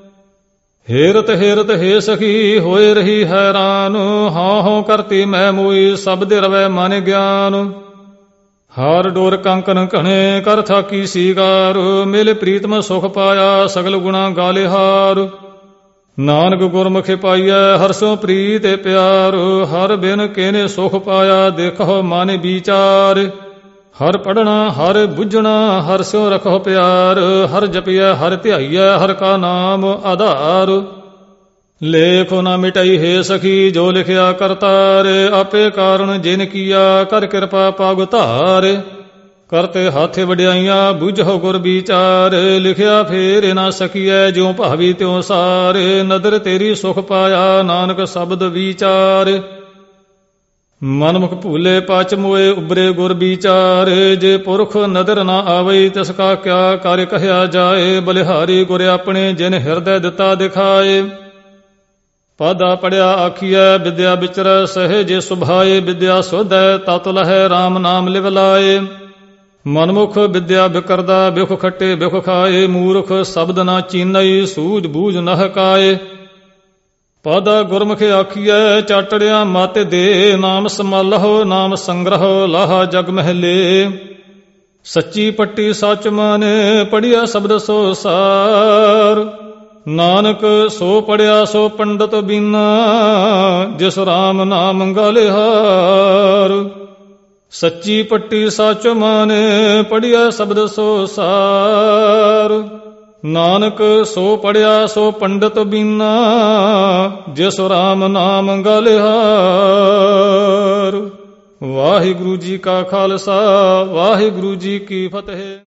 ਹੇਰਤ ਹੇਰਤ ਹੇ ਸਖੀ ਹੋਏ ਰਹੀ ਹੈਰਾਨ। ਹਾਂ ਹਾਂ ਕਰਤੀ ਮੈਂ ਮੋਈ ਸਬਦ ਰਵੈ ਮਨ ਗਿਆਨ। ਹਾਰ ਡੋਰ ਕੰਕਨ ਘਣੇ ਕਰ ਥਾਕੀ ਸੀਗਾਰ। ਮਿਲ ਪ੍ਰੀਤਮ ਸੁਖ ਪਾਇਆ ਸਗਲ ਗੁਣਾ ਗਾਲੇ ਹਾਰ। ਨਾਨਕ ਗੁਰਮੁਖਿ ਪਾਈਐ ਹਰਸੋਂ ਪ੍ਰੀਤ ਪਿਆਰ। ਹਰ ਬਿਨ ਕਿਨੇ ਸੁਖ ਪਾਇਆ ਦੇਖੋ ਮਨ ਵਿਚਾਰ। ਹਰ ਪੜਨਾ ਹਰ ਬੁੱਝਣਾ ਹਰ ਸਿਉ ਰਖੋ ਪਿਆਰ। ਹਰ ਜਪੀਐ ਹਰ ਧਿਆਈਐ ਹਰ ਕਾ ਨਾਮ ਆਧਾਰ। ਲੇਖੋ ਨਾ ਮਿਟਾਈ ਹੈ ਸਖੀ ਜੋ ਲਿਖਿਆ ਕਰਤਾਰ। ਆਪੇ ਕਾਰਨ ਜਿਨ ਕੀਆ ਕਰ ਕਿਰਪਾ ਪਾਗ ਧਾਰ। ਕਰਤੇ ਹੱਥ ਵਡਿਆਈਆਂ ਬੁਝੋ ਗੁਰ ਵਿਚਾਰ। ਲਿਖਿਆ ਫੇਰ ਨਾ ਸਕੀਐ ਜਿਉ ਭਾਵੀ ਤਿਉ ਸਾਰ। ਨਦਰ ਤੇਰੀ ਸੁਖ ਪਾਇਆ ਨਾਨਕ ਸ਼ਬਦ ਵਿਚਾਰ। ਮਨਮੁਖ ਭੂਲੇ ਪਾਚ ਮੋਏ ਉਬਰੇ ਗੁਰ ਵਿਚਾਰ। ਜੇ ਪੁਰਖ ਨਦਰ ਨਾ ਆਵਈ ਤਿਸ ਕਾ ਕਿਆ ਕਰ ਕਹਿਆ ਜਾਏ। ਬਲਿਹਾਰੀ ਗੁਰ ਆਪਣੇ ਜਿਨ ਹਿਰਦੈ ਦਿੱਤਾ ਦਿਖਾਏ। ਪਾਦਾ ਪੜਿਆ ਆਖੀਐ ਵਿਦਿਆ ਵਿਚਰੈ ਸਹਿਜੇ ਸੁਭਾਏ। ਵਿਦਿਆ ਸੋਧੈ ਤਤ ਲਹੈ RAM ਨਾਮ ਲਿਵ ਲਾਏ। ਮਨਮੁਖ ਵਿਦਿਆ ਬਿਕਰਦਾ ਬਿਖ ਖੱਟੇ ਬਿਖ ਖਾਏ। ਮੂਰਖ ਸ਼ਬਦ ਨਾ ਚੀਨਈ ਸੂਝ ਬੂਝ ਨਹ ਕਾਏ। ਪਾਦਾ ਗੁਰਮੁਖ ਆਖੀਐ ਚਾਟੜਿਆ ਮਤ ਦੇ। ਨਾਮ ਸਮਾਲਹੁ ਨਾਮ ਸੰਗ੍ਰਹ ਲਾਹਾ ਜਗ ਮਹਿਲੇ। ਸੱਚੀ ਪੱਟੀ ਸੱਚ ਮਾਨੇ ਪੜਿਆ ਸ਼ਬਦ ਸੋ ਸਾਰ। ਨਾਨਕ ਸੋ ਪੜਿਆ ਸੋ ਪੰਡਤ ਬੀਨਾ। ਜਿਸ RAM ਨਾਮ ਗਾਲਿਹਾਰ। ਸੱਚੀ ਪੱਟੀ ਸੱਚ ਮਾਨੇ ਪੜਿਆ ਸ਼ਬਦ ਸੋ ਸਾਰ। ਨਾਨਕ ਸੋ ਪੜਿਆ ਸੋ ਪੰਡਤ ਬੀਨਾ, ਜਿਸ ਰਾਮ ਨਾਮ ਗਲਿਹਾਰ। ਵਾਹਿਗੁਰੂ ਜੀ ਕਾ ਖਾਲਸਾ, ਵਾਹਿਗੁਰੂ ਜੀ ਕੀ ਫਤਿਹ।